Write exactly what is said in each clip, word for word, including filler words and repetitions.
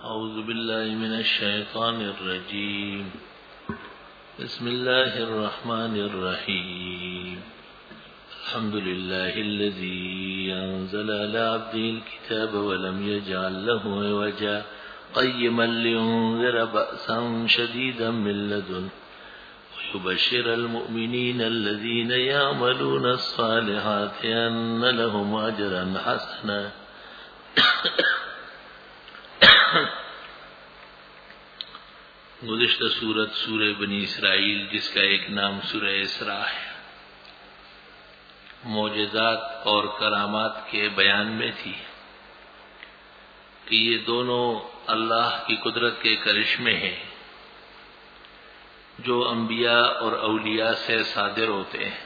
أعوذ بالله من الشيطان الرجيم. بسم الله الرحمن الرحيم. الحمد لله الذي أنزل على عبده الكتاب ولم يجعل له عوجا قيما لينذر بأسا شديدا من لدنه ويبشر المؤمنين الذين يعملون الصالحات أن لهم أجرا حسنا. گزشتہ سورت سورہ بنی اسرائیل، جس کا ایک نام سورہ اسراء ہے، معجزات اور کرامات کے بیان میں تھی کہ یہ دونوں اللہ کی قدرت کے کرشمے ہیں جو انبیاء اور اولیاء سے صادر ہوتے ہیں.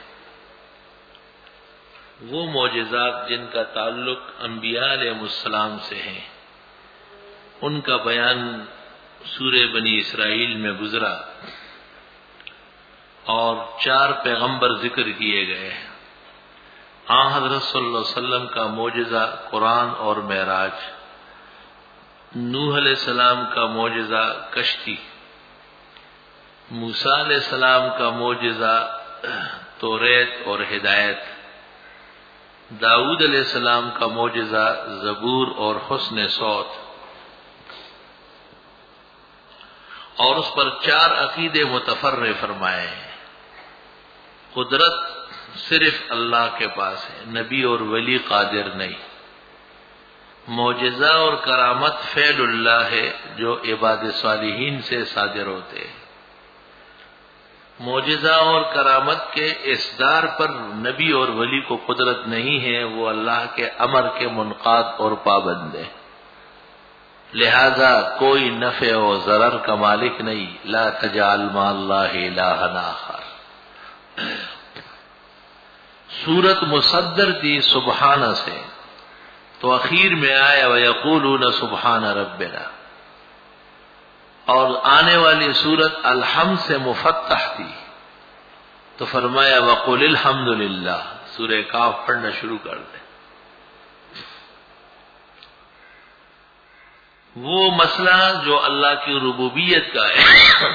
وہ معجزات جن کا تعلق انبیاء علیہ السلام سے ہے، ان کا بیان سورہ بنی اسرائیل میں گزرا اور چار پیغمبر ذکر کیے گئے ہیں. آن حضرت صلی اللہ علیہ وسلم کا معجزہ قرآن اور معراج، نوح علیہ السلام کا معجزہ کشتی، موسیٰ علیہ السلام کا معجزہ توریت اور ہدایت، داؤد علیہ السلام کا معجزہ زبور اور حسن صوت، اور اس پر چار عقیدے متفرع فرمائے ہیں. قدرت صرف اللہ کے پاس ہے، نبی اور ولی قادر نہیں. معجزہ اور کرامت فعل اللہ ہے جو عباد صالحین سے صادر ہوتے ہیں. معجزہ اور کرامت کے اصدار پر نبی اور ولی کو قدرت نہیں ہے، وہ اللہ کے امر کے منقاد اور پابند ہے. لہذا کوئی نفع و ضرر کا مالک نہیں. لا تجعل مع اللہ الہا آخر. سورت مصدر تھی سبحانہ سے، تو اخیر میں آیا وَيَقُولُونَ سُبْحَانَ رَبِّنَا، اور آنے والی سورت الحمد سے مفتح تھی تو فرمایا وَقُلِ الْحَمْدُ لِلَّهِ. سورہ کاف پڑھنا شروع کر دیں. وہ مسئلہ جو اللہ کی ربوبیت کا ہے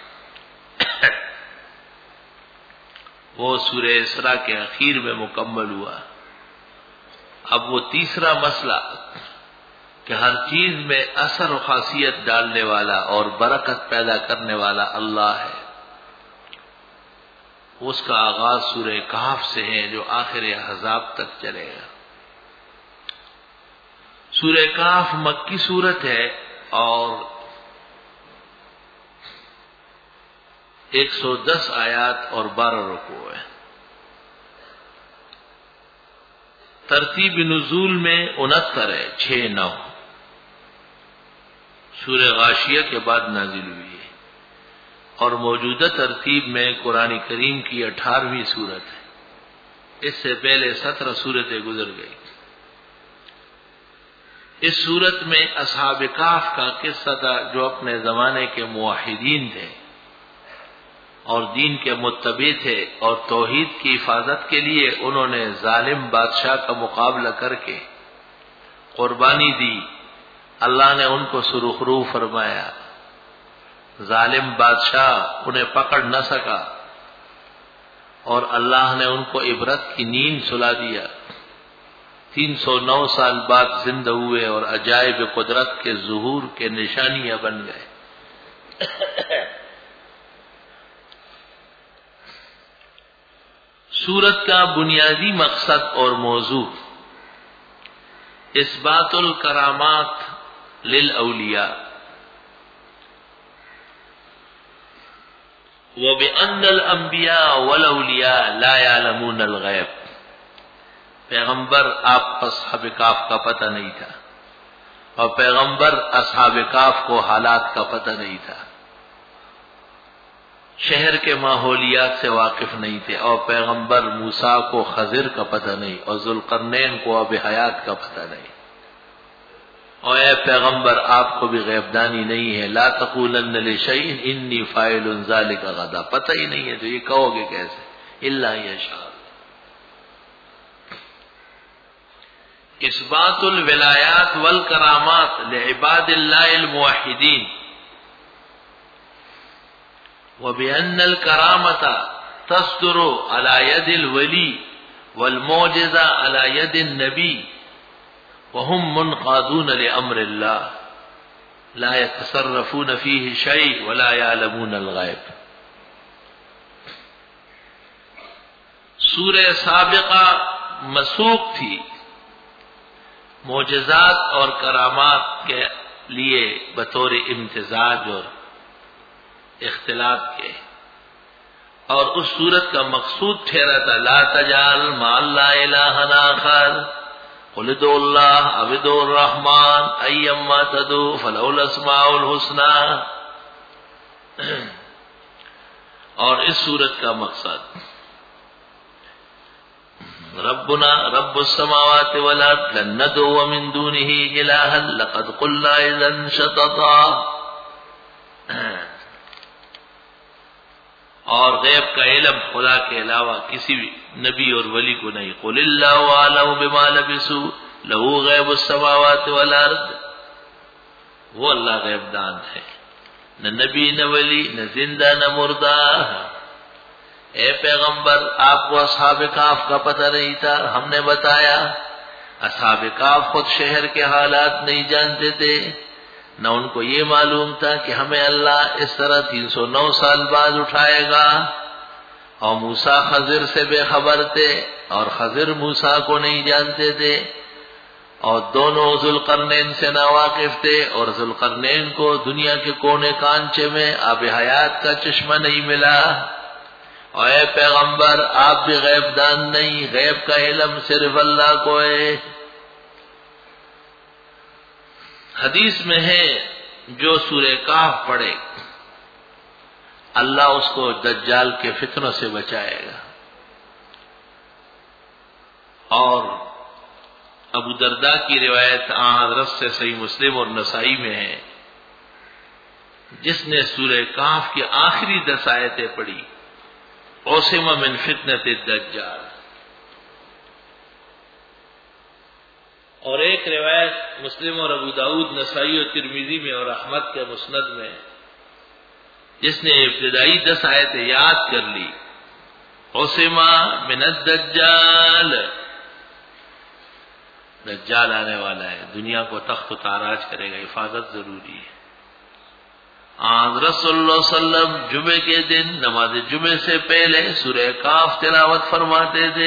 وہ سورہ اسراء کے اخیر میں مکمل ہوا. اب وہ تیسرا مسئلہ کہ ہر چیز میں اثر و خاصیت ڈالنے والا اور برکت پیدا کرنے والا اللہ ہے، اس کا آغاز سورہ کہف سے ہے جو آخر احزاب تک چلے گا. سورہ کہف مکی سورت ہے اور ایک سو دس آیات اور بارہ رکوع ہے. ترتیب نزول میں انہتر ہے، چھ نو. سورہ غاشیہ کے بعد نازل ہوئی ہے اور موجودہ ترتیب میں قرآن کریم کی اٹھارہویں سورت ہے. اس سے پہلے سترہ سورتیں گزر گئی. اس صورت میں اصحاب کہف کا قصہ تھا جو اپنے زمانے کے موحدین تھے اور دین کے متبع تھے، اور توحید کی حفاظت کے لیے انہوں نے ظالم بادشاہ کا مقابلہ کر کے قربانی دی. اللہ نے ان کو سرخرو فرمایا. ظالم بادشاہ انہیں پکڑ نہ سکا اور اللہ نے ان کو عبرت کی نیند سلا دیا. تین سو نو سال بعد زندہ ہوئے اور عجائب قدرت کے ظہور کے نشانیاں بن گئے. سورت کا بنیادی مقصد اور موضوع اثبات الکرامات للاولیاء وبأن الانبیاء والاولیاء لا يعلمون الغیب. پیغمبر آپ اصحاب کہف کا پتہ نہیں تھا اور پیغمبر اصحاب کہف کو حالات کا پتہ نہیں تھا. شہر کے ماحولیات سے واقف نہیں تھے، اور پیغمبر موسیٰ کو خضر کا پتہ نہیں اور ذوالقرنین کو آب حیات کا پتہ نہیں. اور اے پیغمبر آپ کو بھی غیب دانی نہیں ہے. لا تقولن لشیء انی فاعل ذلک غدا. پتہ ہی نہیں ہے تو یہ کہو گے کیسے؟ الا یشاء. اثبات الولایات والکرامات لعباد اللہ الموحدین وبأن الكرامة تصدر على يد الولي والمعجزة على يد النبي وهم منقادون لأمر الله لا يتصرفون فيه شيء ولا يعلمون الغيب. سورہ سابقہ مسوق تھی معجزات اور کرامات کے لیے بطور امتزاج اور اختلاف کے، اور اس صورت کا مقصود ٹھہرا تھا لا تجعل مع اللہ الہا آخر قل ادعوا اللہ او ادعوا الرحمن ایما تدعوا فلہ الاسماء الحسنی. اور اس صورت کا مقصد ربنا رب السماوات والارض لن ندعو من دونه الہا لقد قلنا اذا شططا. اور غیب کا علم خدا کے علاوہ کسی بھی نبی اور ولی کو نہیں. قل اللہ اعلم بما لبثوا له غیب السماوات والارض. وہ اللہ غیب دان ہے، نہ نبی نہ ولی نہ زندہ نہ مردہ. اے پیغمبر آپ کو اصحاب کہف کا پتہ نہیں تھا، ہم نے بتایا. اصحاب کہف خود شہر کے حالات نہیں جانتے تھے، نہ ان کو یہ معلوم تھا کہ ہمیں اللہ اس طرح تین سو نو سال بعد اٹھائے گا. اور موسیٰ خضر سے بے خبر تھے اور خضر موسیٰ کو نہیں جانتے تھے، اور دونوں ذوالقرنین سے ناواقف تھے، اور ذوالقرنین کو دنیا کے کونے کانچے میں آب حیات کا چشمہ نہیں ملا. اور اے پیغمبر آپ بھی غیب دان نہیں، غیب کا علم صرف اللہ کو ہے. حدیث میں ہے جو سورہ کہف پڑھے اللہ اس کو دجال کے فتنوں سے بچائے گا. اور ابو درداء کی روایت آن حضرت سے صحیح مسلم اور نسائی میں ہے، جس نے سورہ کہف کی آخری دس آیتیں پڑھی عصم من فتنۃ الدجال. اور ایک روایت مسلم اور ابو داؤد نسائی اور ترمذی میں اور احمد کے مسند میں، جس نے ابتدائی دس آیتیں یاد کر لی عصم من الدجال. دجال آنے والا ہے، دنیا کو تخت و تاراج کرے گا، حفاظت ضروری ہے. حضرت صلی اللہ علیہ وسلم جمعے کے دن نماز جمعے سے پہلے سورہ کہف تلاوت فرماتے تھے.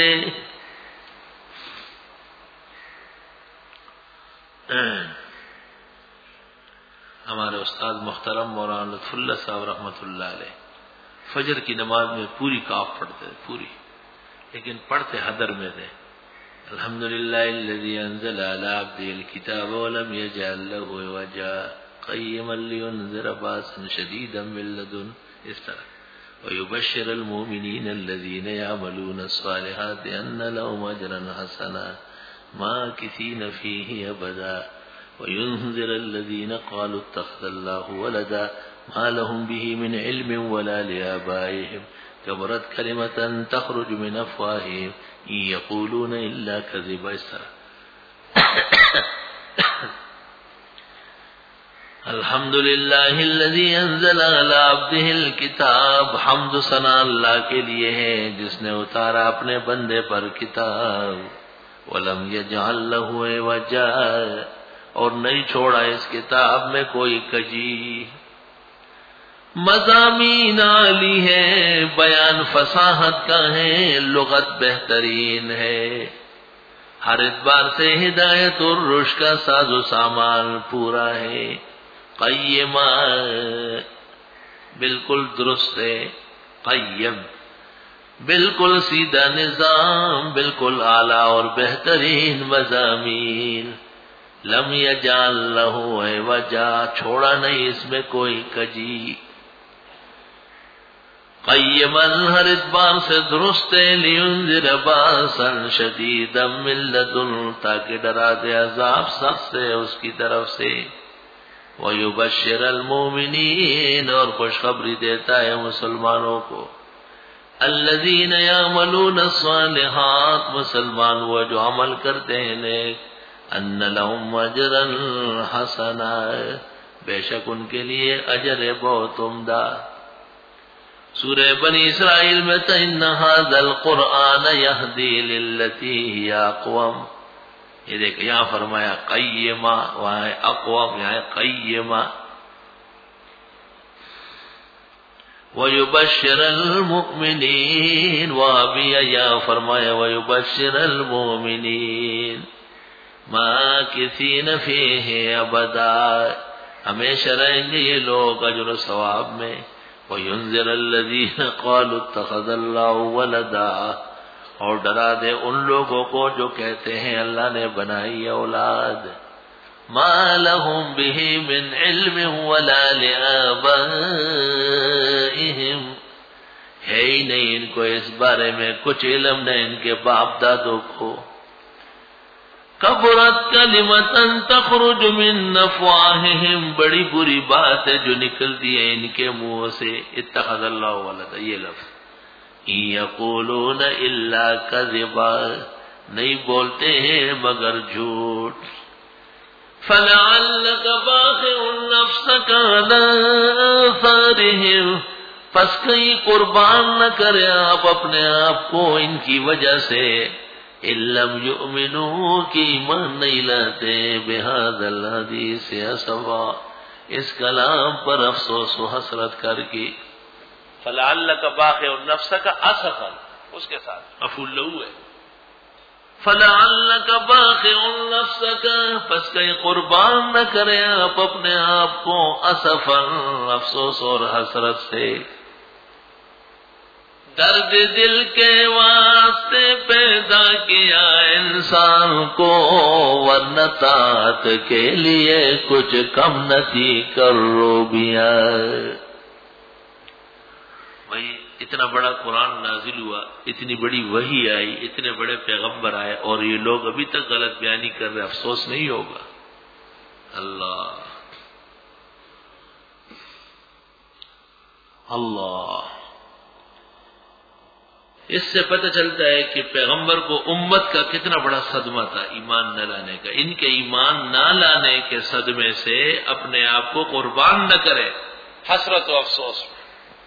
ہمارے استاد محترم مولانا لطف اللہ صاحب رحمۃ اللہ علیہ فجر کی نماز میں پوری کہف پڑھتے تھے، پوری، لیکن پڑھتے حدر میں تھے. الحمدللہ الذی انزل علی عبدہ الکتاب ولم یجعل له عوجا قیما لینذر باسا شدیدا من لدن، اس طرح. ویبشر المؤمنین الذین یعملون الصالحات ان لهم اجرا حسنا ماکثین فیہ ابدا وینذر الذین قالوا اتخذ اللہ ولدا ما لهم به من علم ولا لآبائهم کبرت کلمۃ تخرج من افواہہم ان یقولون الا کذبا. اس طرح. الحمدللہ الذی انزل علی عبدہ الکتاب. حمد و ثنا اللہ کے لیے ہے جس نے اتارا اپنے بندے پر کتاب. ولم یجعل لہ عوجا، اور نہیں چھوڑا اس کتاب میں کوئی کجی. مضامین عالی ہے، بیان فصاحت کا ہے، لغت بہترین ہے. ہر اعتبار سے ہدایت اور رشد کا ساز و سامان پورا ہے. قیمہ بالکل درست ہے، قیم بالکل سیدھا نظام، بالکل اعلیٰ اور بہترین مضامین. لم یجعل لہ عوجا، چھوڑا نہیں اس میں کوئی کجی. قیما ہر اعتبار سے درست ہے، لینذر باسا شدیدا من لدن، تاکہ ڈرا دے عذاب سخت سے اس کی طرف سے. وَيُبَشِّرَ الْمُؤْمِنِينَ، اور خوشخبری دیتا ہے مسلمانوں کو. الَّذِينَ يَعْمَلُونَ الصَّالِحَاتِ، مسلمان وہ جو عمل کرتے ہیں نیک. ان لهم اجرا حسنا، بے شک ان کے لیے اجر بہت عمدہ۔ سورہ بنی اسرائیل میں تو ان ھذا القرآن یہدی للتی ہی اقوم، یہ دیکھ یہاں فرمایا قیمہ، وہاں ہے اقوم، یہاں ہے قیمہ۔ وَيُبَشِّرَ الْمُؤْمِنِينَ، وہاں بھی یہاں فرمایا وَيُبَشِّرَ الْمُؤْمِنِينَ مَاكِثِينَ فِيهِ أَبَدًا، ہمیشہ رہیں گے یہ لوگ اجر و ثواب میں۔ وَيُنذِرَ الَّذِينَ قَالُوا اتَّخَذَ اللَّهُ وَلَدًا، اور ڈرا دے ان لوگوں کو جو کہتے ہیں اللہ نے بنائی اولاد۔ مَا لَهُم بِهِ مِنْ عِلْمٍ وَلَا لِآبَائِهِمْ، ہے ہی نہیں ان کو اس بارے میں کچھ علم، نہ ان کے باپ دادوں کو۔ کبرت کلمۃ تخرج من افواہہم، بڑی بری بات ہے جو نکلتی ہے ان کے منہ سے، اتخذ اللہ ولدا، یہ لفظ۔ ان یقولون الا کذبا، نہیں بولتے ہیں مگر جھوٹ۔ فلعلک باخع نفسک علی آثارہم، پس کہیں قربان نہ کرے آپ اپنے آپ کو ان کی وجہ سے، ان لم یؤمنوا کی ایمان نہیں لاتے، بہذا الحدیث اسفا، اس کلام پر افسوس و حسرت کر کے۔ فلعلک باخع نفسک اسفا، اس کے ساتھ مفعول لہ ہے، فلعلک باخع نفسک، پس کہیں قربان نہ کرے آپ اپنے آپ کو، اسفا، افسوس اور حسرت سے۔ درد دل کے واسطے پیدا کیا انسان کو، ورنہ طاعت کے لیے کچھ کم نہ تھی کروبیاں۔ بھائی اتنا بڑا قرآن نازل ہوا، اتنی بڑی وحی آئی، اتنے بڑے پیغمبر آئے، اور یہ لوگ ابھی تک غلط بیانی کر رہے، افسوس نہیں ہوگا؟ اللہ اللہ، اس سے پتہ چلتا ہے کہ پیغمبر کو امت کا کتنا بڑا صدمہ تھا ایمان نہ لانے کا۔ ان کے ایمان نہ لانے کے صدمے سے اپنے آپ کو قربان نہ کرے، حسرت و افسوس میں۔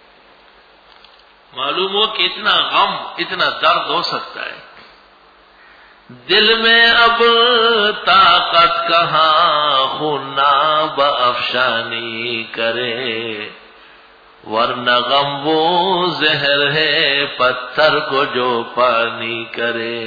معلوم ہو کہ اتنا غم، اتنا درد ہو سکتا ہے۔ دل میں اب طاقت کہاں خونہ بافشانی کرے، ورنہ غم وہ زہر ہے پتھر کو جو پانی کرے۔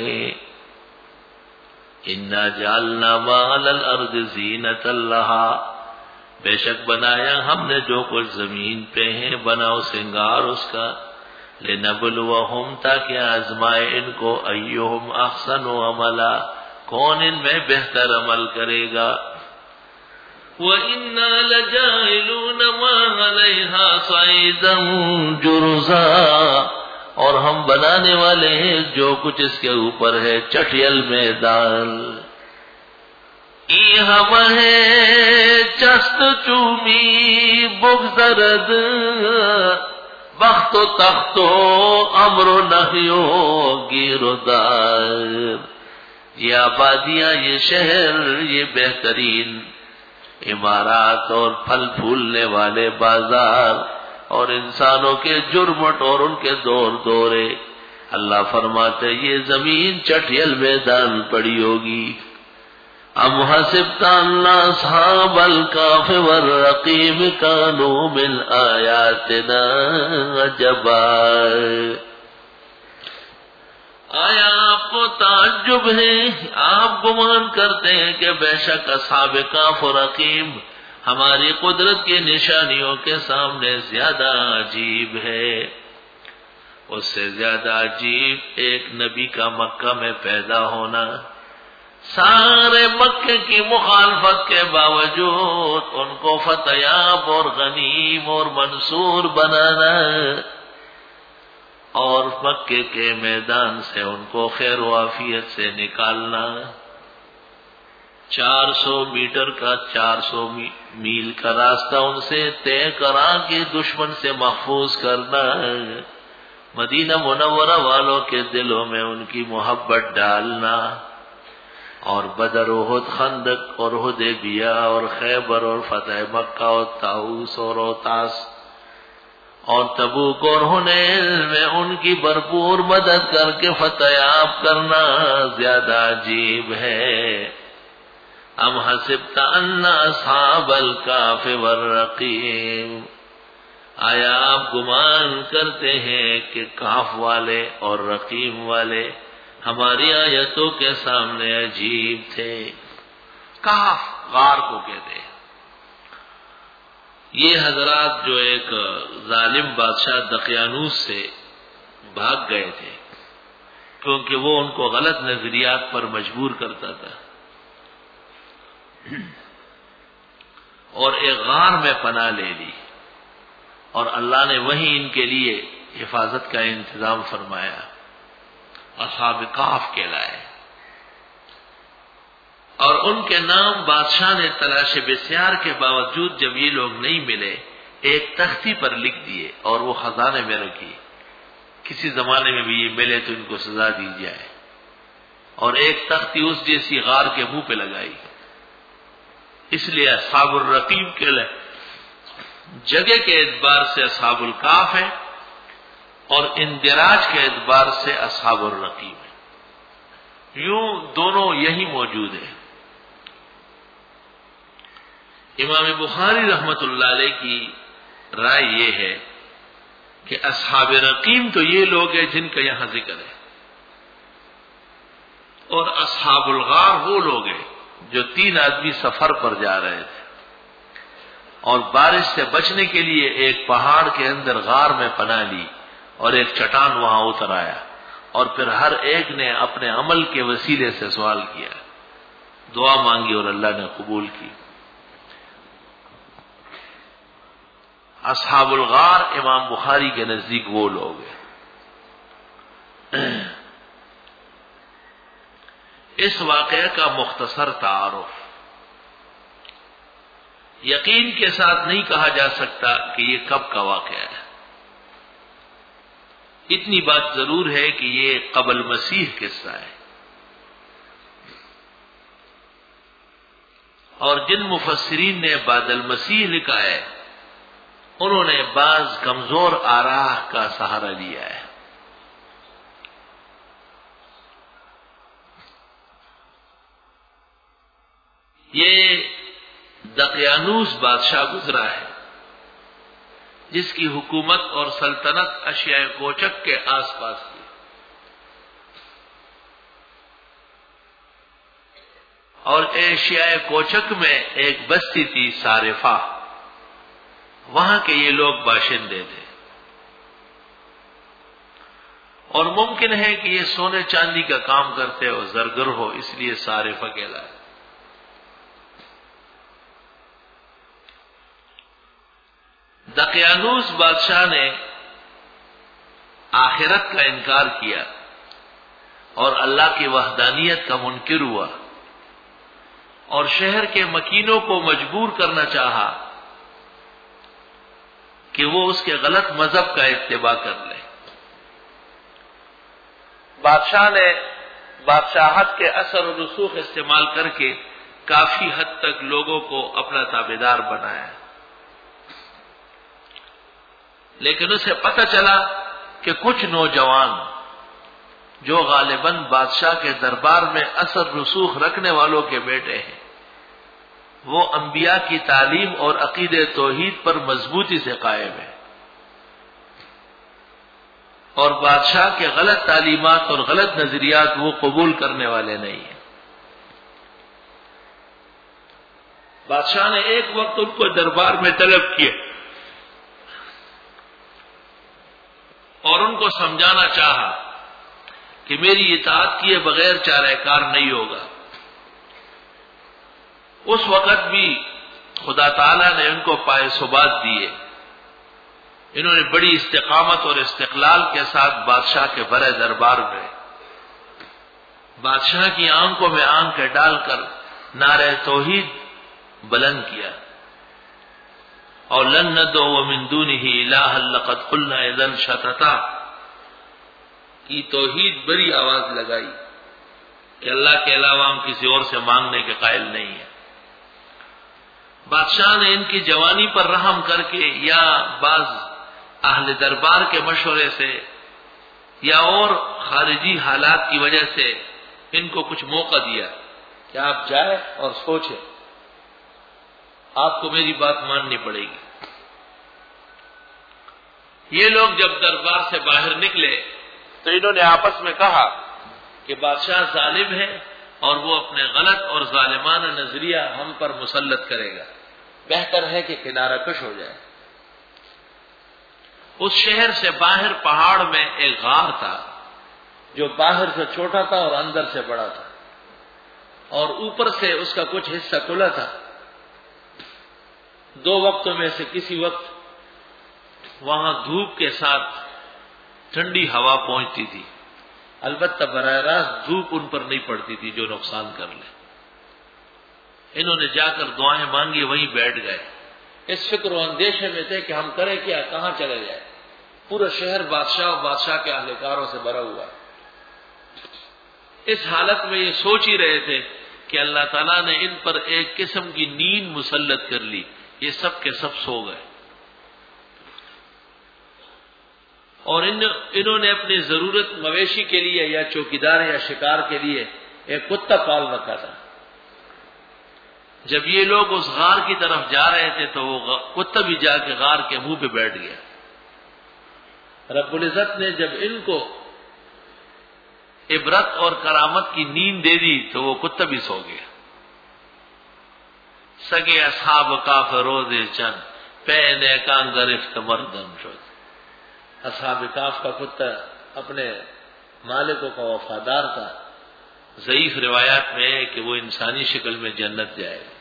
انا جعلنا ما علی الارض زینۃ لہا، بے شک بنایا ہم نے جو کچھ زمین پہ ہے بناؤ سنگار اس کا، لنبلوہم، تاکہ آزمائے ان کو، ایہم احسن عملا، کون ان میں بہتر عمل کرے گا۔ وَإِنَّا لَجَاعِلُونَ مَا عَلَيْهَا صَعِيدًا جُرُزًا، اور ہم بنانے والے ہیں جو کچھ اس کے اوپر ہے چٹیل میدان۔ ای ہم ہے چست چومی بگزرد، بخت و تخت و امر و نہیو گیر و دار، یہ آبادیاں، یہ شہر، یہ بہترین عمارات اور پھل پھولنے والے بازار، اور انسانوں کے جرمٹ اور ان کے دور دورے، اللہ فرماتے یہ زمین چٹیل میدان پڑی ہوگی۔ ام حسبت ان اصحاب الکہف والرقیم کانوا من آیاتنا عجبا، آیا آپ کو تعجب ہے، آپ گمان کرتے ہیں کہ بے شک اصحاب کہف و رقیم ہماری قدرت کی نشانیوں کے سامنے زیادہ عجیب ہے؟ اس سے زیادہ عجیب ایک نبی کا مکہ میں پیدا ہونا، سارے مکے کی مخالفت کے باوجود ان کو فتیاب اور غنیم اور منصور بنانا، اور مکے کے میدان سے ان کو خیر و عافیت سے نکالنا، چار سو میٹر کا چار سو میل کا راستہ ان سے طے کرا کے دشمن سے محفوظ کرنا، مدینہ منورہ والوں کے دلوں میں ان کی محبت ڈالنا، اور بدر، احد، خندق اور حدیبیہ اور خیبر اور فتح مکہ اور طاؤس اور اوطاس اور تبوک اور حنین میں ان کی بھرپور مدد کر کے فتح یاب کرنا زیادہ عجیب ہے۔ ام حسبت ان اصحاب الکہف والرقیم، آیا آپ گمان کرتے ہیں کہ کہف والے اور رقیم والے ہماری آیتوں کے سامنے عجیب تھے؟ کہف غار کو کہتے ہیں۔ یہ حضرات جو ایک ظالم بادشاہ دقیانوس سے بھاگ گئے تھے کیونکہ وہ ان کو غلط نظریات پر مجبور کرتا تھا، اور ایک غار میں پناہ لے لی، اور اللہ نے وہیں ان کے لیے حفاظت کا انتظام فرمایا، اصحاب کہف کہلائے۔ اور ان کے نام بادشاہ نے تلاش بسیار کے باوجود جب یہ لوگ نہیں ملے ایک تختی پر لکھ دیے اور وہ خزانے میں رکھی، کسی زمانے میں بھی یہ ملے تو ان کو سزا دی جائے، اور ایک تختی اس جیسی غار کے منہ پہ لگائی، اس لیے اصحاب الرقیم کہلائے۔ جگہ کے اعتبار سے اصحاب الکہف ہے اور اندراج کے اعتبار سے اصحاب الرقیم ہے، یوں دونوں یہی موجود ہیں۔ امام بخاری رحمت اللہ علیہ کی رائے یہ ہے کہ اصحاب رقیم تو یہ لوگ ہیں جن کا یہاں ذکر ہے، اور اصحاب الغار وہ لوگ ہیں جو تین آدمی سفر پر جا رہے تھے اور بارش سے بچنے کے لیے ایک پہاڑ کے اندر غار میں پناہ لی اور ایک چٹان وہاں اتر آیا، اور پھر ہر ایک نے اپنے عمل کے وسیلے سے سوال کیا، دعا مانگی اور اللہ نے قبول کی۔ اصحاب الغار امام بخاری کے نزدیک وہ لوگ ہیں۔ اس واقعے کا مختصر تعارف، یقین کے ساتھ نہیں کہا جا سکتا کہ یہ کب کا واقعہ ہے، اتنی بات ضرور ہے کہ یہ قبل مسیح قصہ ہے، اور جن مفسرین نے بعد المسیح لکھا ہے انہوں نے بعض کمزور آراہ کا سہارا لیا ہے۔ یہ دقیانوس بادشاہ گزرا ہے جس کی حکومت اور سلطنت اشیاء کوچک کے آس پاس تھی، اور ایشیاء کوچک میں ایک بستی تھی صارفہ، وہاں کے یہ لوگ باشندے تھے، اور ممکن ہے کہ یہ سونے چاندی کا کام کرتے اور زرگر ہو، اس لیے صارفہ کہلائے۔ دقیانوس بادشاہ نے آخرت کا انکار کیا اور اللہ کی وحدانیت کا منکر ہوا، اور شہر کے مکینوں کو مجبور کرنا چاہا کہ وہ اس کے غلط مذہب کا اتباع کر لے۔ بادشاہ نے بادشاہت کے اثر و رسوخ استعمال کر کے کافی حد تک لوگوں کو اپنا تابعدار بنایا، لیکن اسے پتہ چلا کہ کچھ نوجوان جو غالباً بادشاہ کے دربار میں اثر رسوخ رکھنے والوں کے بیٹے ہیں، وہ انبیاء کی تعلیم اور عقید توحید پر مضبوطی سے قائم ہے، اور بادشاہ کے غلط تعلیمات اور غلط نظریات وہ قبول کرنے والے نہیں ہیں۔ بادشاہ نے ایک وقت ان کو دربار میں طلب کیا اور ان کو سمجھانا چاہا کہ میری اطاعت کیے بغیر چارہ کار نہیں ہوگا۔ اس وقت بھی خدا تعالیٰ نے ان کو پائے ثبات دیے، انہوں نے بڑی استقامت اور استقلال کے ساتھ بادشاہ کے بڑے دربار میں بادشاہ کی آنکھوں میں آنکھیں ڈال کر نعرہ توحید بلند کیا، اور لن ندعو من دونہ الہا لقد قلنا اذا شططا کی توحید بڑی آواز لگائی کہ اللہ کے علاوہ ہم کسی اور سے مانگنے کے قائل نہیں ہیں۔ بادشاہ نے ان کی جوانی پر رحم کر کے یا بعض اہل دربار کے مشورے سے یا اور خارجی حالات کی وجہ سے ان کو کچھ موقع دیا کہ آپ جائیں اور سوچیں، آپ کو میری بات ماننی پڑے گی۔ یہ لوگ جب دربار سے باہر نکلے تو انہوں نے آپس میں کہا کہ بادشاہ ظالم ہے اور وہ اپنے غلط اور ظالمانہ نظریہ ہم پر مسلط کرے گا، بہتر ہے کہ کنارہ کش ہو جائے۔ اس شہر سے باہر پہاڑ میں ایک غار تھا جو باہر سے چھوٹا تھا اور اندر سے بڑا تھا، اور اوپر سے اس کا کچھ حصہ کھلا تھا۔ دو وقتوں میں سے کسی وقت وہاں دھوپ کے ساتھ ٹھنڈی ہوا پہنچتی تھی، البتہ براہ راست دھوپ ان پر نہیں پڑتی تھی جو نقصان کر لے۔ انہوں نے جا کر دعائیں مانگی، وہیں بیٹھ گئے، اس فکر و اندیشے میں تھے کہ ہم کریں کیا، کہاں چلے جائیں۔ پورا شہر بادشاہ اور بادشاہ کے اہلکاروں سے بھرا ہوا ہے۔ اس حالت میں یہ سوچ ہی رہے تھے کہ اللہ تعالیٰ نے ان پر ایک قسم کی نیند مسلط کر لی، یہ سب کے سب سو گئے، اور ان انہوں نے اپنی ضرورت مویشی کے لیے یا چوکیدار یا شکار کے لیے ایک کتا پال رکھا تھا۔ جب یہ لوگ اس غار کی طرف جا رہے تھے تو وہ کتا بھی جا کے غار کے منہ پہ بیٹھ گیا۔ رب العزت نے جب ان کو عبرت اور کرامت کی نیند دے دی تو وہ کتا بھی سو گیا۔ سگے اصحاب کاف روز چند پہنے کان گرفت مردم شد۔ اصحاب کاف کا کتا اپنے مالکوں کا وفادار تھا۔ ضعیف روایات میں ہے کہ وہ انسانی شکل میں جنت جائے گا،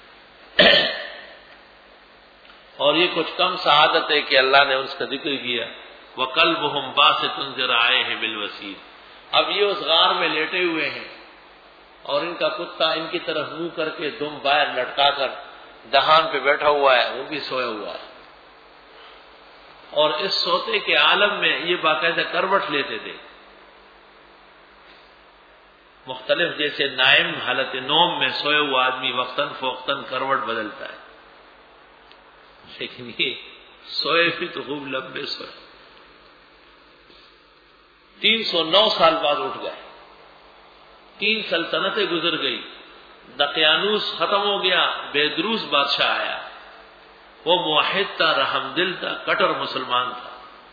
اور یہ کچھ کم سعادت ہے کہ اللہ نے اس کا ذکر کیا، وَقَلْبُهُمْ بَاسِطٌ ذِرَاعَيْهِ بِالْوَسِيلِ۔ اب یہ اس غار میں لیٹے ہوئے ہیں اور ان کا کتا ان کی طرف منہ کر کے دم باہر لٹکا کر دہان پہ بیٹھا ہوا ہے، وہ بھی سویا ہوا ہے، اور اس سوتے کے عالم میں یہ باقاعدہ کروٹ لیتے تھے، مختلف جیسے نائم حالت نوم میں سوئے ہوا آدمی وقتاً فوقتاً کروٹ بدلتا ہے، لیکن یہ سوئے بھی تو خوب لمبے سوئے۔ تین سو نو سال بعد اٹھ گئے، تین سلطنتیں گزر گئی، دقیانوس ختم ہو گیا، بیدروس بادشاہ آیا، وہ موحد تھا، رحم دل تھا، کٹر مسلمان تھا۔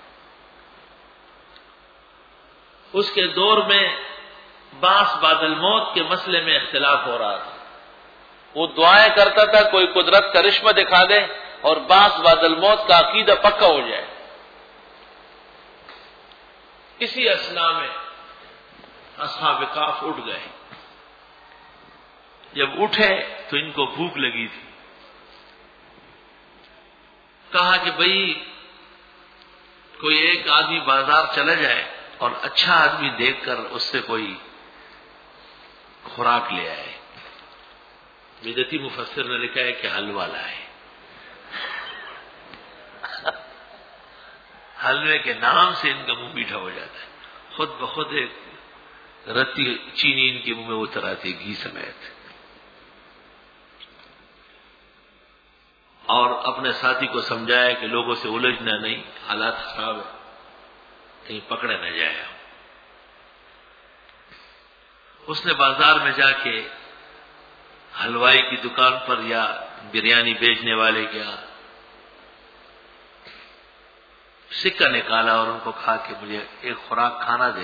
اس کے دور میں باس بعد الموت کے مسئلے میں اختلاف ہو رہا تھا، وہ دعائیں کرتا تھا کوئی قدرت کرشمہ دکھا دے اور باس بعد الموت کا عقیدہ پکا ہو جائے۔ اسی اثناء میں اصحاب کاف اٹھ گئے، جب اٹھے تو ان کو بھوک لگی تھی، کہا کہ بھئی کوئی ایک آدمی بازار چلا جائے اور اچھا آدمی دیکھ کر اس سے کوئی خوراک لے آئے۔ بدعتی مفسر نے لکھا ہے کہ حلوہ لائے، حلوے کے نام سے ان کا منہ میٹھا ہو جاتا ہے، خود بخود ایک رتی چینی ان کے منہ میں اتر آتی گھی سمیت، اور اپنے ساتھی کو سمجھایا کہ لوگوں سے الجھنا نہیں، حالات خراب ہے، کہیں پکڑے نہ جائے۔ اس نے بازار میں جا کے حلوائی کی دکان پر یا بریانی بیچنے والے کے یہاں سکہ نکالا اور ان کو کہا کہ مجھے ایک خوراک کھانا دے۔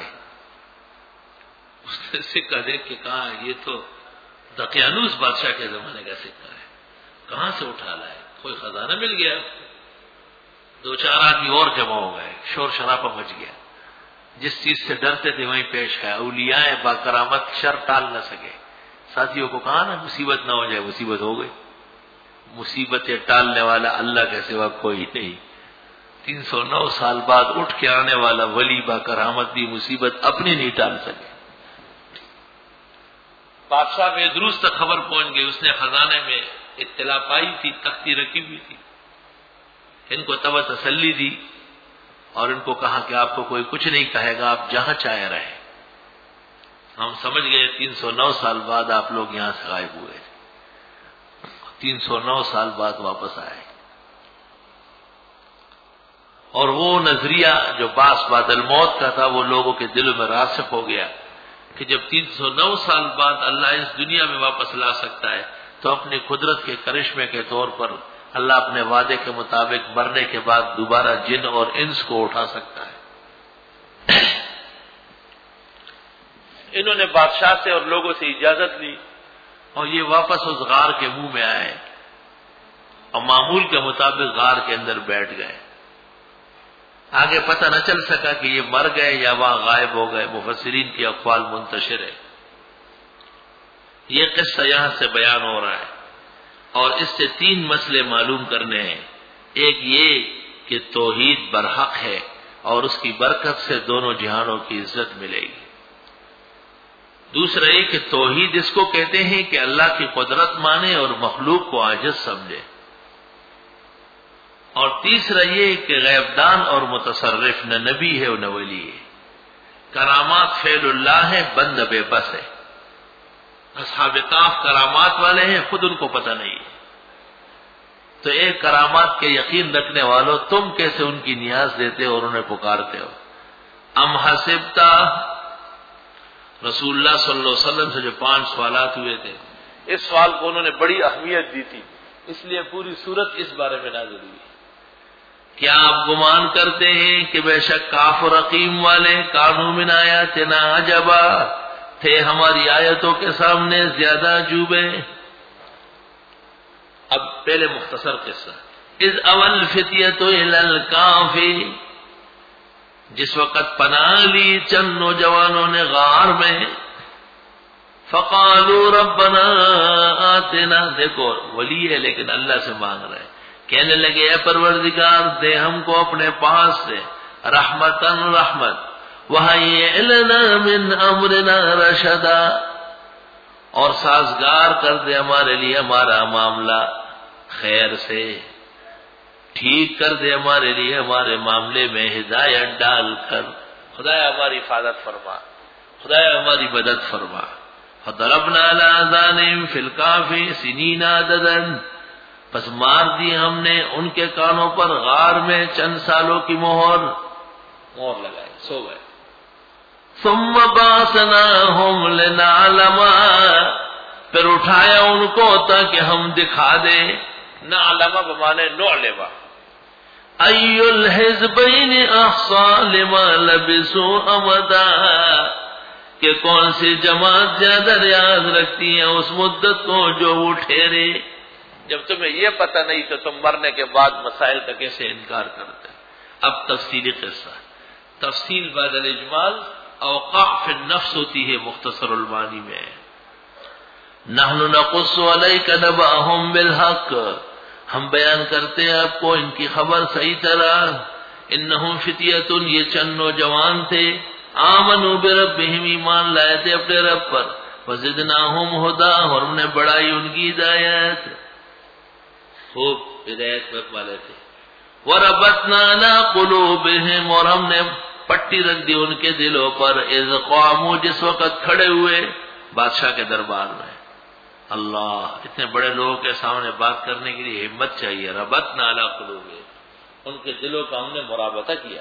اس نے سکہ دیکھ کے کہا یہ تو دقیانوس بادشاہ کے زمانے کا سکہ ہے، کہاں سے اٹھا لائے، کوئی خزانہ مل گیا؟ دو چار آدمی اور جمع ہو گئے، شور شرابہ مچ گیا، جس چیز سے ڈرتے تھے وہیں پیش ہے، اولیاء با کرامت شر ٹال نہ سکے۔ ساتھیوں کو کہا نا مصیبت نہ ہو جائے، مصیبت ہو گئی، مصیبتیں ٹالنے والا اللہ کے سوا کوئی نہیں۔ تین سو نو سال بعد اٹھ کے آنے والا ولی با کرامت بھی مصیبت اپنی نہیں ٹال سکے۔ بادشاہ بیدروس تک خبر پہنچ گئی، اس نے خزانے میں اطلاع پائی تھی، تختی رکھی ہوئی تھی، ان کو تب تسلی دی اور ان کو کہا کہ آپ کو کوئی کچھ نہیں کہے گا، آپ جہاں چاہے رہیں۔ ہم سمجھ گئے تین سو نو سال بعد آپ لوگ یہاں سے غائب ہوئے، تین سو نو سال بعد واپس آئے، اور وہ نظریہ جو باس بعد الموت کا تھا وہ لوگوں کے دلوں میں راسخ ہو گیا کہ جب تین سو نو سال بعد اللہ اس دنیا میں واپس لا سکتا ہے تو اپنی قدرت کے کرشمے کے طور پر اللہ اپنے وعدے کے مطابق مرنے کے بعد دوبارہ جن اور انس کو اٹھا سکتا ہے۔ انہوں نے بادشاہ سے اور لوگوں سے اجازت لی اور یہ واپس اس غار کے منہ میں آئے اور معمول کے مطابق غار کے اندر بیٹھ گئے۔ آگے پتہ نہ چل سکا کہ یہ مر گئے یا وہاں غائب ہو گئے، مفسرین کی اقوال منتشر ہے۔ یہ قصہ یہاں سے بیان ہو رہا ہے اور اس سے تین مسئلے معلوم کرنے ہیں۔ ایک یہ کہ توحید برحق ہے اور اس کی برکت سے دونوں جہانوں کی عزت ملے گی۔ دوسرا یہ کہ توحید اس کو کہتے ہیں کہ اللہ کی قدرت مانے اور مخلوق کو عاجز سمجھے، اور تیسرا یہ کہ غیبدان اور متصرف نہ نبی ہے اور نہ ولی ہے، کرامات فعل اللہ ہے، بند بے بس ہے۔ اصحاب کہف کرامات والے ہیں، خود ان کو پتہ نہیں ہے، تو ایک کرامات کے یقین رکھنے والوں تم کیسے ان کی نیاز دیتے اور انہیں پکارتے ہو؟ ام حسبتا، رسول اللہ صلی اللہ علیہ وسلم سے جو پانچ سوالات ہوئے تھے، اس سوال کو انہوں نے بڑی اہمیت دی تھی، اس لیے پوری سورت اس بارے میں نازل ہوئی۔ کیا آپ گمان کرتے ہیں کہ بے شک کاف و رقیم والے کانوا من آیاتنا عجبا، تھے ہماری آیتوں کے سامنے زیادہ عجوبے؟ اب پہلے مختصر قصہ، اذ اول فتیۃ الی الکهف، جس وقت پناہ لی چند نوجوانوں نے غار میں، فقالوا ربنا آتنا، دیکھو ولی ہے لیکن اللہ سے مانگ رہے ہیں، کہنے لگے اے پروردگار دے ہم کو اپنے پاس سے رحمتن رحمت، وَهَيِّئْ لَنَا مِنْ أَمْرِنَا رَشَدًا، اور سازگار کر دے ہمارے لیے ہمارا معاملہ خیر سے، ٹھیک کر دے ہمارے لیے ہمارے معاملے میں ہدایت ڈال کر، خدایا ہماری حفاظت فرما، خدایا ہماری مدد فرما۔ فَضَرَبْنَا عَلَىٰ آذَانِهِمْ فِي الْكَهْفِ سِنِينَ عَدَدًا، پس مار دی ہم نے ان کے کانوں پر غار میں چند سالوں کی مہر، مہر لگائے، سو گئے۔ ثم باسناہم لنعلم، پھر اٹھایا ان کو تاکہ ہم دکھا دیں، نعلم بمانے نعلم، ای الحزبین احصی لما لبثوا امدا، کہ کون سی جماعت زیادہ ریاض رکھتی ہے اس مدت کو جو وہ ٹھہرے۔ جب تمہیں یہ پتہ نہیں تو تم مرنے کے بعد مسائل کا کیسے انکار کرتے؟ اب تفصیلی قصہ، تفصیل بعد الاجمال اوقاع فی النفس ہوتی ہے مختصر المعانی میں۔ نحن نقص علیک نبأہم بالحق، ہم بیان کرتے ہیں آپ کو ان کی خبر صحیح طرح۔ انہم فتیۃ، یہ چند نوجوان تھے، آمنوا بربہم، ایمان لائے تھے اپنے رب پر، وزدناہم ہدی، اور ہم نے بڑھائی ان کی ہدایت، خوب ہدایت والے تھے۔ وربطنا علی قلوبہم، اور ہم نے پٹی رکھ دی ان کے دلوں پر، اذ قاموا، جس وقت کھڑے ہوئے بادشاہ کے دربار میں۔ اللہ، اتنے بڑے لوگوں کے سامنے بات کرنے کے لیے ہمت چاہیے۔ ربطنا علی قلوبہم، ان کے دلوں کا ہم نے مرابطہ کیا۔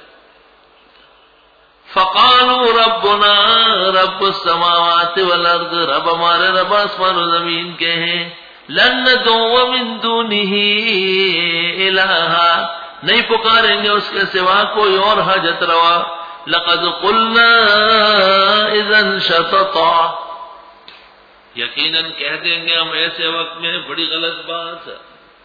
فقالوا ربنا رب السماوات والارض، رب ہمارے رب آسمان و زمین کے ہیں، لن ندعو من دونہ الہا، نہیں پکاریں گے اس کے سوا کوئی اور حاجت روا، لقد قلنا اذا شططا، یقیناً کہہ دیں گے ہم ایسے وقت میں بڑی غلط بات ہے۔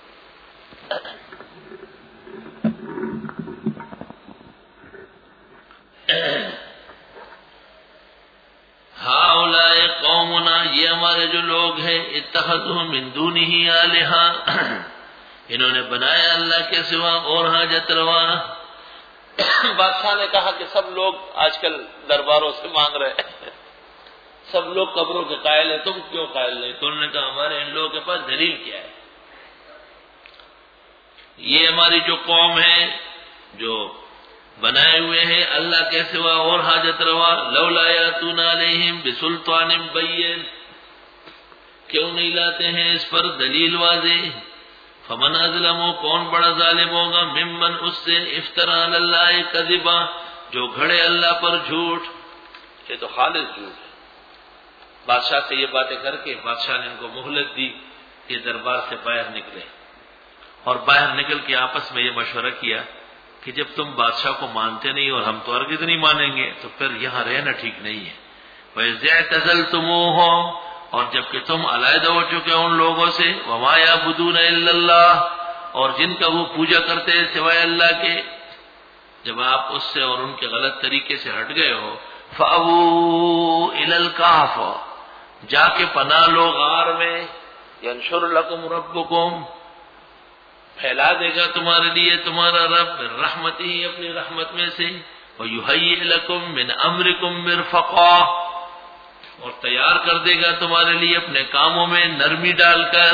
ہؤلاء قومنا، یہ ہمارے جو لوگ ہیں، اتخذوا من دونہ آلہا، انہوں نے بنایا اللہ کے سوا اور حاجت روا۔ بادشاہ نے کہا کہ سب لوگ آج کل درباروں سے مانگ رہے ہیں، سب لوگ قبروں کے قائل ہیں، تم کیوں قائل نہیں؟ تو انہوں نے کہا ہمارے ان لوگوں کے پاس دلیل کیا ہے؟ یہ ہماری جو قوم ہے جو بنائے ہوئے ہیں اللہ کے سوا اور حاجت روا. لولا یاتون علیہم بسلطان بین، کیوں نہیں لاتے ہیں اس پر دلیل واضح. فمن اظلم، کون بڑا ظالم ہوگا، ممن، اس سے، افترا علی اللہ کذبا، جو گھڑے اللہ پر جھوٹ. یہ تو خالص جھوٹ ہے. بادشاہ سے یہ باتیں کر کے بادشاہ نے ان کو مہلت دی کہ دربار سے باہر نکلے، اور باہر نکل کے آپس میں یہ مشورہ کیا کہ جب تم بادشاہ کو مانتے نہیں اور ہم تو ہرگز نہیں مانیں گے تو پھر یہاں رہنا ٹھیک نہیں ہے. وَإِذْ اعْتَزَلْتُمُوهُمْ، اور جب کہ تم علیحدہ ہو چکے ان لوگوں سے، وَمَا يَعْبُدُونَ إِلَّا اللَّهَ، اور جن کا وہ پوجا کرتے ہیں سوائے اللہ کے، جب آپ اس سے اور ان کے غلط طریقے سے ہٹ گئے ہو، فَأَوُوا إِلَى الْكَهْفِ، جا کے پناہ لو غار میں، يَنشُرْ لَكُمْ رَبُّكُمْ، پھیلا دے گا تمہارے لیے تمہارا رب، رحمت ہی، اپنی رحمت میں سے، وَيُهَيِّئْ لَكُمْ مِنْ أَمْرِكُمْ مِرْفَقًا، اور تیار کر دے گا تمہارے لیے اپنے کاموں میں نرمی ڈال کر.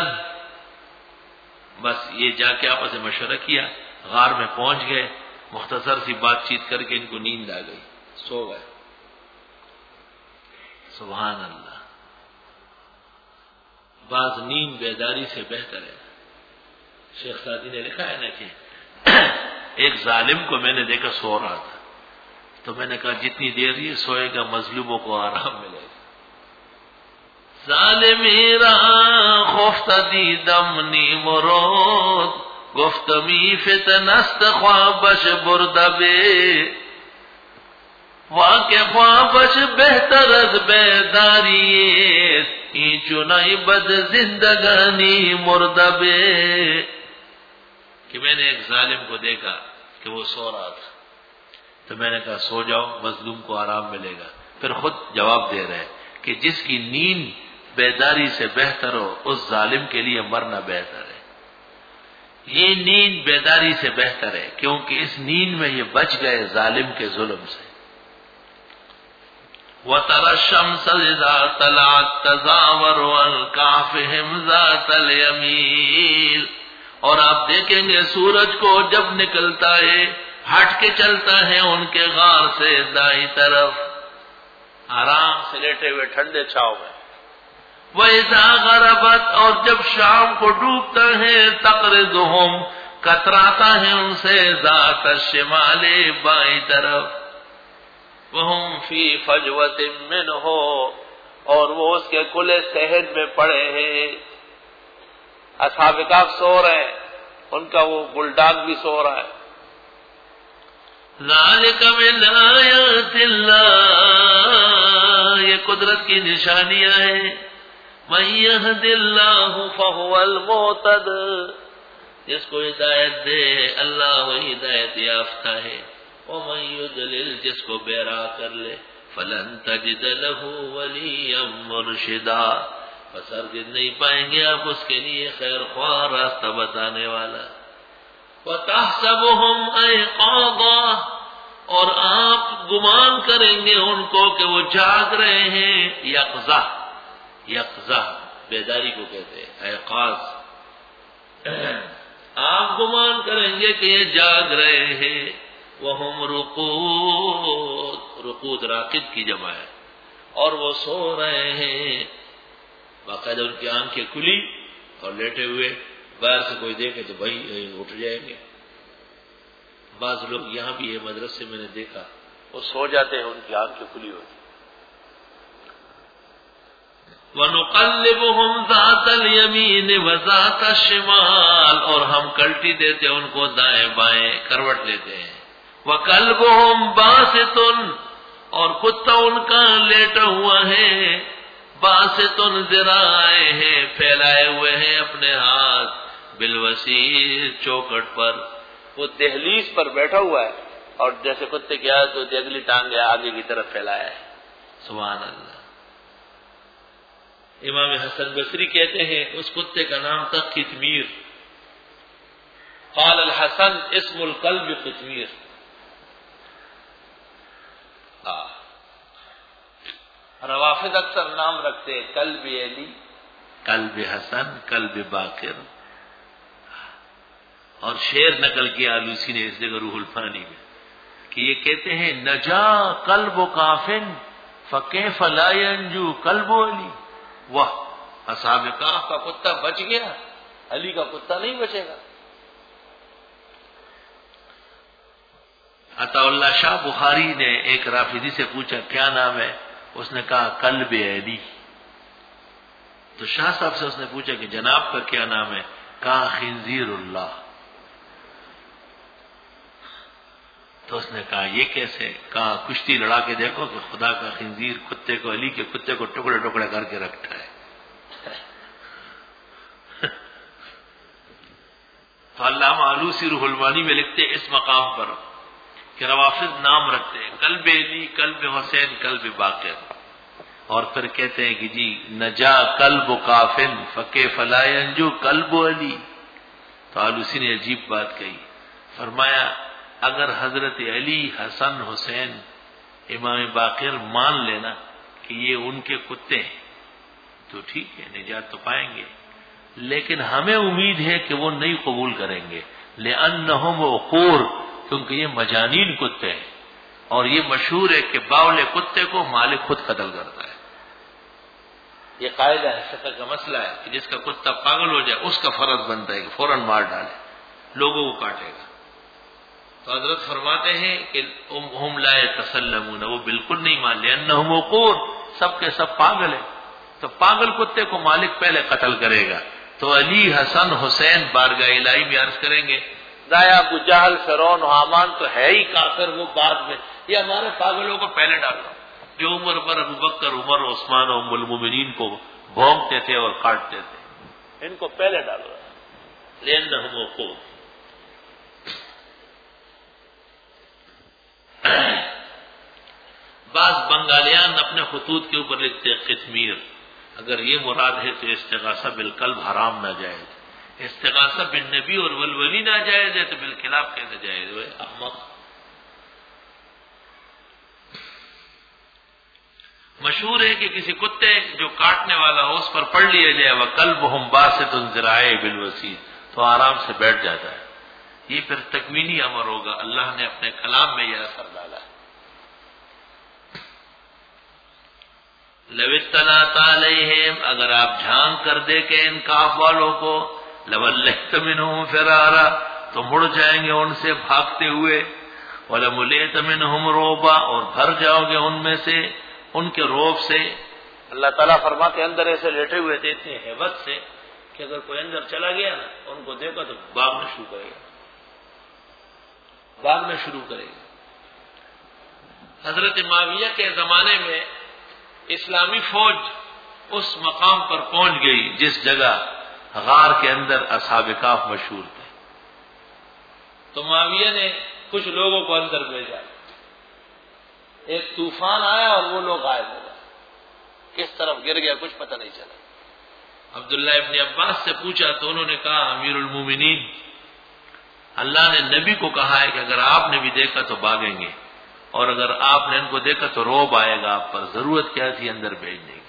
بس یہ جا کے آپس سے مشورہ کیا، غار میں پہنچ گئے، مختصر سی بات چیت کر کے ان کو نیند آ گئی، سو گئے. سبحان اللہ. بعض نیند بیداری سے بہتر ہے. شیخ سعدی نے لکھا ہے نا کہ ایک ظالم کو میں نے دیکھا سو رہا تھا، تو میں نے کہا جتنی دیر یہ سوئے گا مظلوموں کو آرام ملے گا. ظالمی را خفت دیدم نی مرود، گفتمی فتنست خوابش بردبے، واقع خوابش بہتر از بیداری، این چنائی بد زندگانی مردبے. کہ میں نے ایک ظالم کو دیکھا کہ وہ سو رہا تھا، تو میں نے کہا سو جاؤ، مظلوم کو آرام ملے گا. پھر خود جواب دے رہے کہ جس کی نیند بیداری سے بہتر ہو اس ظالم کے لیے مرنا بہتر ہے. یہ نیند بیداری سے بہتر ہے کیونکہ اس نیند میں یہ بچ گئے ظالم کے ظلم سے. وَتَرَى الشَّمْسَ إِذَا طَلَعَتْ تَزَاوَرُ عَنْ كَهْفِهِمْ ذَاتَ الْيَمِينِ، اور آپ دیکھیں گے سورج کو جب نکلتا ہے ہٹ کے چلتا ہے ان کے غار سے دائیں طرف، آرام سے لیٹے ہوئے ٹھنڈے چھاؤ میں. وَإِذَا غَرَبَتْ، اور جب شام کو ڈوبتا ہے، تَقْرِضُهُمْ، کتراتا ہے ان سے، ذات الشمال، بائیں طرف، وَهُمْ فِي فَجْوَةٍ مِّنْهُ، اور وہ اس کے کھلے صحن میں پڑے ہیں. اصحاب کہف سو رہے ہیں، ان کا وہ بلڈاگ بھی سو رہا ہے. ذالک من آیات اللہ، یہ قدرت کی نشانیاں ہیں. من یہد اللہ فہو المہتد، جس کو ہدایت دے اللہ وہی ہدایت یافتہ ہے. ومن یضلل، جس کو بیراہ کر لے، فلن تجد لہ ولیا مرشدا، بس ہرگز نہیں پائیں گے آپ اس کے لیے خیر خواہ راستہ بتانے والا. وَتَحْسَبُهُمْ أَيْقَاظًا، اور آپ گمان کریں گے ان کو کہ وہ جاگ رہے ہیں. یقظہ، یقظہ بیداری کو کہتے ہیں، ایقاظ. آپ گمان کریں گے کہ یہ جاگ رہے ہیں. وَهُمْ رُقُودٌ، رقود راقد کی جمع ہے، اور وہ سو رہے ہیں. باقاعدہ ان کی آنکھیں کھلی اور لیٹے ہوئے، باہر سے کوئی دیکھے تو بھائی اٹھ جائیں گے. بعض لوگ یہاں بھی یہ مدرسے میں نے دیکھا وہ سو جاتے ہیں، ان کی آنکھیں کھلی ہوتی. وَنُقَلِّبُهُمْ ذَاتَ الْيَمِينِ وَذَاتَ الشِّمَالِ، اور ہم کلٹی دیتے ان کو دائیں بائیں، کروٹ لیتے ہیں. وَكَلْبُهُمْ بَاسِطٌ، اور کتا ان کا لیٹا ہوا ہے. باسطن ذرائے ہیں، پھیلائے ہوئے ہیں اپنے ہاتھ، بالوسیع، چوکٹ پر. وہ دہلیز پر بیٹھا ہوا ہے اور جیسے کتے کیا تو اگلی ٹانگ آگے کی طرف پھیلایا ہے. سبحان اللہ. امام حسن بصری کہتے ہیں اس کتے کا نام تھا قطمیر. قال الحسن اسم القلب قطمیر. روافض اکثر نام رکھتے ہیں، قلب علی، قلب حسن، قلب باقر. اور شعر نقل کیا آلوسی نے اس جگہ روح الفانی میں کہ یہ کہتے ہیں نجا قلب کافن فکیف لا ینجو قلب علی. واہ، اصحاب کہف کا کتا بچ گیا، علی کا کتا نہیں بچے گا. عطا اللہ شاہ بخاری نے ایک رافضی سے پوچھا کیا نام ہے، اس نے کہا قلب علی. تو شاہ صاحب سے اس نے پوچھا کہ جناب کا کیا نام ہے، کہا خنزیر اللہ. تو اس نے کہا یہ کیسے؟ کہا کشتی لڑا کے دیکھو کہ خدا کا خنزیر کتے کو، علی کے کتے کو ٹکڑے ٹکڑے کر کے رکھتا ہے. تو علامہ آلوسی روح المعانی میں لکھتے اس مقام پر کہ روافض نام رکھتے ہیں قلب علی، قلب حسین، قلب باقر، اور پھر کہتے ہیں کہ جی نجا قلب کافن فکیف لا ینجو قلب علی. تو آلوسی نے عجیب بات کہی، فرمایا اگر حضرت علی، حسن، حسین، امام باقر مان لینا کہ یہ ان کے کتے ہیں تو ٹھیک ہے، نجات تو پائیں گے، لیکن ہمیں امید ہے کہ وہ نہیں قبول کریں گے، لأنہم عقور، کیونکہ یہ مجانین کتے ہیں، اور یہ مشہور ہے کہ باول کتے کو مالک خود قتل کرتا ہے. یہ قاعدہ ہے، فقہ کا مسئلہ ہے کہ جس کا کتا پاگل ہو جائے اس کا فرض بنتا ہے کہ فوراً مار ڈالے، لوگوں کو کاٹے گا. تو حضرت فرماتے ہیں کہ ہم لا یتسلمون، وہ بالکل نہیں مان لے، انہم عقور، سب کے سب پاگل ہیں. تو پاگل کتے کو مالک پہلے قتل کرے گا. تو علی، حسن، حسین بارگاہ الہی میں عرض کریں گے دایا ابو جہل، فرعون، حامان تو ہے ہی کافر، وہ بعد میں، یہ ہمارے پاگلوں کو پہلے ڈالو جو عمر پر ابو بکر، عمر، عثمان اور ام المومنین کو بھونکتے تھے اور کاٹتے تھے، ان کو پہلے ڈالو. لأنہم عقور. بعض بنگالیان اپنے خطوط کے اوپر لکھتے ہیں قطمیر. اگر یہ مراد ہے تو استغاثہ بالقلب حرام ناجائز، استغاثہ بالنبی اور والولی ناجائز ہے، تو بالخلاف کیسے جائز ہے؟ احمق. مشہور ہے کہ کسی کتے جو کاٹنے والا ہو اس پر پڑھ لیا جائے وَقَلْبُهُمْ بَاسِطٌ ذِرَاعَيْهِ بِالْوَسِيلِ، تو آرام سے بیٹھ جاتا ہے. یہ پھر تکوینی امر ہوگا، اللہ نے اپنے کلام میں یہ اثر ڈالا ہے. لو اطلعت علیہم، اگر آپ جھانک کر دیکھیں ان کاف والوں کو، لوليت منهم فرارا، تو مڑ جائیں گے ان سے بھاگتے ہوئے، ولملئت منهم رعبا، اور بھر جاؤ گے ان میں سے ان کے روب سے. اللہ تعالیٰ فرماتے اندر ایسے لیٹے ہوئے تھے اتنی ہیبت سے کہ اگر کوئی اندر چلا گیا نا ان کو دیکھا تو بھاگنا شروع کرے گا، بھاگنا شروع کرے گا. حضرت معاویہ کے زمانے میں اسلامی فوج اس مقام پر پہنچ گئی جس جگہ غار کے اندر اصحاب کہف مشہور تھے. تو معاویہ نے کچھ لوگوں کو اندر بھیجا، ایک طوفان آیا اور وہ لوگ غائب ہو گئے، کس طرف گر گیا کچھ پتہ نہیں چلا. عبداللہ ابن عباس سے پوچھا تو انہوں نے کہا امیر المومنین، اللہ نے نبی کو کہا ہے کہ اگر آپ نے بھی دیکھا تو بھاگیں گے، اور اگر آپ نے ان کو دیکھا تو روب آئے گا آپ پر، ضرورت کیا تھی اندر بھیجنے کی.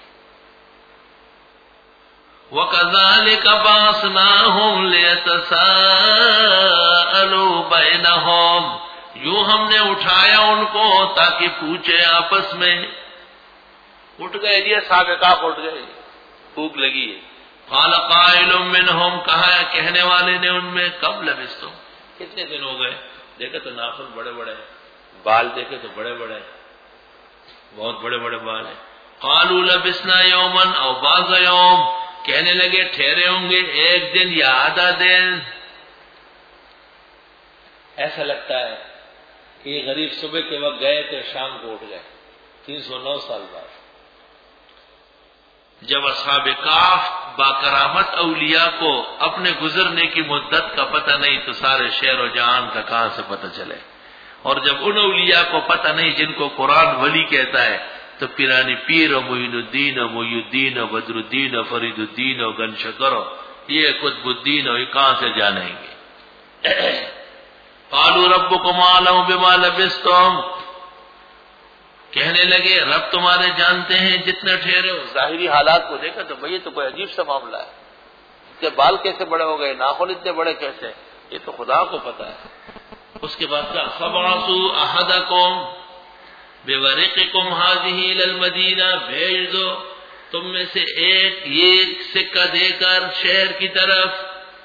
وَكَذَلِكَ بَعَثْنَاهُمْ لِيَتَسَاءَلُوا بَيْنَهُمْ، یوں ہم نے اٹھایا ان کو تاکہ پوچھے آپس میں. اٹھ گئے جی اصحاب کہف، اٹھ گئے، بھوک لگی ہے. قَالَ قَائِلٌ مِّنْهُمْ، کہا ہے کہنے والے نے ان میں، کب لبثتم، کتنے دن ہو گئے؟ دیکھے تو ناخن بڑے بڑے ہیں، بال دیکھے تو بڑے بڑے، بہت بڑے بڑے بال ہیں. قالوا لبسنا یوما او بعض یوم، کہنے لگے ٹھہرے ہوں گے ایک دن یا آدھا دن. ایسا لگتا ہے کہ یہ غریب صبح کے وقت گئے تو شام کو اٹھ گئے، تین سو نو سال بعد. جب اصحاب کہف باکرامت اولیاء کو اپنے گزرنے کی مدت کا پتہ نہیں تو سارے شہر و جہان کا کہاں سے پتہ چلے؟ اور جب ان اولیاء کو پتہ نہیں جن کو قرآن ولی کہتا ہے تو پیرانی پیر و معین الدین و محی الدین و بدر الدین و فرید الدین و گن شکر و یہ قطب الدین و یہ کہاں سے جانیں گے؟ قالوا ربکم اعلم بما لبثتم، کہنے لگے رب تمہارے جانتے ہیں جتنے ٹھہرے ہو. ظاہری حالات کو دیکھا تو بھئی تو کوئی عجیب سا معاملہ ہے، اتنے بال کیسے بڑے ہو گئے، ناخن اتنے بڑے کیسے، یہ تو خدا کو پتا ہے. اس کے بعد کہا فَبْعَثُوا أَحَدَكُمْ بِوَرِقِكُمْ هَذِهِ إِلَى الْمَدِينَةِ، بھیج دو تم میں سے ایک یہ سکہ دے کر شہر کی طرف۔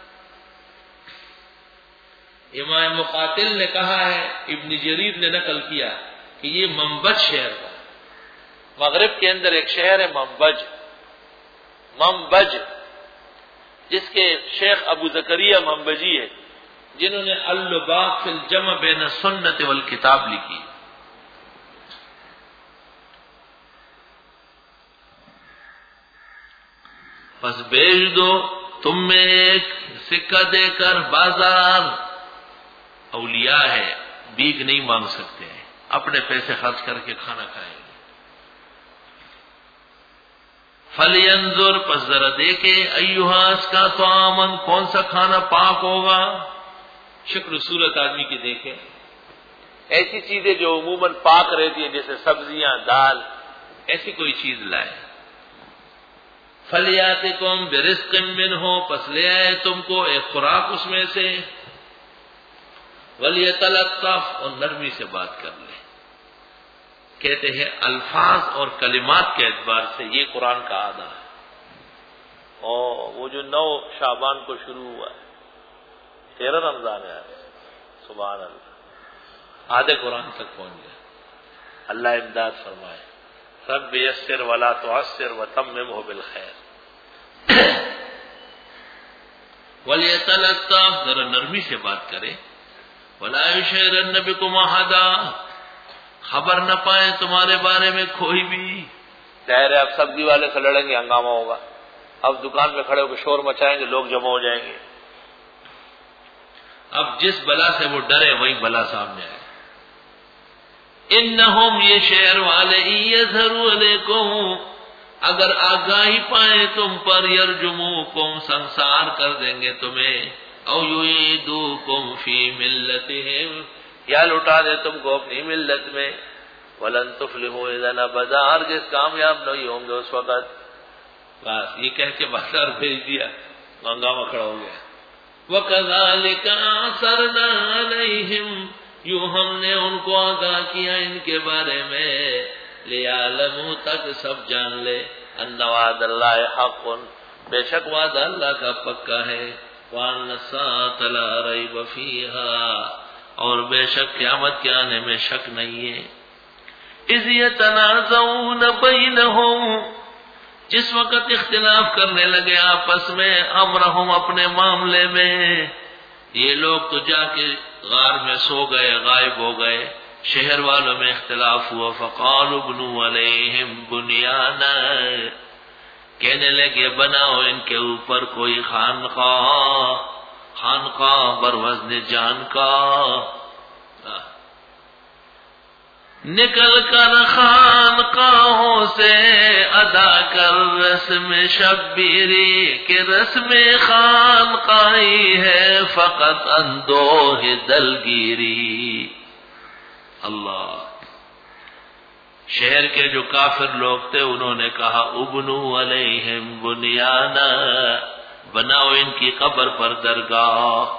امام مقاتل نے کہا ہے، ابن جریر نے نقل کیا کہ یہ منبج شہر ہے، مغرب کے اندر ایک شہر ہے منبج، منبج جس کے شیخ ابو زکریا منبجی ہے، جنہوں نے اللباق فی الجمع بین السنت والکتاب لکھی۔ پس بھیج دو تم میں ایک سکہ دے کر بازار، اولیاء ہے بھیک نہیں مانگ سکتے ہیں، اپنے پیسے خرچ کر کے کھانا کھائیں گے۔ فَلْيَنْظُرْ، پس ذرا دیکھے، ایہا اس کا طعامن، کون سا کھانا پاک ہوگا۔ شکل صورت آدمی کی دیکھے، ایسی چیزیں جو عموماً پاک رہتی ہیں جیسے سبزیاں، دال، ایسی کوئی چیز لائے۔ فَلْيَأْتِكُمْ بِرِزْقٍ مِّنْهُ، پس لے آئے تم کو ایک خوراک اس میں سے۔ وَلْيَتَلَطَّفْ، اور نرمی سے بات کر لے۔ کہتے ہیں الفاظ اور کلمات کے اعتبار سے یہ قرآن کا آدھا ہے، اور وہ جو نو شعبان کو شروع ہوا ہے، تیرہ رمضان ہے، سبحان اللہ، آدھے قرآن تک پہنچ گیا۔ اللہ امداد فرمائے، رب یسر ولا تعسر وتممہ بالخیر۔ وَلْيَتَلَطَّفْ، ذرا نرمی سے بات کرے۔ وَلَا يُشْعِرَنَّ بِكُمْ أَحَدًا، خبر نہ پائے تمہارے بارے میں کوئی بھی۔ ظاہر ہے اب سبزی والے سے لڑیں گے، ہنگامہ ہوگا، اب دکان میں کھڑے ہو کے شور مچائیں گے، لوگ جمع ہو جائیں گے۔ اب جس بلا سے وہ ڈرے وہی بلا سامنے آئے۔ انہم، یہ شہر والے، یظہروا علیکم، اگر آگاہی پائیں تم پر، یرجموکم، سنسار کر دیں گے تمہیں، او یعیدوکم فی ملتہم، یا لٹا دے تم کو اپنی ملت میں۔ ولن تفلحوا اذا ابدا، ہرگز کامیاب نہیں ہوں گے اس وقت۔ بس یہ کہہ کے بازار بھیج دیا، ہنگامہ کھڑا ہو گیا۔ وَكَذَلِكَ أَعْثَرْنَا عَلَيْهِمْ، یوں ہم نے ان کو آگاہ کیا ان کے بارے میں، لِيَعْلَمُوا، تک سب جان لے، أَنَّ وَعْدَ اللَّهِ حَقٌّ، بے شک وعدہ اللہ کا پکا ہے، وَأَنَّ السَّاعَةَ لَا رَيْبَ فِيهَا، اور بے شک قیامت کے آنے میں شک نہیں ہے۔ اِذْ يَتَنَازَعُونَ بَيْنَهُمْ، جس وقت اختلاف کرنے لگے آپس میں، امرہم، اپنے معاملے میں۔ یہ لوگ تو جا کے غار میں سو گئے، غائب ہو گئے، شہر والوں میں اختلاف ہوا۔ فقالوا ابنوا علیہم بنیانا، کہنے لگے بناؤ ان کے اوپر کوئی خانقاہ، خانقاہ بروزن جان کا۔ نکل کر خانقاہوں سے ادا کر رسم شبیری، کہ رسم خانقاہی ہے فقط اندوہ دلگیری۔ اللہ، شہر کے جو کافر لوگ تھے انہوں نے کہا ابنو علیہم بنیانا، بناؤ ان کی قبر پر درگاہ،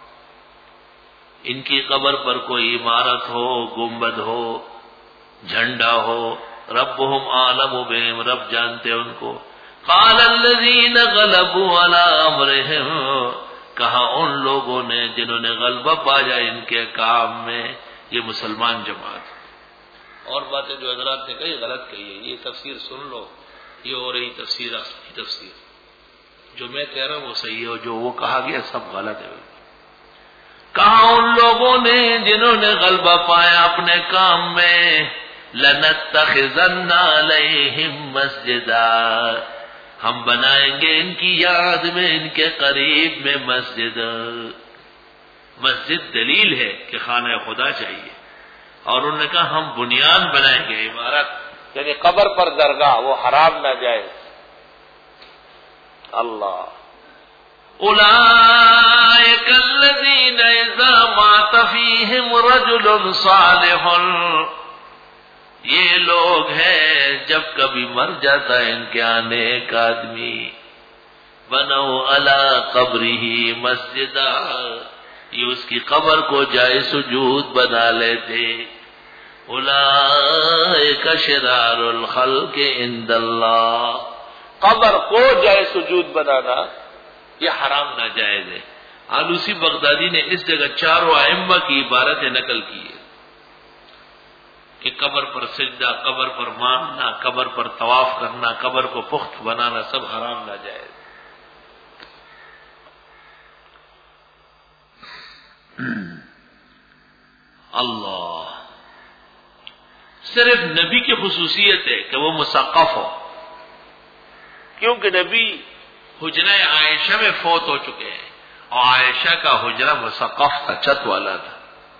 ان کی قبر پر کوئی عمارت ہو، گنبد ہو، جھنڈا ہو۔ ربہم اعلم بہم، رب جانتے ان کو۔ قال الذین غلبوا علی امرہم، کہا ان لوگوں نے جنہوں نے غلبہ پایا ان کے کام میں، یہ مسلمان جماعت۔ اور باتیں جو حضرات نے کہی غلط کہی ہے، یہ تفسیر سن لو، یہ ہو رہی تفسیر اصلی تفسیر، جو میں کہہ رہا ہوں وہ صحیح ہے، اور جو وہ کہا گیا سب غلط ہے۔ کہا ان لوگوں نے جنہوں نے غلبہ پایا اپنے کام میں، لَنَتَّخِذَنَّ عَلَيْهِمْ مَسْجِدًا، ہم بنائیں گے ان کی یاد میں، ان کے قریب میں مسجد۔ مسجد دلیل ہے کہ خانہ خدا چاہیے، اور انہوں نے کہا ہم بنیاد بنائیں گے، عمارت یعنی قبر پر درگاہ، وہ حرام نہ جائے۔ اللہ، اولئک الذین اذا مات فیہم رجل صالح، یہ لوگ ہیں جب کبھی مر جاتا ہے ان کے آنے ایک آدمی، بنو علی قبرہ مسجدا، یہ اس کی قبر کو جائے سجود بنا لیتے. اولئک شرار الخلق عند اللہ. قبر کو جائے سجود بنانا یہ حرام ناجائز ہے. آلوسی بغدادی نے اس جگہ چاروں ائمہ کی عبارتیں نقل کی ہے کہ قبر پر سجدہ، قبر پر ماننا، قبر پر طواف کرنا، قبر کو پخت بنانا سب حرام ناجائز. اللہ صرف نبی کی خصوصیت ہے کہ وہ مثقف ہو، کیونکہ نبی حجرہ عائشہ میں فوت ہو چکے ہیں اور عائشہ کا حجرہ مثقف تھا، چھت والا تھا.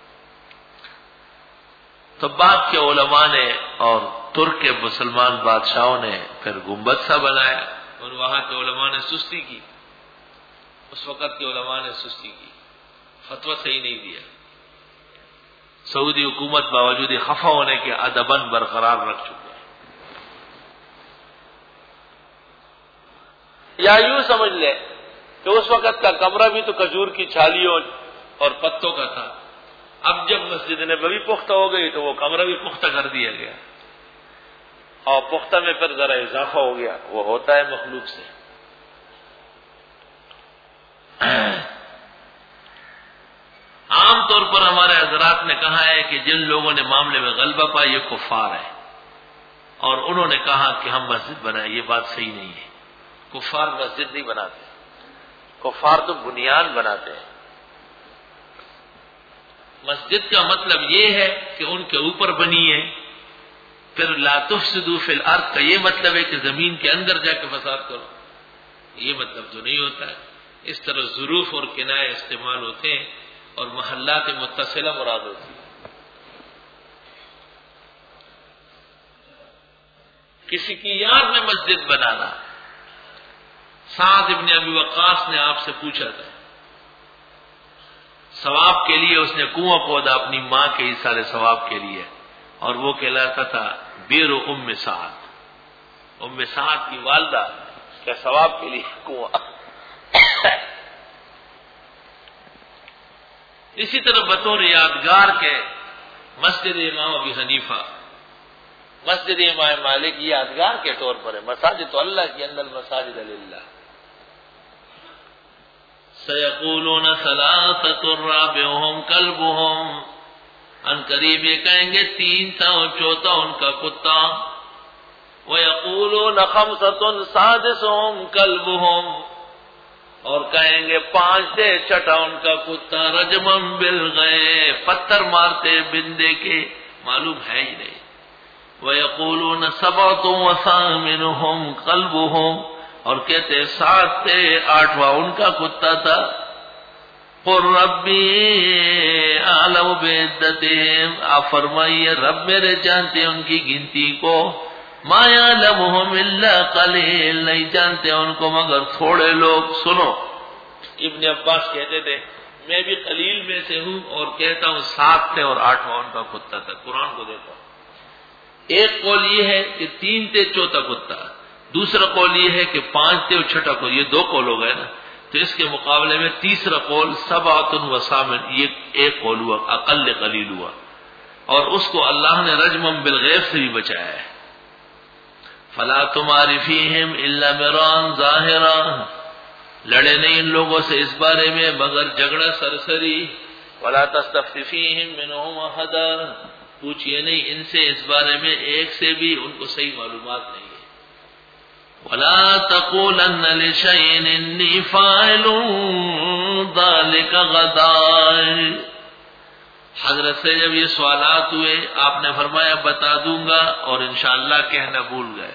تو بعد کے علماء نے اور ترک کے مسلمان بادشاہوں نے پھر گنبد سا بنایا اور وہاں کے علماء نے سستی کی. اس وقت کے علماء نے سستی کی، فتویٰ صحیح نہیں دیا. سعودی حکومت باوجود خفا ہونے کے ادباً برقرار رکھ چکے ہیں. یا یوں سمجھ لے کہ اس وقت کا کمرہ بھی تو کھجور کی چھالیوں اور پتوں کا تھا. اب جب مسجد نبوی پختہ ہو گئی تو وہ کمرہ بھی پختہ کر دیا گیا اور پختہ میں پھر ذرا اضافہ ہو گیا. وہ ہوتا ہے مخلوق سے. عام طور پر ہمارے حضرات نے کہا ہے کہ جن لوگوں نے معاملے میں غلبہ پایا یہ کفار ہے، اور انہوں نے کہا کہ ہم مسجد بنائیں. یہ بات صحیح نہیں ہے. کفار مسجد نہیں بناتے، کفار تو بنیاد بناتے ہیں. مسجد کا مطلب یہ ہے کہ ان کے اوپر بنی ہے. پھر لا تفسدوا فی الارض کا یہ مطلب ہے کہ زمین کے اندر جا کے فساد کرو. یہ مطلب تو نہیں ہوتا ہے. اس طرح ظروف اور کنائے استعمال ہوتے ہیں اور محلات متصلہ مراد ہوتی ہے. کسی کی یاد میں مسجد بنانا. سعد ابن ابی وقاص نے آپ سے پوچھا تھا، ثواب کے لیے اس نے کنواں کھودا اپنی ماں کے ایثار ثواب کے لیے، اور وہ کہلاتا تھا بیر ام سعد. ام سعد کی والدہ کیا ثواب کے لیے کنواں. اسی طرح بطور یادگار کے مسجد امام ابی حنیفہ، مسجد امام مالک یادگار کے طور پر ہے. مساجد تو اللہ کی، اندر مساجد للہ. سیقولون ثلاثۃ رابعهم کلبهم، ان قریب یہ کہیں گے تین تھا اور چوتھا ان کا کتا. ویقولون خمسۃ سادسهم کلبهم، اور کہیں گے پانچ تھے چھٹا ان کا کتا. رجمم بالغیب، پتھر مارتے بندے کے، معلوم ہے ہی نہیں. وَيَقُولُونَ سَبْعَةٌ وَثَامِنُهُمْ قَلْبُهُمْ، اور کہتے سات تھے آٹھواں ان کا کتا تھا. قُلْ رَبِّي أَعْلَمُ بِعِدَّتِهِمْ، آپ فرمائیے رب میرے جانتے ہیں ان کی گنتی کو. مَا يَعْلَمُهُمْ إِلَّا قَلِيلٌ، نہیں جانتے ان کو مگر تھوڑے لوگ. سنو، ابن عباس کہتے تھے میں بھی قلیل میں سے ہوں اور کہتا ہوں سات تھے اور آٹھواں ان کا کتا تھا. قرآن کو دیکھو، ایک قول یہ ہے کہ تین تھے چوتھا کتا، دوسرا قول یہ ہے کہ پانچ تھے اور چھٹا کتا. یہ دو قول ہو گئے نا. تو اس کے مقابلے میں تیسرا قول سبعۃ وثامن، یہ ایک قول ہوا، اقل قلیل ہوا، اور اس کو اللہ نے رجمم بالغیب سے بھی بچایا ہے. فلا تمار فیہم الا مران ظاہرا، لڑے نہیں ان لوگوں سے اس بارے میں مگر جھگڑا سرسری. ولا تستفت فیہم منہم احدا، پوچھئے نہیں ان سے اس بارے میں ایک سے بھی، ان کو صحیح معلومات نہیں ہے. ولا تقولن لشیء انی فاعل ذلک غدا، حضرت سے جب یہ سوالات ہوئے آپ نے فرمایا بتا دوں گا، اور انشاءاللہ کہنا بھول گئے.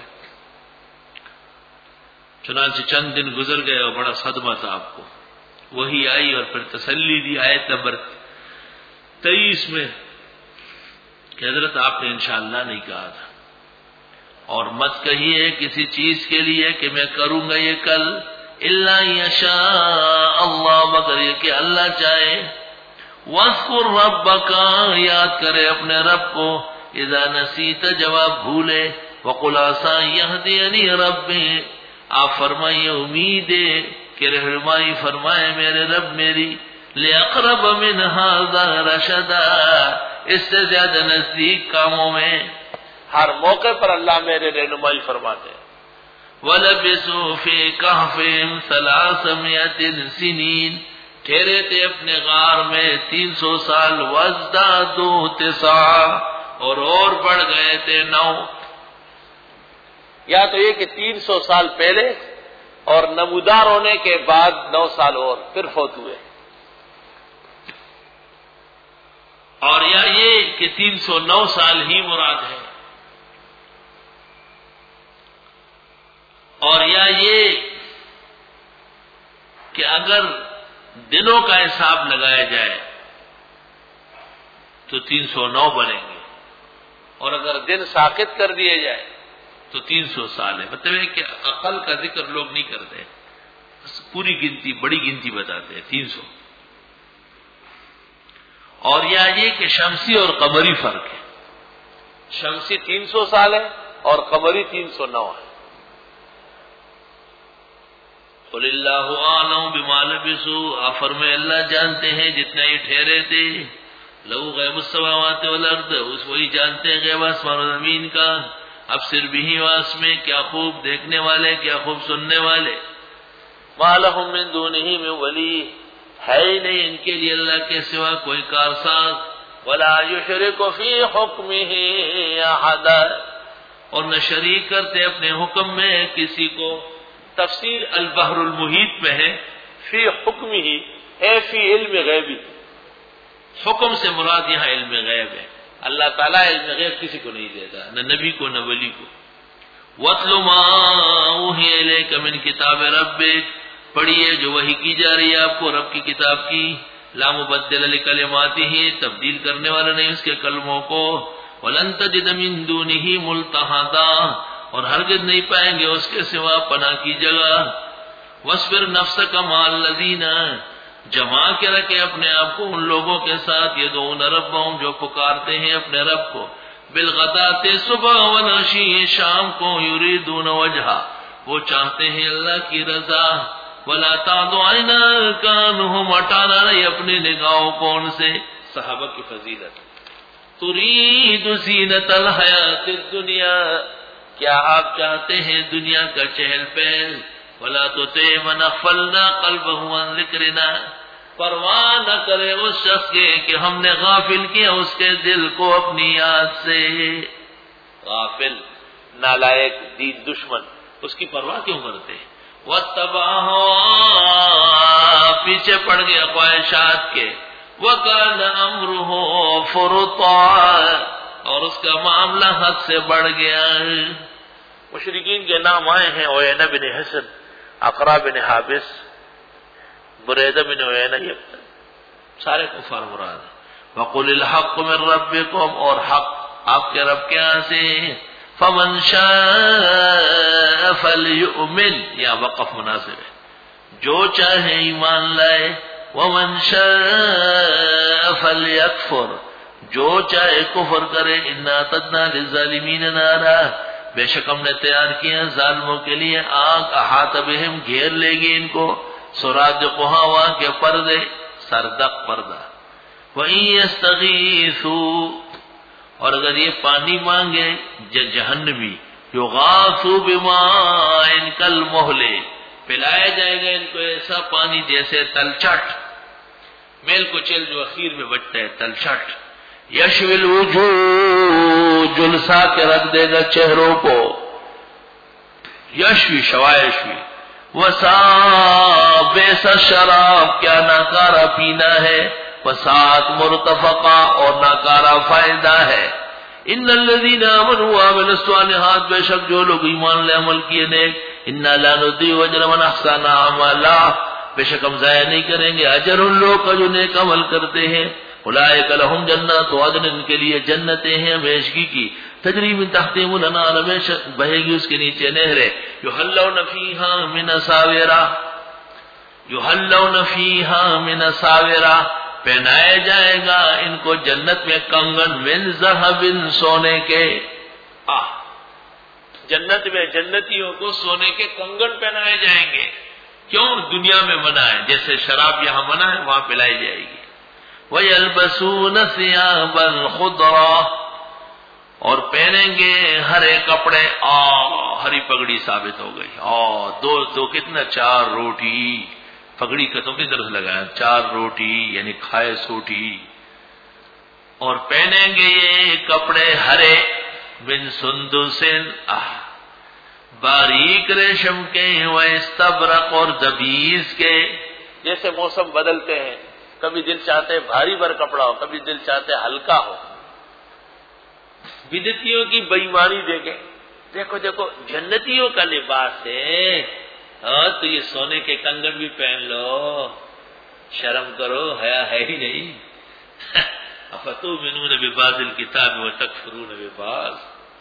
چنانچہ چند دن گزر گئے اور بڑا صدمہ تھا آپ کو. وہی آئی اور پھر تسلی دی آیت نمبر تیئیس میں کہ حضرت آپ نے انشاءاللہ نہیں کہا تھا، اور مت کہیے کسی چیز کے لیے کہ میں کروں گا یہ کل، الا یشاء اللہ، مگر یہ کہ اللہ چاہے. واذکر ربک، یاد کرے اپنے رب کو. اذا نسیت، جواب بھولے. وقل عسى یہدینی ربی، آپ فرمائیے امید ہے کہ رہنمائی فرمائے میرے رب میری. لِأَقْرَبَ مِنْ هَذَا رَشَدًا، اس سے زیادہ نزدیک کاموں میں ہر موقع پر اللہ میرے رہنمائی فرماتے ہیں۔ وَلَبِثُوا فِي كَهْفِهِمْ ثَلَاثَمِائَةٍ سِنِينَ، ٹھہرے تھے اپنے غار میں تین سو سال، وَازْدَادُوا تِسْعًا، اور اور بڑھ گئے تھے نو۔ یا تو یہ کہ تین سو سال پہلے اور نمودار ہونے کے بعد نو سال اور پھر فوت ہوئے، اور یا یہ کہ تین سو نو سال ہی مراد ہے، اور یا یہ کہ اگر دنوں کا حساب لگایا جائے تو تین سو نو بنیں گے، اور اگر دن ساقط کر دیے جائے تو تین سو سال ہے۔ مطلب ہے کہ عقل کا ذکر لوگ نہیں کرتے، پوری گنتی بڑی گنتی بتاتے ہیں تین سو۔ اور یا یہ کہ شمسی اور قمری فرق ہے، شمسی تین سو سال ہے اور قمری تین سو نو ہے۔ قل اللہ اعلم بما لبثوا، آپ فرمائے اللہ جانتے ہیں جتنا یہ ٹھہرے تھے، لو غیب السماوات والارض، اس وہی جانتے ہیں غیب آسمان و زمین کا، اب صرف بھی واس میں، کیا خوب دیکھنے والے کیا خوب سننے والے۔ ما لهم من دونه من ولی، ہے ہی نہیں ان کے لیے اللہ کے سوا کوئی کارساز، ولا یشرک فی حکمہ احدا، اور نہ شریک کرتے اپنے حکم میں کسی کو۔ تفسیر البحر المحیط میں ہے فی حکمہ اے فی علم غیبی، حکم سے مراد یہاں علم غیب ہے، اللہ تعالیٰ علم غیب کسی کو نہیں دیتا، نہ نبی کو نہ ولی کو۔ وَاتْلُ مَا أُوحِيَ إِلَيْكَ مِنْ کتاب ربک، پڑھیے جو وحی کی جا رہی ہے آپ کو رب کی کتاب کی، لا مبدل لکلماتہ، تبدیل کرنے والا نہیں اس کے کلموں کو، وَلَن تَجِدَ مِن دُونِهِ مُلْتَحَدًا، اور ہرگز نہیں پائیں گے اس کے سوا پناہ کی جگہ۔ وَاصْبِرْ نَفْسَكَ مَعَ الَّذِينَ، جما کے رکھے اپنے آپ کو ان لوگوں کے ساتھ، يدعون ربهم، جو پکارتے ہیں اپنے رب کو، بالغداۃ صبح والعشی، شام کو، یریدون وجہہ، وہ چاہتے ہیں اللہ کی رضا، ولا تعد عیناک عنہم، ہٹانا نہیں اپنی نگاہوں کو ان سے۔ صحابہ کی فضیلت، ترید زینت الحیات الدنیا، کیا آپ چاہتے ہیں دنیا کا چہل پہل، ولا تطع من اغفلنا قلبه عن ذکرنا، پرواہ نہ کرے اس شخص کے کہ ہم نے غافل کیا اس کے دل کو اپنی یاد سے۔ غافل، نالائق، دین دشمن، اس کی پرواہ کیوں کرتے؟ واتبع ہوا، پیچھے پڑ گیا خواہشات کے، وکان امرہ فرطا، اور اس کا معاملہ حد سے بڑھ گیا۔ مشرکین کے نام آئے ہیں عیینہ بن حصن، اقرا بن حابس، بریدہ بن عیینہ، یہ سارے کفار مراد ہیں۔ وَقُلِ الْحَقُّ مِن رَبِّكُمْ، اور حق آپ کے رب کے یہاں سے، فَمَنْ شَاءَ فَلْيُؤْمِنْ، یا وقف مناسب ہے، جو چاہے ایمان لائے، وَمَنْ شَاءَ فَلْيَكْفُرْ، جو چاہے کفر کرے، اِنَّا اعْتَدْنَا لِلظَّالِمِينَ نَارًا، بے شک ہم نے تیار کیا ظالموں کے لیے آگ، احاط بہم، گھیر لے گی ان کو، سرادقها، وہاں کے پردے، سردق پردہ۔ وَإِن يَسْتَغِيثُوا، اور اگر یہ پانی مانگے جہنمی، یغاثوا بماء کالمہل، پلایا جائے گا ان کو ایسا پانی جیسے تلچھٹ، میل کو چل جو اخیر میں بچتا ہے تلچھٹ، یشوی الوجوہ، جلسا کے رکھ دے گا چہروں کو، یشوی شوائشوی، وسا بیس شراب، کیا ناکارا پینا ہے، وسات مرتفقہ، اور ناکارا فائدہ ہے۔ ان الذین آمنوا وعملوا الصالحات، بے شک جو لوگ ایمان لے عمل کیے نیک، انا لا نضیع اجر من احسن عملا، بے شک ہم ضائع نہیں کریں گے اجر ان لوگ کا جو نیک عمل کرتے ہیں۔ اولئک لہم جنات عدن، ان کے لیے جنتیں ہیں ہمیشگی کی، تجری من تحتہم الانہار، ہمیشہ بہے گی اس کے نیچے نہریں، یحلون فیہا من اساور، یحلون فیہا من اساور، پہنائے جائے گا ان کو جنت میں کنگن، من ذہب، سونے کے، جنت میں جنتیوں کو سونے کے کنگن پہنائے جائیں گے۔ کیوں دنیا میں منع ہے؟ جیسے شراب یہاں منع ہے وہاں پلائی جائے گی. وَيَلْبَسُونَ ثِيَابًا خُضْرًا، اور پہنیں گے ہرے کپڑے. آ ہری پگڑی ثابت ہو گئی. آ دو دو کتنا چار روٹی، پگڑی کا تو کس طرح سے لگایا؟ چار روٹی یعنی کھائے سوٹی. اور پہنیں گے یہ کپڑے ہرے من سندسن، باریک ریشم کے، و استبرق، اور زبیز کے. جیسے موسم بدلتے ہیں، کبھی دل چاہتے بھاری بھر کپڑا ہو، کبھی دل چاہتے ہلکا ہو. بدعتیوں کی بےایمانی دیکھیں. دیکھو دیکھو جنتیوں کا لباس ہے، ہاں تو یہ سونے کے کنگن بھی پہن لو، شرم کرو، حیا ہے ہی نہیں. افتؤمنون ببعض الکتاب وتکفرون ببعض.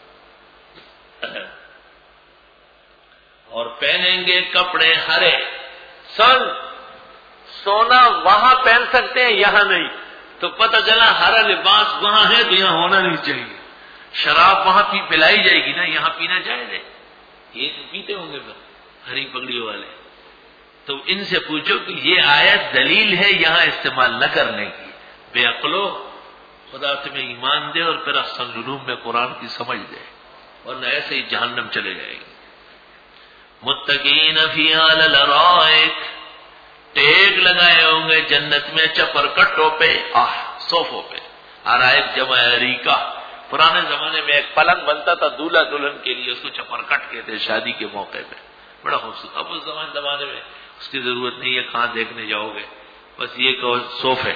اور پہنیں گے کپڑے ہرے. سن سونا وہاں پہن سکتے ہیں، یہاں نہیں. تو پتہ چلا ہرا لباس وہاں ہے تو یہاں ہونا نہیں چاہیے. شراب وہاں پی پلائی جائے گی نا، یہاں پینا جائز ہے. یہ پیتے ہوں گے ہری پگڑیوں والے. تو ان سے پوچھو کہ یہ آیت دلیل ہے یہاں استعمال نہ کرنے کی. بے عقلو، خدا تمہیں ایمان دے اور پھر احسن علوم میں قرآن کی سمجھ دے، ورنہ ایسے ہی جہنم چلے جائے گی. متقین فیہا علی الارائک، ٹیک لگائے ہوں گے جنت میں چپر کٹوں پہ، آہ صوفوں پہ. ارائک جمع اریکہ. پرانے زمانے میں ایک پلنگ بنتا تھا دولہا دلہن کے لیے، اس کو چپر کٹ کہتے شادی کے موقع پہ، بڑا خوبصورت. اب اس زمانے زمانے میں اس کی ضرورت نہیں ہے، کہاں دیکھنے جاؤ گے، بس یہ کہ صوفے.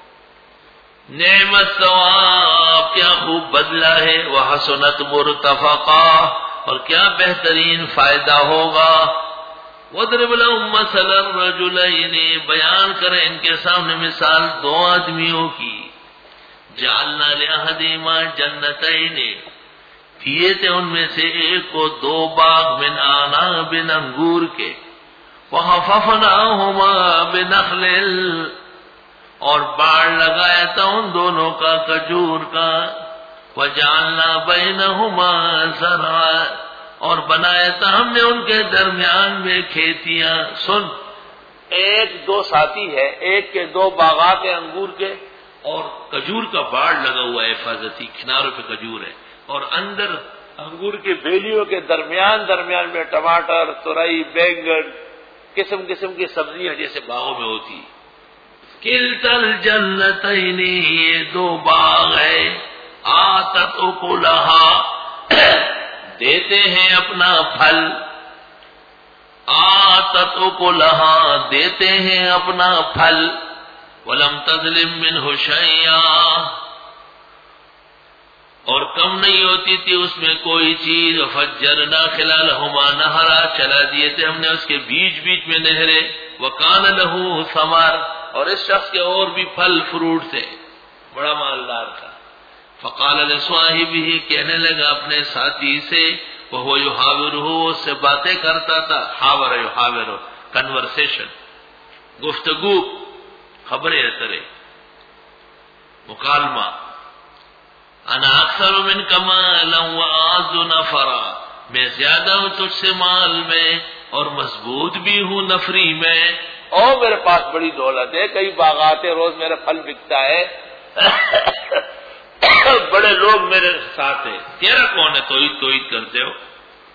نعمت ثواب، کیا خوب بدلہ ہے. وحسنت مرتفقا، اور کیا بہترین فائدہ ہوگا. وَاضْرِبْ لَهُم مَّثَلَ الرَّجُلَيْنِ، بیان کریں ان کے سامنے مثال دو آدمیوں کی. جعلنا لأحدهما جنتين، دیے تھے ان میں سے ایک کو دو باغ من اعناب، انگور کے. وحففناهما بنخل، اور باڑ لگایا تھا ان دونوں کا کھجور کا. وجعلنا بینہما زرعا، اور بنایا تھا ہم نے ان کے درمیان میں کھیتیاں. سن، ایک دو ساتھی ہے، ایک کے دو باغات ہیں انگور کے، اور کھجور کا باڑ لگا ہوا ہے حفاظتی، کناروں پہ کھجور ہے، اور اندر انگور کی بیلیوں کے درمیان درمیان میں ٹماٹر، ترئی، بینگن، قسم قسم کی سبزیاں جیسے باغوں میں ہوتی. کلتا الجنتین، یہ دو باغ ہے. آتت اکلہا، دیتے ہیں اپنا پھل. آتت اکلہا، دیتے ہیں اپنا پھل. ولم تظلم منہ شیئا، اور کم نہیں ہوتی تھی اس میں کوئی چیز. فجرنا خلالہما نہرا، چلا دیے تھے ہم نے اس کے بیچ بیچ میں نہریں. وکان لہ ثمر، اور اس شخص کے اور بھی پھل فروٹ تھے، بڑا مالدار تھا. فقال لصاحبہ، کہنے لگا اپنے ساتھی سے، وہ یحاورہ، اس سے باتیں کرتا تھا. حاور یحاور، کنورسیشن، گفتگو، خبریں اترے، مکالمہ. انا اکثر منک مالا واعز نفرا، میں زیادہ ہوں تجھ سے مال میں اور مضبوط بھی ہوں نفری میں. اور میرے پاس بڑی دولت ہے، کئی باغات ہیں، روز میرا پھل بکتا ہے، بڑے لوگ میرے ساتھ ہیں. تیرا کون ہے توحید توحید کرتے ہو؟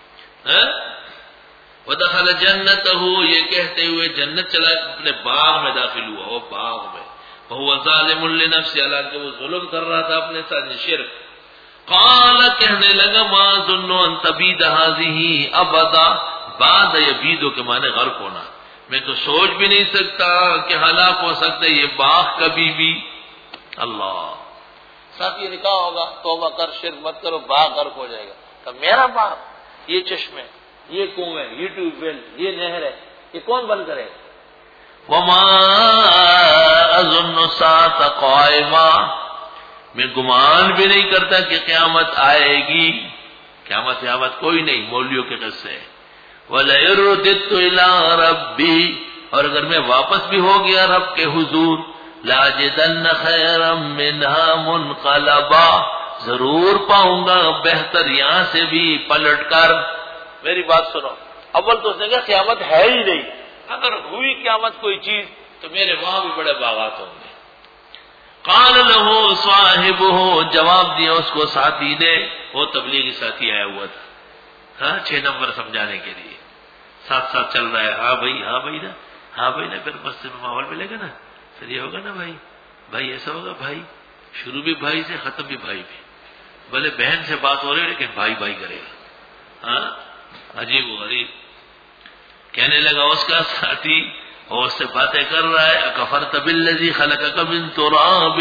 ودخل جنتہ، یہ کہتے ہوئے جنت چلا، اپنے باغ میں داخل ہوا. وہ باغ میں وہ ظالم لنفسہ، حالانکہ وہ ظلم کر رہا تھا اپنے ساتھ، شرک. قال، کہنے لگا ما ظن ان تبید هذه ابدا، بعد یبیدو کے معنی غرق ہونا، میں تو سوچ بھی نہیں سکتا کہ ہلاک ہو سکتا ہے یہ باغ کبھی بھی. اللہ، ساتھ یہ لکھا ہوگا توبہ کر، شرک مت کرو، باغ غرق ہو جائے گا. کہ میرا باغ، یہ چشمے، یہ کنویں، یہ ٹیوب ویل، یہ نہر ہے، یہ کون بند کرے گا؟ وما اظن الساعة قائمہ، میں گمان بھی نہیں کرتا کہ قیامت آئے گی. قیامت قیامت کوئی نہیں، مولویوں کے قصے. وَلَئِن رُدِدتُّ إِلَىٰ رَبِّي، اور اگر میں واپس بھی ہو گیا رب کے حضور، لَأَجِدَنَّ خَيْرًا مِّنْهَا مُنْقَلَبًا، ضرور پاؤں گا بہتر یہاں سے بھی پلٹ کر. میری بات سنو، اول تو اس نے کہا قیامت ہے ہی نہیں، اگر ہوئی قیامت کوئی چیز تو میرے وہاں بھی بڑے باغات ہوں گے. قال له صاحبه، جواب دیا اس کو ساتھی نے، وہ تبلیغی ساتھی آیا ہوا تھا، ہاں چھ نمبر سمجھانے کے لیے، ساتھ ساتھ چل رہا ہے، ہاں بھائی ہاں بھائی نا ہاں بھائی نا، پھر مسجد میں ماحول ملے گا نا، پھر یہ ہوگا نا بھائی بھائی ایسا ہوگا، بھائی شروع بھی بھائی سے ختم بھی بھائی بھی، بھلے بہن سے بات ہو رہی ہے لیکن بھائی بھائی کرے گا. ہاں عجیب و غریب. کہنے لگا اس کا ساتھی، اور اس سے باتیں کر رہا ہے، اکفرت بالذی خلقک من تراب،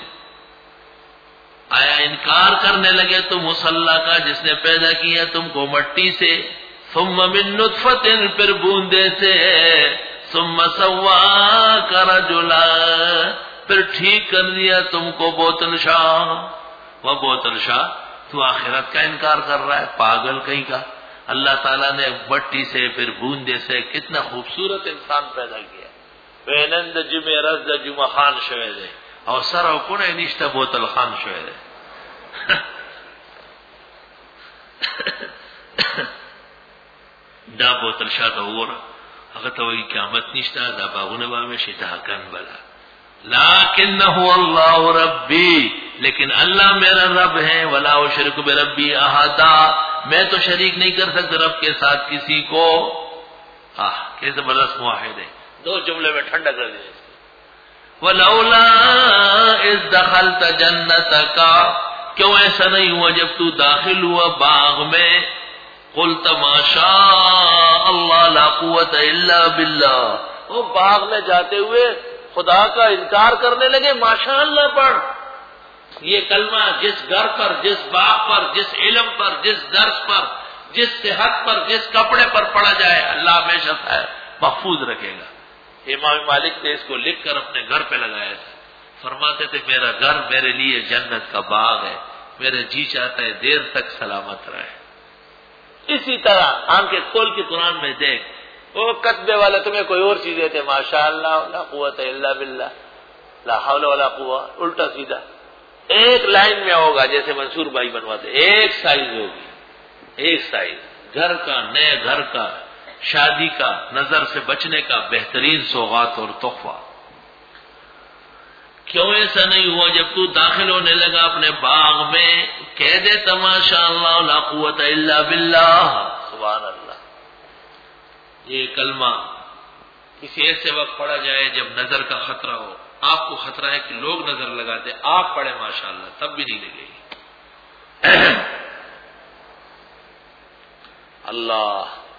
آیا انکار کرنے لگے تم اس اللہ کا جس نے پیدا کیا تم کو مٹی سے، ثم من نطفت، پھر بوندے سے، ثم سواک رجلا، پھر ٹھیک کر دیا تم کو بوتل شاہ. وہ بوتل شاہ تو آخرت کا انکار کر رہا ہے، پاگل کہیں کا. اللہ تعالیٰ نے مٹی سے پھر بوندے سے کتنا خوبصورت انسان پیدا کیا. وینند جمع رزد جمع خان شوئے دے اور سر او کونه نشته بوتل خان شوئے دے. دا بوتل شاته وره هغه ته وی قیامت نشته، دا باغونه به شتاکن بلا. لیکنه الله ربی، لیکن اللہ میرا رب ہے. ولا اشرک بربی احدا، میں تو شریک نہیں کر سکتا رب کے ساتھ کسی کو. آہ کیسے زبردست موحد ہے. دو جملے میں ٹھنڈا کر دیا. ولولا اذ دخلت جنتک، کیوں ایسا نہیں ہوا جب تو داخل ہوا باغ میں، قلت ما شاء اللہ لا قوت الا باللہ، وہ باغ میں جاتے ہوئے خدا کا انکار کرنے لگے ماشاء اللہ پڑھ. یہ کلمہ جس گھر پر، جس باغ پر، جس علم پر، جس درس پر، جس صحت پر، جس کپڑے پر پڑا جائے، اللہ ہمیشہ محفوظ رکھے گا. امام مالک نے اس کو لکھ کر اپنے گھر پہ لگایا تھا. فرماتے تھے میرا گھر میرے لیے جنت کا باغ ہے، میرا جی چاہتا ہے دیر تک سلامت رہے. اسی طرح آنکھیں کھول کے قرآن میں دیکھ، وہ کتبے والا تمہیں کوئی اور چیز دیتے، ماشاء اللہ لا قوت الا باللہ، لا حول ولا قوت، الٹا سیدھا ایک لائن میں ہوگا جیسے منصور بھائی بنواتے، ایک سائز ہوگی، ایک سائز. گھر کا، نئے گھر کا، شادی کا، نظر سے بچنے کا بہترین سوغات اور تحفہ. کیوں ایسا نہیں ہوا جب تو داخل ہونے لگا اپنے باغ میں، کہہ دے ماشاء اللہ لا قوت الا باللہ. سبحان اللہ. یہ کلمہ کسی ایسے وقت پڑھا جائے جب نظر کا خطرہ ہو. آپ کو خطرہ ہے کہ لوگ نظر لگاتے، آپ پڑھیں ماشاء اللہ تب بھی نہیں لگے گی. اللہ.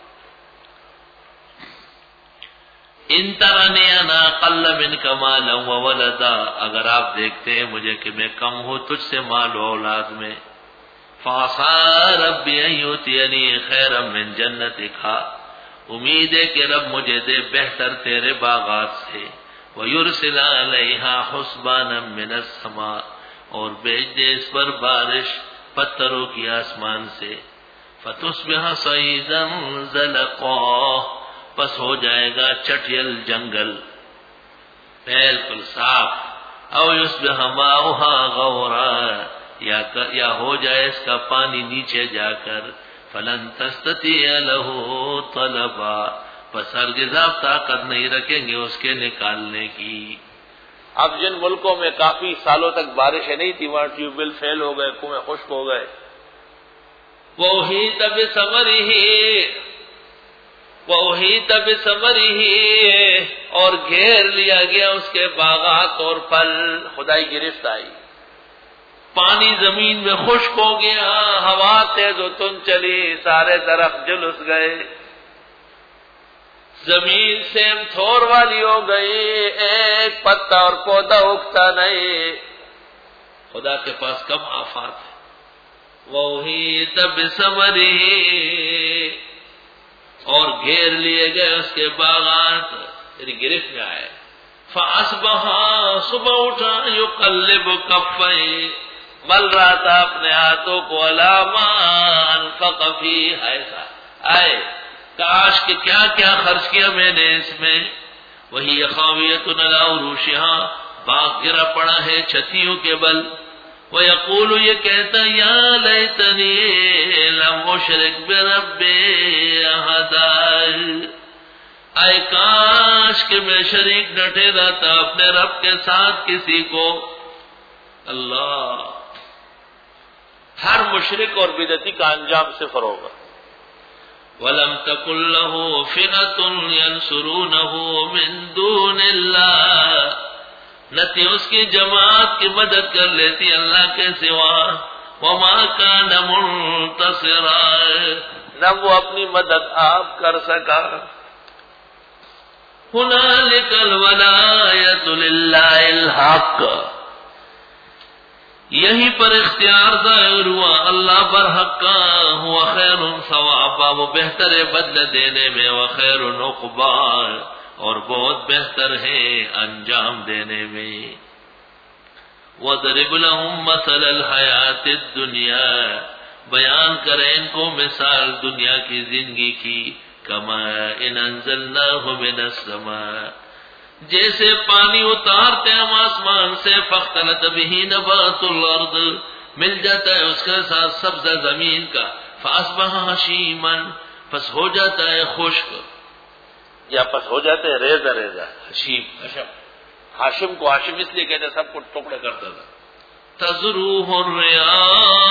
ان ترانی انا قل منک مالا وولدا، اگر آپ دیکھتے ہیں مجھے کہ میں کم ہوں تجھ سے مال و اولاد میں، فعسى ربی ان یؤتینی خیرا من جنتک، امید ہے کہ رب مجھے دے بہتر تیرے باغات سے، ویرسل علیہا حسبانا من السماء، اور بھیج دے اس پر بارش پتھروں کی آسمان سے، فتصبح صعیدا زلقا، پس ہو جائے گا چٹیل جنگل بالکل صاف، او یصبح ماؤها غورا، یا یا ہو جائے اس کا پانی نیچے جا کر، فلن تستطيع له طلبا، پس ہرگز آپ طاقت نہیں رکھیں گے اس کے نکالنے کی. اب جن ملکوں میں کافی سالوں تک بارشیں نہیں تھی وہاں ٹیوب ویل فیل ہو گئے، کنویں خشک ہو گئے. وَأُحِيطَ بِثَمَرِهِ وَأُحِيطَ بِثَمَرِهِ، اور گھیر لیا گیا اس کے باغات اور پھل. خدائی گرفت آئی، پانی زمین میں خشک ہو گیا، ہوا تیز و تن چلی، سارے درخت جلس گئے، زمین سیم تھور والی ہو گئی، ایک پتا اور پودا اگتا نہیں. خدا کے پاس کم آفات ہے. وَأُحِيطَ بِثَمَرِهِ، اور گھیر لیے گئے اس کے باغات، یعنی گرفت میں آئے. فَأَصْبَحَ، صبح اٹھا، يُقَلِّبُ كَفَّيْهِ، مل رہا تھا اپنے ہاتھوں کو، عَلَىٰ مَا أَنفَقَ فِيهِ، ایسا آئے کاش کہ کیا کیا خرچ کیا میں نے اس میں. وہی خاویۃ علی عروشها، باغ گرا پڑا ہے چھتیوں کے بل. وَيَقُولُ، یہ کہتا یا لیتنی لم اشرک بربی احدا، اے کاش کہ میں شریک نہ ٹھہراتا اپنے رب کے ساتھ کسی کو. اللہ، ہر مشرک اور بدعتی کا انجام صفر ہوگا. وَلَمْ تَكُنْ لَهُ فِئَةٌ يَنْصُرُونَهُ مِنْ دُونِ اللَّهِ، نہ تھی اس کی جماعت کی مدد کر لیتی اللہ کے سوا. وَمَا كَانَ مُنْتَصِرًا، نہ وہ اپنی مدد آپ کر سکا. هُنَالِكَ الْوَلَایَةُ لِلَّهِ الْحَقِّ، یہیں پر اختیار ظاہر ہوا اللہ پر حق کا. ہوا خیر ثوابا، وہ بہتر ہے بدلہ دینے میں. وخیر عقبا، اور بہت بہتر ہے انجام دینے میں. وَضْرِبْ لَهُمْ مَثَلَ الْحَيَاةِ الدُّنْيَا، بیان کریں ان کو مثال دنیا کی زندگی کی. كَمَاءٍ أَنزَلْنَاهُ مِنَ السَّمَاءِ، جیسے پانی اتارتے ہم آسمان سے. فاختلط به نبات الارض، مل جاتا ہے اس کے ساتھ سبزہ زمین کا. فاصبح ہشیما، پس ہو جاتا ہے خشک، یا پس ہو جاتے ہیں ریزہ ریزہ. ہشیم، ہاشم کو ہاشم اس لیے کہتے سب کو ٹکڑے کرتا تھا. تزروہ الرياح،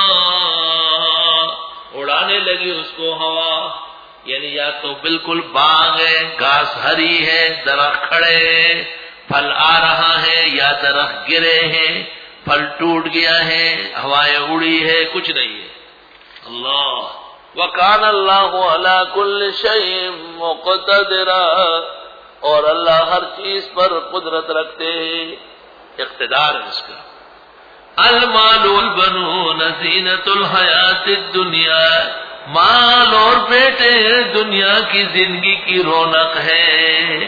اڑانے لگی اس کو ہوا. یعنی یا تو بالکل باغ ہے، گھاس ہری ہے، درخت کھڑے ہیں، پھل آ رہا ہے، یا درخت گرے ہیں، پھل ٹوٹ گیا ہے، ہوائیں اڑی ہے، کچھ نہیں ہے. اللہ، وَكَانَ اللَّهُ عَلَى كُلِّ شَيْءٍ مُقْتَدِرًا، اور اللہ ہر چیز پر قدرت رکھتے ہیں، اقتدار ہے اس کا. المال والبنون زینۃ الحیات الدنیا، مال اور بیٹے دنیا کی زندگی کی رونق ہے.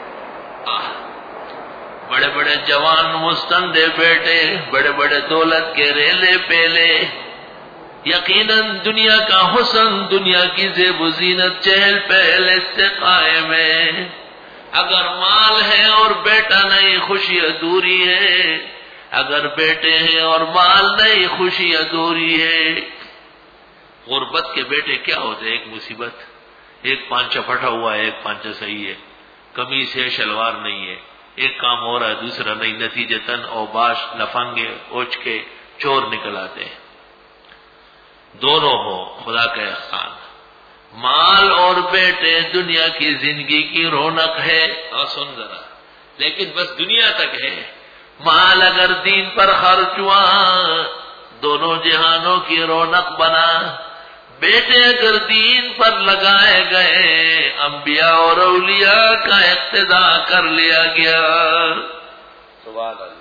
بڑے بڑے جوان مستندے بیٹے، بڑے بڑے دولت کے ریلے پیلے. یقیناً دنیا کا حسن، دنیا کی زیب و زینت چہل پہل سے قائم ہے. اگر مال ہے اور بیٹا نہیں، خوشی ادھوری ہے. اگر بیٹے ہیں اور مال نہیں، خوشی ادھوری ہے. غربت کے بیٹے کیا ہوتے ہیں؟ ایک مصیبت، ایک پانچا پھٹا ہوا ہے، ایک پانچا صحیح ہے، قمیص ہے شلوار نہیں ہے، ایک کام ہو رہا ہے دوسرا نہیں، نتیجتاً اوباش لفنگے اوچ کے چور نکل آتے ہیں. دونوں ہو خدا کا احسان. مال اور بیٹے دنیا کی زندگی کی رونق ہے. اور سن ذرا، لیکن بس دنیا تک ہے. مال اگر دین پر خرچ ہوا دونوں جہانوں کی رونق بنا. بیٹے اگر دین پر لگائے گئے انبیاء اور اولیاء کا اقتداء کر لیا گیا. سبحان اللہ.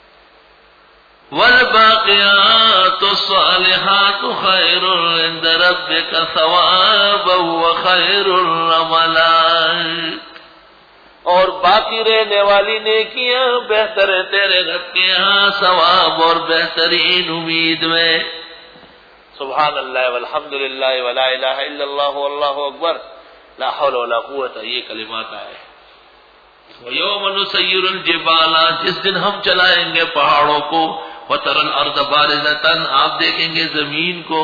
والباقیات الصالحات خیر عند ربک ثوابا وخیر عملا، اور باقی رہنے والی نیکیاں بہتر ہے تیرے رب کے یہاں ثواب اور بہترین امید میں. سبحان اللہ والحمد للہ ولا الہ الا اللہ واللہ اکبر لا حول ولا قوت، یہ کلمات آئے. وَيَوْمَ نُسَيِّرُ الْجِبَالَ، جس دن ہم چلائیں گے پہاڑوں کو. وَتَرَى الْأَرْضَ بَارِزَةً، آپ دیکھیں گے زمین کو.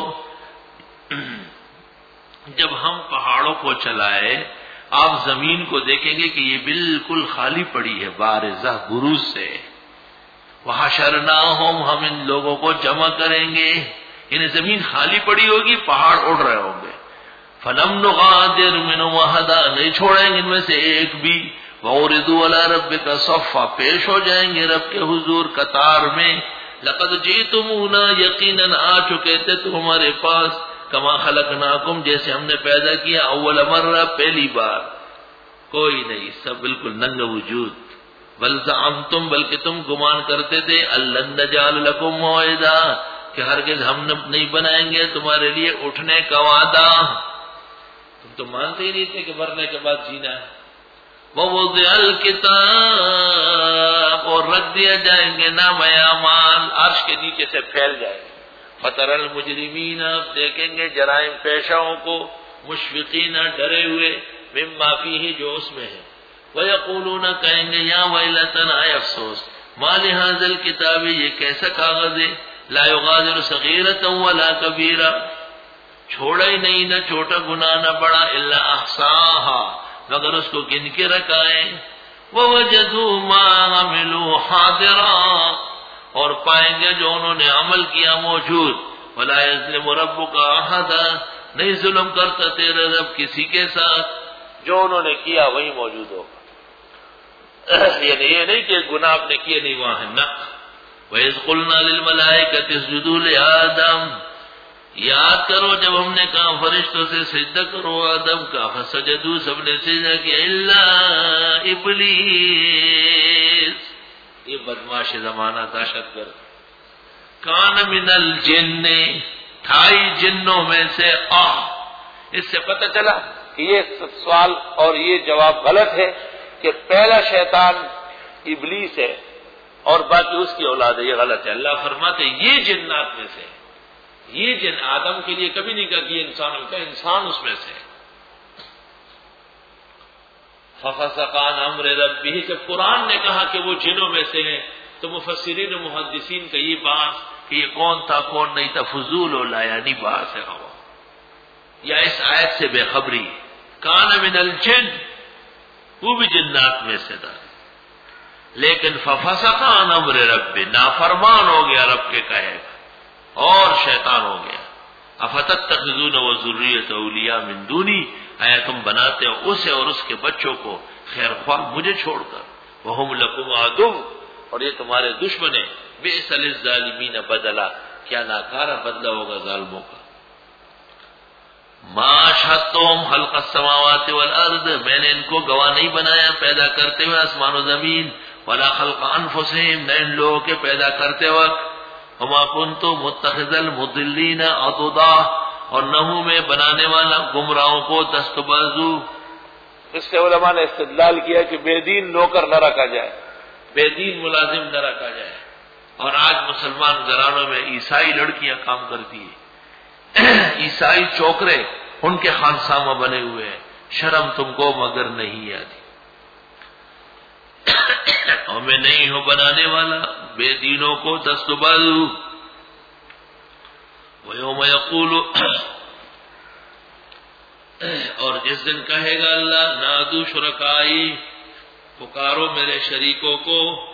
جب ہم پہاڑوں کو چلائے آپ زمین کو دیکھیں گے کہ یہ بالکل خالی پڑی ہے، بارزہ بروز سے. وَحَشَرْنَاهُمْ، ہم ان لوگوں کو جمع کریں گے. یعنی زمین خالی پڑی ہوگی، پہاڑ اڑ رہے ہوں گے. فَلَمْ نُغَادِرْ مِنْهُمْ أَحَدًا، نہیں چھوڑیں گے ان میں سے ایک بھی. وَعُرِضُوا عَلَىٰ رَبِّكَ صَفًّا، پیش ہو جائیں گے رب کے حضور قطار میں. لَقَدْ جِئْتُمُونَا، یقیناً آ چکے تھے تمہارے پاس. کما خلقناکم، جیسے ہم نے پیدا کیا اول مرہ، پہلی بار. کوئی نہیں، سب بالکل ننگ وجود. بل زعمتم، بلکہ تم گمان کرتے تھے الَّن نَجْعَلَ لَكُم مَّوْعِدًا، کہ ہرگز ہم نہیں بنائیں گے تمہارے لیے اٹھنے کا وعدہ. تم تو مانتے ہی نہیں تھے کہ مرنے کے بعد جینا ہے. وَوُضِعَ الْكِتَابُ، اور رکھ دیا جائیں گے نام اعمال، عرش کے نیچے سے پھیل جائیں گے. فَتَرَى الْمُجْرِمِينَ، آپ دیکھیں گے جرائم پیشاؤں کو، مشفقین، ڈرے ہوئے، مما فیہ، جو اس میں ہے. وَيَقُولُونَ، کہیں گے یا ویلتنا، اے افسوس، ما لِهَذَا الْكِتَابِ، یہ کیسا کاغذ ہے، لا یغادر صغیرۃ ولا کبیرہ، چھوڑا ہی نہیں نہ چھوٹا گناہ نہ بڑا، الا احصاها، مگر اس کو گن کے رکھائیں. وَوَجَدُوا مَا عَمِلُوا حَاضِرًا اور پائیں گے جو انہوں نے عمل کیا موجود. وَلَا يَظْلِمُ رَبُّكَ أَحَدًا نہیں ظلم کرتا تیرا رب کسی کے ساتھ. جو انہوں نے کیا وہی موجود ہوگا. یعنی یہ نہیں کہ گناہ آپ نے کیے نہیں وہاں ہے نہ. وَإِذْ قُلْنَا لِلْمَلَائِكَةِ اسْجُدُوا لِآدَمَ یاد کرو جب ہم نے کہا فرشتوں سے سجدہ کرو آدم کا. فسجدوا سب نے سجدہ کیا الا ابلیس یہ بدماش زمانہ دہشت گرد کان من الجن تھائی جنوں میں سے. آہ اس سے پتہ چلا کہ یہ سوال اور یہ جواب غلط ہے کہ پہلا شیطان ابلیس ہے اور باقی اس کی اولاد ہے. یہ غلط ہے. اللہ فرماتے یہ جنات میں سے یہ جن آدم کے لیے کبھی نہیں کہا کہ یہ انسان ہوتا ہے. انسان اس میں سے. ففسق عن امر ربہ جب قرآن نے کہا کہ وہ جنوں میں سے ہیں تو مفسرین و محدثین کا یہ بات کہ یہ کون تھا کون نہیں تھا فضول و لایانی بات ہے ہوا یا اس آیت سے بے خبری. کان من الجن وہ بھی جنات میں سے تھا لیکن ففسق عن امر رب نافرمان ہو گیا رب کے کہے اور شیطان ہو گیا. افتتخذون وذریۃ اولیاء من دونی آیا تم بناتے ہو اسے اور اس کے بچوں کو خیر خواہ مجھے چھوڑ کر. وہم لکم عدو اور یہ تمہارے دشمن ہیں. بئس للظالمین بدلا کیا ناکارہ بدلہ ہوگا ظالموں کا. ما اشہدتہم خلق السماوات والارض میں نے ان کو گواہ نہیں بنایا پیدا کرتے ہوئے آسمان و زمین. ولا خلق انفسہم نہ ان لوگوں کے پیدا کرتے وقت. وما كنت متخذ المضلین عضدا اور نہ ہوں میں بنانے والا گمراہوں کو دست بازو. اس سے علماء نے استدلال کیا کہ بے دین نوکر نہ رکھا جائے بے دین ملازم نہ رکھا جائے. اور آج مسلمان گھرانوں میں عیسائی لڑکیاں کام کرتی ہیں. عیسائی چوکرے ان کے خانسامہ بنے ہوئے ہیں. شرم تم کو مگر نہیں آتی. اور میں نہیں ہوں بنانے والا بے دینوں کو دست بازو. وَيَوْمَ يَقُولُ اور جس دن کہے گا اللہ نادو شرکائی پکارو میرے شریکوں کو.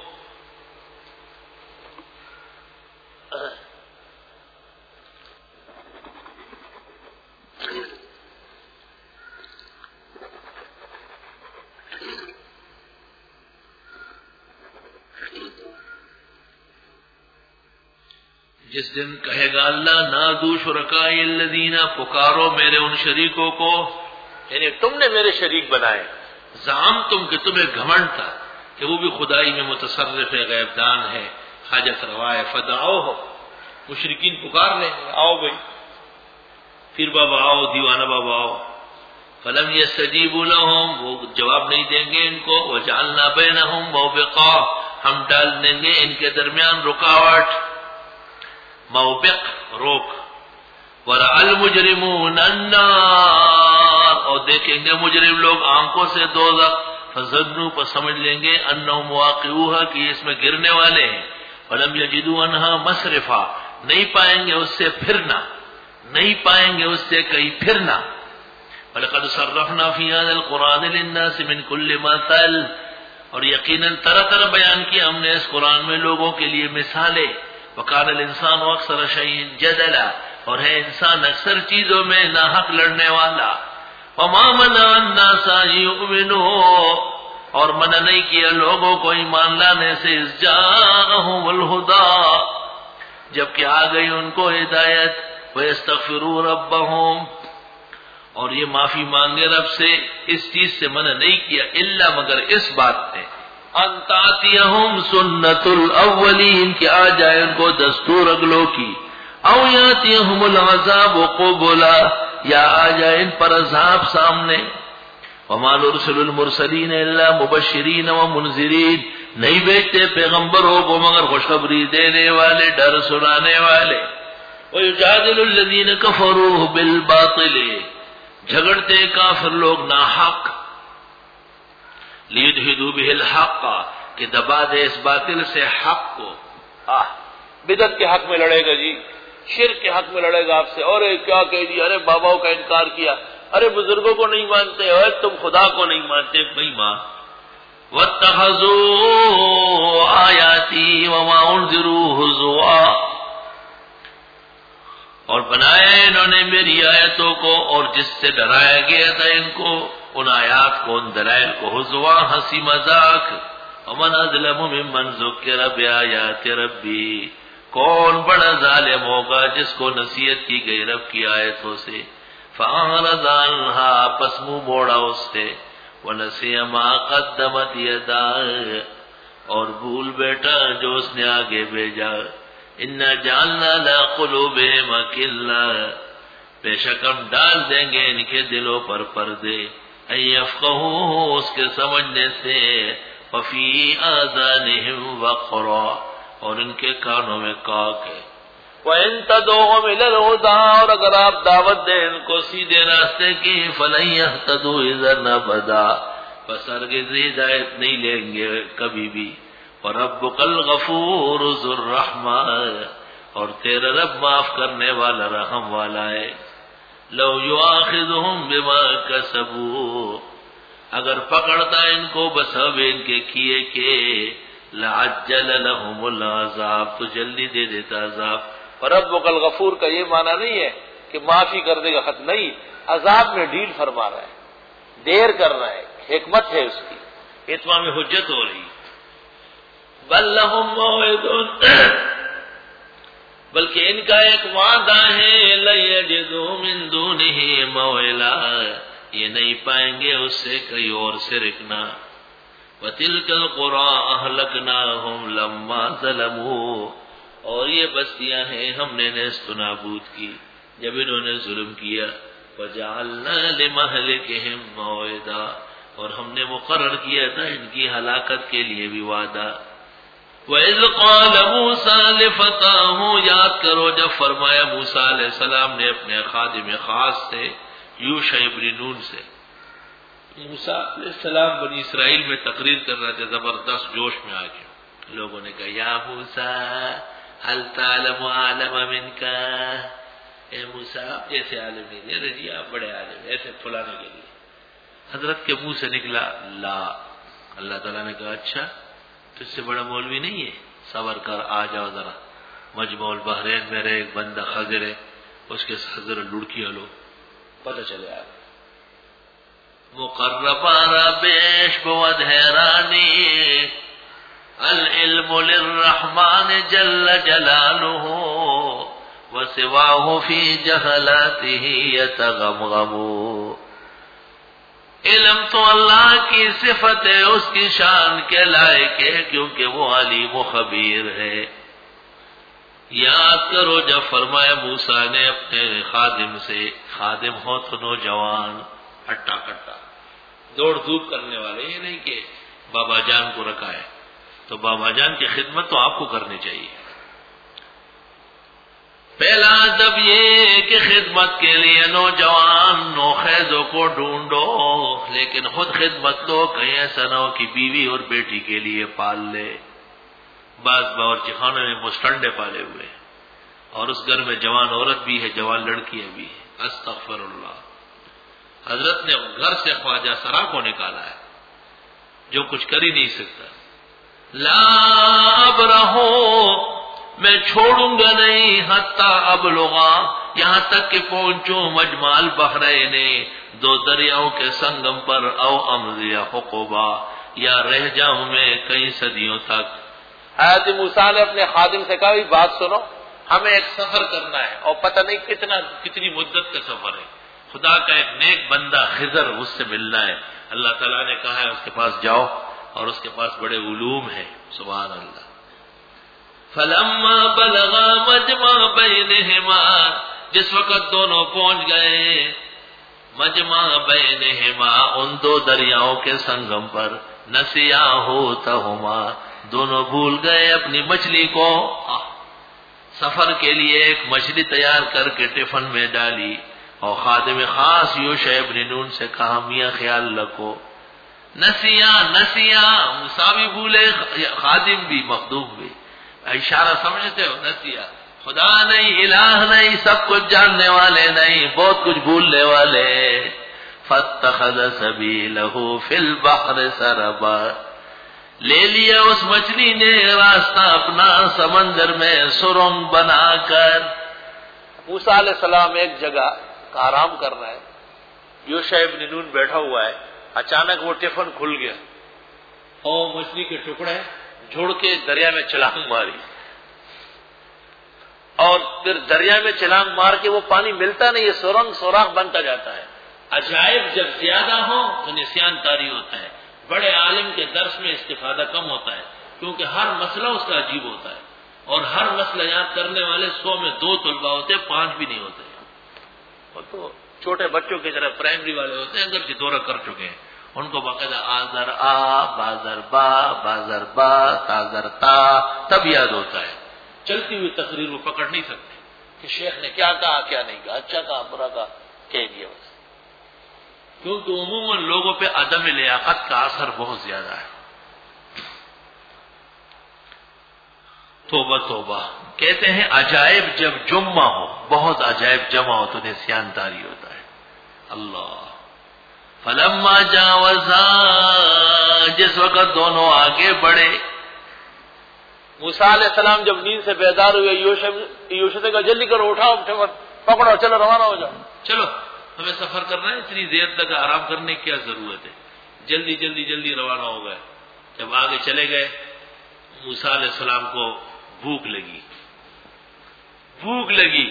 جس دن کہے گا اللہ نادو شرکائی الذین پکارو میرے ان شریکوں کو یعنی تم نے میرے شریک بنائے. زعم تم کہ تمہیں گھمنڈ تھا کہ وہ بھی خدائی میں متصرف ہے غیب دان ہے حاجت روا ہے. فدعو ہو مشرکین پکار لیں گے آؤ بھائی پھر بابا آؤ دیوانہ بابا آؤ. فلم یستجیبوا لہم وہ جواب نہیں دیں گے ان کو. وجعلنا بینہم موبقا ہم ڈال دیں گے ان کے درمیان رکاوٹ. موبق روک. ورأى المجرمون النار اور دیکھیں گے مجرم لوگ آنکھوں سے دوزخ. فظنوا پر سمجھ لیں گے انہم واقعوها کہ اس میں گرنے والے ہیں. فلم یجدوا عنها مصرفا نہیں پائیں گے اس سے پھرنا نہیں پائیں گے اس سے کہیں پھرنا. ولقد صرفنا في هذا القرآن للناس من كل مثل اور یقیناً طرح طرح بیان کیا ہم نے اس قرآن میں لوگوں کے لیے مثالیں. وقال الانسان اکثر شیء جدلا اور ہے انسان اکثر چیزوں میں ناحق لڑنے والا. وما منع الناس یؤمنوا اور منع نہیں کیا لوگوں کو ایمان لانے سے اذ جاءہم الہدی جبکہ آ گئی ان کو ہدایت. ویستغفروا ربہم اور یہ معافی مانگے رب سے اس چیز سے منع نہیں کیا الا مگر اس بات نے ان تاتیہم سنت الاولین کہ آ جائے ان کو دستور اگلوں کی. او یاتیہم العذاب قبلا یا آ جائے ان پر عذاب سامنے. وما نرسل المرسلین الا مبشرین ومنذرین نہیں بھیجتے پیغمبروں کو مگر خوشخبری دینے والے ڈر سنانے والے. ویجادل الذین کفروا بالباطل جھگڑتے کافر لوگ ناحق. لیدہدوا بہ الحق کہ دبا دے اس باطل سے حق کو. آہ بدعت کے حق میں لڑے گا جی شرک کے حق میں لڑے گا آپ سے. اور کیا کہہ دیا ارے باباؤں کا انکار کیا ارے بزرگوں کو نہیں مانتے، اور تم خدا کو نہیں مانتے، بھائی ماں. وَاتَّخَذُوا آیَاتِي وَمَا أُنذِرُوا هُزُوًا، اور بنایا انہوں نے میری آیتوں کو اور جس سے ڈرایا گیا تھا ان کو، ان آیات کو، ان دلائل کو، ہزوا، ہنسی مذاق. ومن اظلم ممن ذکر بآیات ربی، کون بڑا ظالم ہوگا جس کو نصیحت کی گئی رب کی آیتوں سے. فأعرض عنها، پس منہ موڑا اس سے. ونسی ما قدمت یداه، اور بھول بیٹا جو اس نے آگے بھیجا. انا جعلنا لا قلوبهم اکلا، بے شک ہم ڈال دیں گے ان کے دلوں پر پردے. ان یفقهوه، اس کے سمجھنے سے. وفی آذانهم وقرا، اور ان کے کانوں میں کاک ہے. وَإِن تَدْعُوهُمْ إِلَى الْهُدَىٰ، اور اگر آپ دعوت دیں ان کو سیدھے راستے کی، فلن يهتدوا اذا ابدا، بس ہرگز ہدایت نہیں لیں گے کبھی بھی. وَرَبُّكَ الْغَفُورُ ذُو الرَّحْمَةِ، اور تیرا رب معاف کرنے والا رحم والا ہے. لو يؤاخذهم بما كسبوا، اگر پکڑتا ان کو بسبب ان کے کیے کے، لعجل لهم العذاب، تو جلدی دے دیتا عذاب. ربک الغفور کا یہ معنی نہیں ہے کہ معافی کر دے گا خط، نہیں، عذاب میں ڈھیل فرما رہا ہے، دیر کر رہا ہے، حکمت ہے اس کی، اتمام حجت ہو رہی. بل لهم موعد، بلکہ ان کا ایک وعدہ ہے. لن یجدوا من دونہ موئلا، یہ نہیں پائیں گے اس سے کہیں اور سے رکنا. وتلک القری اہلکناہم لما ظلموا، اور یہ بستیاں ہیں ہم نے نیست و نابود کی جب انہوں نے ظلم کیا. وجعلنا لمہلکہم موعدا، اور ہم نے مقرر کیا تھا ان کی ہلاکت کے لیے بھی وعدہ. وَإِذْ قَالَ مُوسَىٰ لِفَتَاهُ، یاد کرو جب فرمایا موسیٰ علیہ السلام نے اپنے خادم خاص سے، یوشع ابن نون سے. موسیٰ علیہ السلام بنی اسرائیل میں تقریر کر رہے تھے، زبردست جوش میں آ کے لوگوں نے کہا یا موسیٰ هل تعلم عالم منک، اے موسیٰ آپ جیسے عالم نہیں دے رہے، آپ بڑے عالم، ایسے پھلانے کے لیے. حضرت کے منہ سے نکلا لا. اللہ تعالیٰ نے کہا اچھا تجھ سے بڑا مولوی نہیں ہے، صبر کر، آ جاؤ ذرا. مجمع البحرین میں رہے ایک بندہ خضر ہے، اس کے ساتھ ذرا لڑکی لو، پتہ چلے آ مقربانہ بیش بود حیرانی. العلم للرحمن جل جلالہ وسواہ فی جہلاتہ یتغمغم. علم تو اللہ کی صفت ہے، اس کی شان کے لائق ہے، کیونکہ وہ علیم و خبیر ہے. یاد کرو جب فرمایا موسیٰ نے اپنے خادم سے، خادم ہو تو نوجوان، ہٹا کٹا دوڑ دھوپ کرنے والے، یہ نہیں کہ بابا جان کو رکھا ہے تو بابا جان کی خدمت تو آپ کو کرنی چاہیے. پہلا ادب یہ کہ خدمت کے لیے نوجوان نوخیزوں کو ڈھونڈو، لیکن خود خدمت لو، کہیں ایسا نہ ہو کہ بیوی اور بیٹی کے لیے پال لے. بعض باورچی خانے میں مسٹنڈے پالے ہوئے، اور اس گھر میں جوان عورت بھی ہے، جوان لڑکیاں بھی ہے. استغفر اللہ. حضرت نے گھر سے خواجہ سرا کو نکالا ہے جو کچھ کر ہی نہیں سکتا. لا ابرہو، میں چھوڑوں گا نہیں، حتی ابلغا، یہاں تک کہ پہنچوں مجمع البحرین، دو دریاؤں کے سنگم پر، او امضی حقبا، یا رہ جاؤں میں کئی صدیوں تک. حضرت موسیٰ نے اپنے خادم سے کہا بات سنو، ہمیں ایک سفر کرنا ہے اور پتہ نہیں کتنا کتنی مدت کا سفر ہے. خدا کا ایک نیک بندہ خضر، اس سے ملنا ہے. اللہ تعالیٰ نے کہا ہے اس کے پاس جاؤ، اور اس کے پاس بڑے علوم ہیں، سبحان اللہ. فلما بلغا مجمع بینہما، جس وقت دونوں پہنچ گئے مجمع بینہما، ان دو دریاؤں کے سنگم پر، نسیا ہوتہما، دونوں بھول گئے اپنی مچھلی کو. سفر کے لیے ایک مچھلی تیار کر کے ٹفن میں ڈالی، اور خادم خاص یوشع ابن نون سے کہا میاں خیال رکھو. نسیا نسیا، موسیٰ بھی بھولے، خادم بھی، مخدوم بھی. اشارہ سمجھتے ہو؟ نسیا خدا نہیں، الہ نہیں، سب کچھ جاننے والے نہیں، بہت کچھ بھولنے والے. فاتخذ سبیلہ فی البحر سربا، لے لیا اس مچھلی نے راستہ اپنا سمندر میں سرنگ بنا کر. موسیٰ علیہ السلام ایک جگہ آرام کر رہے ہیں، یوشع ابن نون بیٹھا ہوا ہے، اچانک وہ ٹفن کھل گیا اور مچھلی کے ٹکڑے جھوڑ کے دریا میں چھلانگ ماری، اور پھر دریا میں چھلانگ مار کے وہ پانی ملتا نہیں ہے، سرنگ سوراخ بنتا جاتا ہے. عجائب جب زیادہ ہو تو نسیان طاری ہوتا ہے. بڑے عالم کے درس میں استفادہ کم ہوتا ہے کیونکہ ہر مسئلہ اس کا عجیب ہوتا ہے، اور ہر مسئلہ یاد کرنے والے سو میں دو طلبہ ہوتے ہیں، پانچ بھی نہیں ہوتے. اور تو چھوٹے بچوں کی طرح پرائمری والے ہوتے ہیں، اگرچہ دورہ کر چکے ہیں، ان کو باقاعدہ آزر آ، بازر با، بازر با، تازر تا تب یاد ہوتا ہے. چلتی ہوئی تقریر وہ پکڑ نہیں سکتے کہ شیخ نے کیا کہا کیا نہیں کہا، اچھا کہا برا کہا، کہہ دیا بس. کیونکہ عموماً لوگوں پہ عدم لیاقت کا اثر بہت زیادہ ہے. توبہ توبہ. کہتے ہیں عجائب جب جمع ہو، بہت عجائب جمع ہو تو نسیان طاری ہوتا ہے. اللہ. فلما جاوزا، جس وقت دونوں آگے بڑھے. موسیٰ علیہ السلام جب نیند سے بیدار ہوئے، یوشع سے کہا جلدی کرو، اٹھاؤ، پکڑو، چلو روانہ ہو جاؤ. چلو ہمیں سفر کرنا ہے، اتنی دیر تک آرام کرنے کی کیا ضرورت ہے. جلدی جلدی جلدی روانہ ہو گئے. جب آگے چلے گئے، موسیٰ علیہ السلام کو بھوک لگی بھوک لگی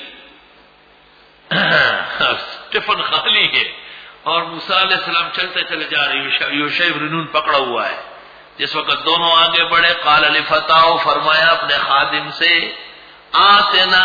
ٹفن خالی ہے اور موسیٰ علیہ السلام چلتے چلے جا رہے، یوشع ابن نون پکڑا ہوا ہے. جس وقت دونوں آگے بڑھے، قال لفتاہ، فرمایا اپنے خادم سے، آتنا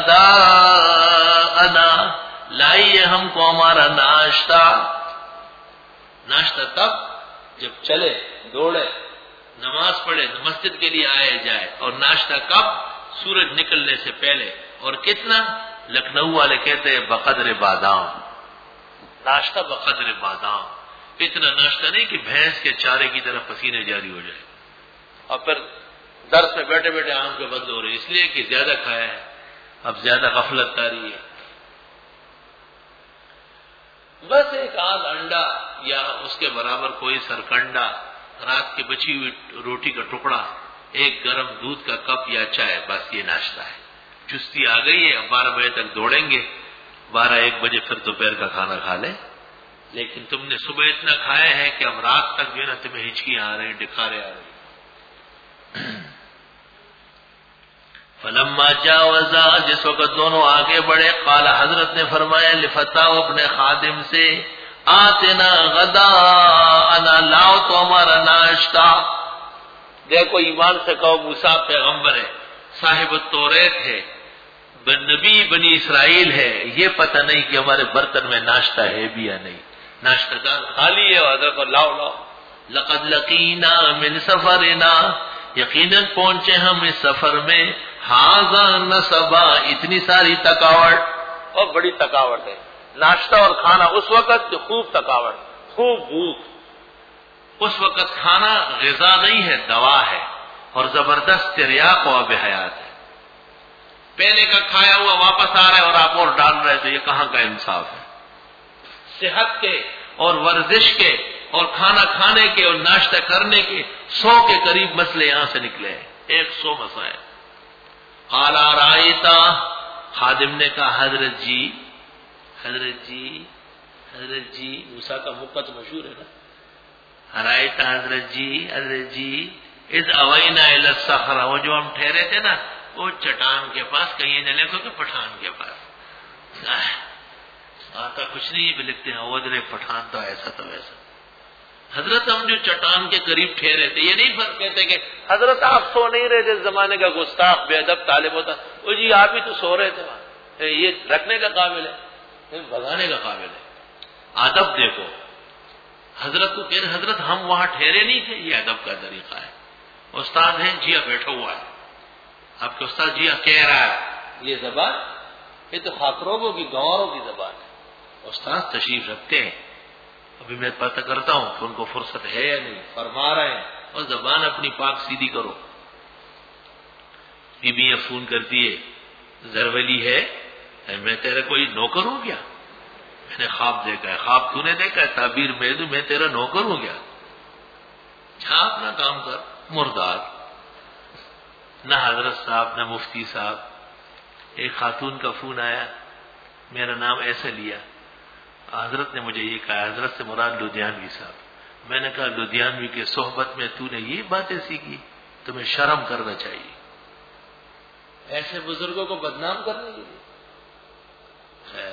غداءنا، لائیے ہم کو ہمارا ناشتہ. ناشتہ تب جب چلے، دوڑے، نماز پڑھے، مسجد کے لیے آئے جائے. اور ناشتہ کب؟ سورج نکلنے سے پہلے. اور کتنا؟ لکھنؤ والے کہتے ہیں بقدر بادام. ناشتہ بقدر بادام. اتنا ناشتہ نہیں کہ بھینس کے چارے کی طرح پسینے جاری ہو جائے اور پھر درس میں بیٹھے بیٹھے آنکھ کے بند ہو رہے، اس لیے کہ زیادہ کھایا ہے، اب زیادہ غفلت کاری ہے. بس ایک آدھ انڈا یا اس کے برابر کوئی سرکنڈا، رات کی بچی ہوئی روٹی کا ٹکڑا، ایک گرم دودھ کا کپ یا چائے، بس یہ ناشتہ ہے. چستی آ گئی ہے، اب بارہ بجے تک دوڑیں گے، بارہ ایک بجے پھر دوپہر کا کھانا کھا لیں. لیکن تم نے صبح اتنا کھایا ہے کہ اب رات تک جو ہے نا تمہیں ہچکیاں آ رہی، ڈکارے آ رہی. فلما جاوزا، جس وقت دونوں آگے بڑھے، قال، حضرت نے فرمایا لفتاہ، اپنے خادم سے، آتنا غداءنا، لاؤ تو ہمارا ناشتہ. دیکھو ایمان سے کہو موسیٰ پیغمبر ہے، صاحب التوریت ہے، نبی بنی اسرائیل ہے، یہ پتہ نہیں کہ ہمارے برتن میں ناشتہ ہے بھی یا نہیں. ناشتہ دان خالی ہے، حضرت کو لاؤ لاؤ. لقد لقینا من سفرنا، یقیناً پہنچے ہم اس سفر میں، ھذا نصبا، اتنی ساری تھکاوٹ. اور بڑی تھکاوٹ ہے ناشتہ اور کھانا اس وقت، خوب تھکاوٹ، خوب بھوک. اس وقت کھانا غذا نہیں ہے، دوا ہے، اور زبردست تریاق و آب حیات ہے. پہلے کا کھایا ہوا واپس آ رہا ہے اور آپ اور ڈال رہے تو یہ کہاں کا انصاف ہے. صحت کے اور ورزش کے اور کھانا کھانے کے اور ناشتہ کرنے کے سو کے قریب مسئلے یہاں سے نکلے ہیں، ایک سو مسائل. قال رایتا، خادم نے کہا حضرت جی، حضرت جی، حضرت جی، موسیٰ کا مقت مشہور ہے نا. رایتا، حضرت جی، حضرت جی، اذ اوینا الی الصخرہ، وہ جو ہم ٹھہرے تھے نا وہ چٹان کے پاس، کہیں نہ لکھو کہ پٹھان کے پاس. آتا کچھ نہیں بھی لکھتے ہیں ادھر پٹھان تو ایسا تو ویسا. حضرت ہم جو چٹان کے قریب ٹھہرے تھے، یہ نہیں فرق کہتے کہ حضرت آپ سو نہیں رہے تھے، زمانے کا گستاخ بے ادب طالب ہوتا، وہ جی آپ ہی تو سو رہے تھے وہاں. یہ رکھنے کا قابل ہے، بھگانے کا قابل ہے. ادب دیکھو، حضرت کو کہہ رہے حضرت ہم وہاں ٹھہرے نہیں تھے، یہ ادب کا طریقہ ہے. استاد ہیں، جیا بیٹھا ہوا ہے، آپ کے استاد جیا کہہ رہا ہے، یہ زبان یہ تو خاکروبوں کی، گواروں کی زبان ہے. استاد تشریف رکھتے ہیں، ابھی میں پتہ کرتا ہوں کہ ان کو فرصت ہے یا نہیں، فرما رہے ہیں، اور زبان اپنی پاک سیدھی کرو. بی بی فون کرتی ہے زرولی ہے میں تیرا کوئی نوکر ہوں کیا؟ میں نے خواب دیکھا ہے، خواب تو نے دیکھا ہے، تعبیر میں دوں، میں تیرا نوکر ہوں کیا؟ جہاں اپنا کام کر مردار. نہ حضرت صاحب نہ مفتی صاحب. ایک خاتون کا فون آیا، میرا نام ایسے لیا، حضرت نے مجھے یہ کہا، حضرت سے مراد لدھیانوی صاحب. میں نے کہا لدھیانوی کے صحبت میں تو نے یہ باتیں سیکھی، تمہیں شرم کرنا چاہیے ایسے بزرگوں کو بدنام کرنے کے لیے. خیر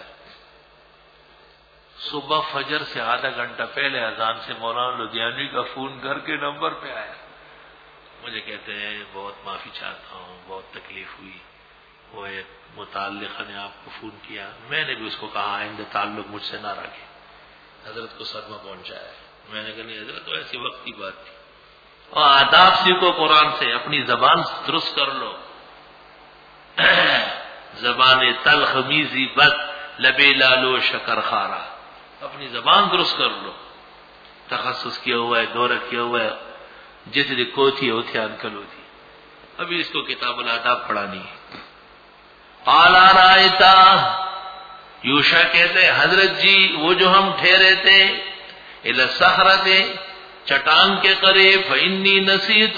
صبح فجر سے آدھا گھنٹہ پہلے اذان سے مولانا لدھیانوی کا فون گھر کے نمبر پہ آیا. مجھے کہتے ہیں بہت معافی چاہتا ہوں، بہت تکلیف ہوئی، وہ ایک متعلقہ نے آپ کو فون کیا. میں نے بھی اس کو کہا آئندہ تعلق مجھ سے نہ رکھے، حضرت کو صدمہ پہنچایا. میں نے کہا نہیں حضرت تو ایسی وقت کی بات تھی. اور آداب سیکھو قرآن سے، اپنی زبان درست کر لو. زبان تلخ میزی بد لبے لالو شکر خارا، اپنی زبان درست کر لو. تخصص کیا ہوا ہے، دورہ کیا ہوا ہے، جتنی کوتھی ہوتی انکل ہوتی. ابھی اس کو کتاب الاداب پڑھانی ہے. قال رایتا، یوشا کہتے حضرت جی وہ جو ہم ٹھہرے تھے الی الصخرۃ چٹان کے قریب، فانی نسیت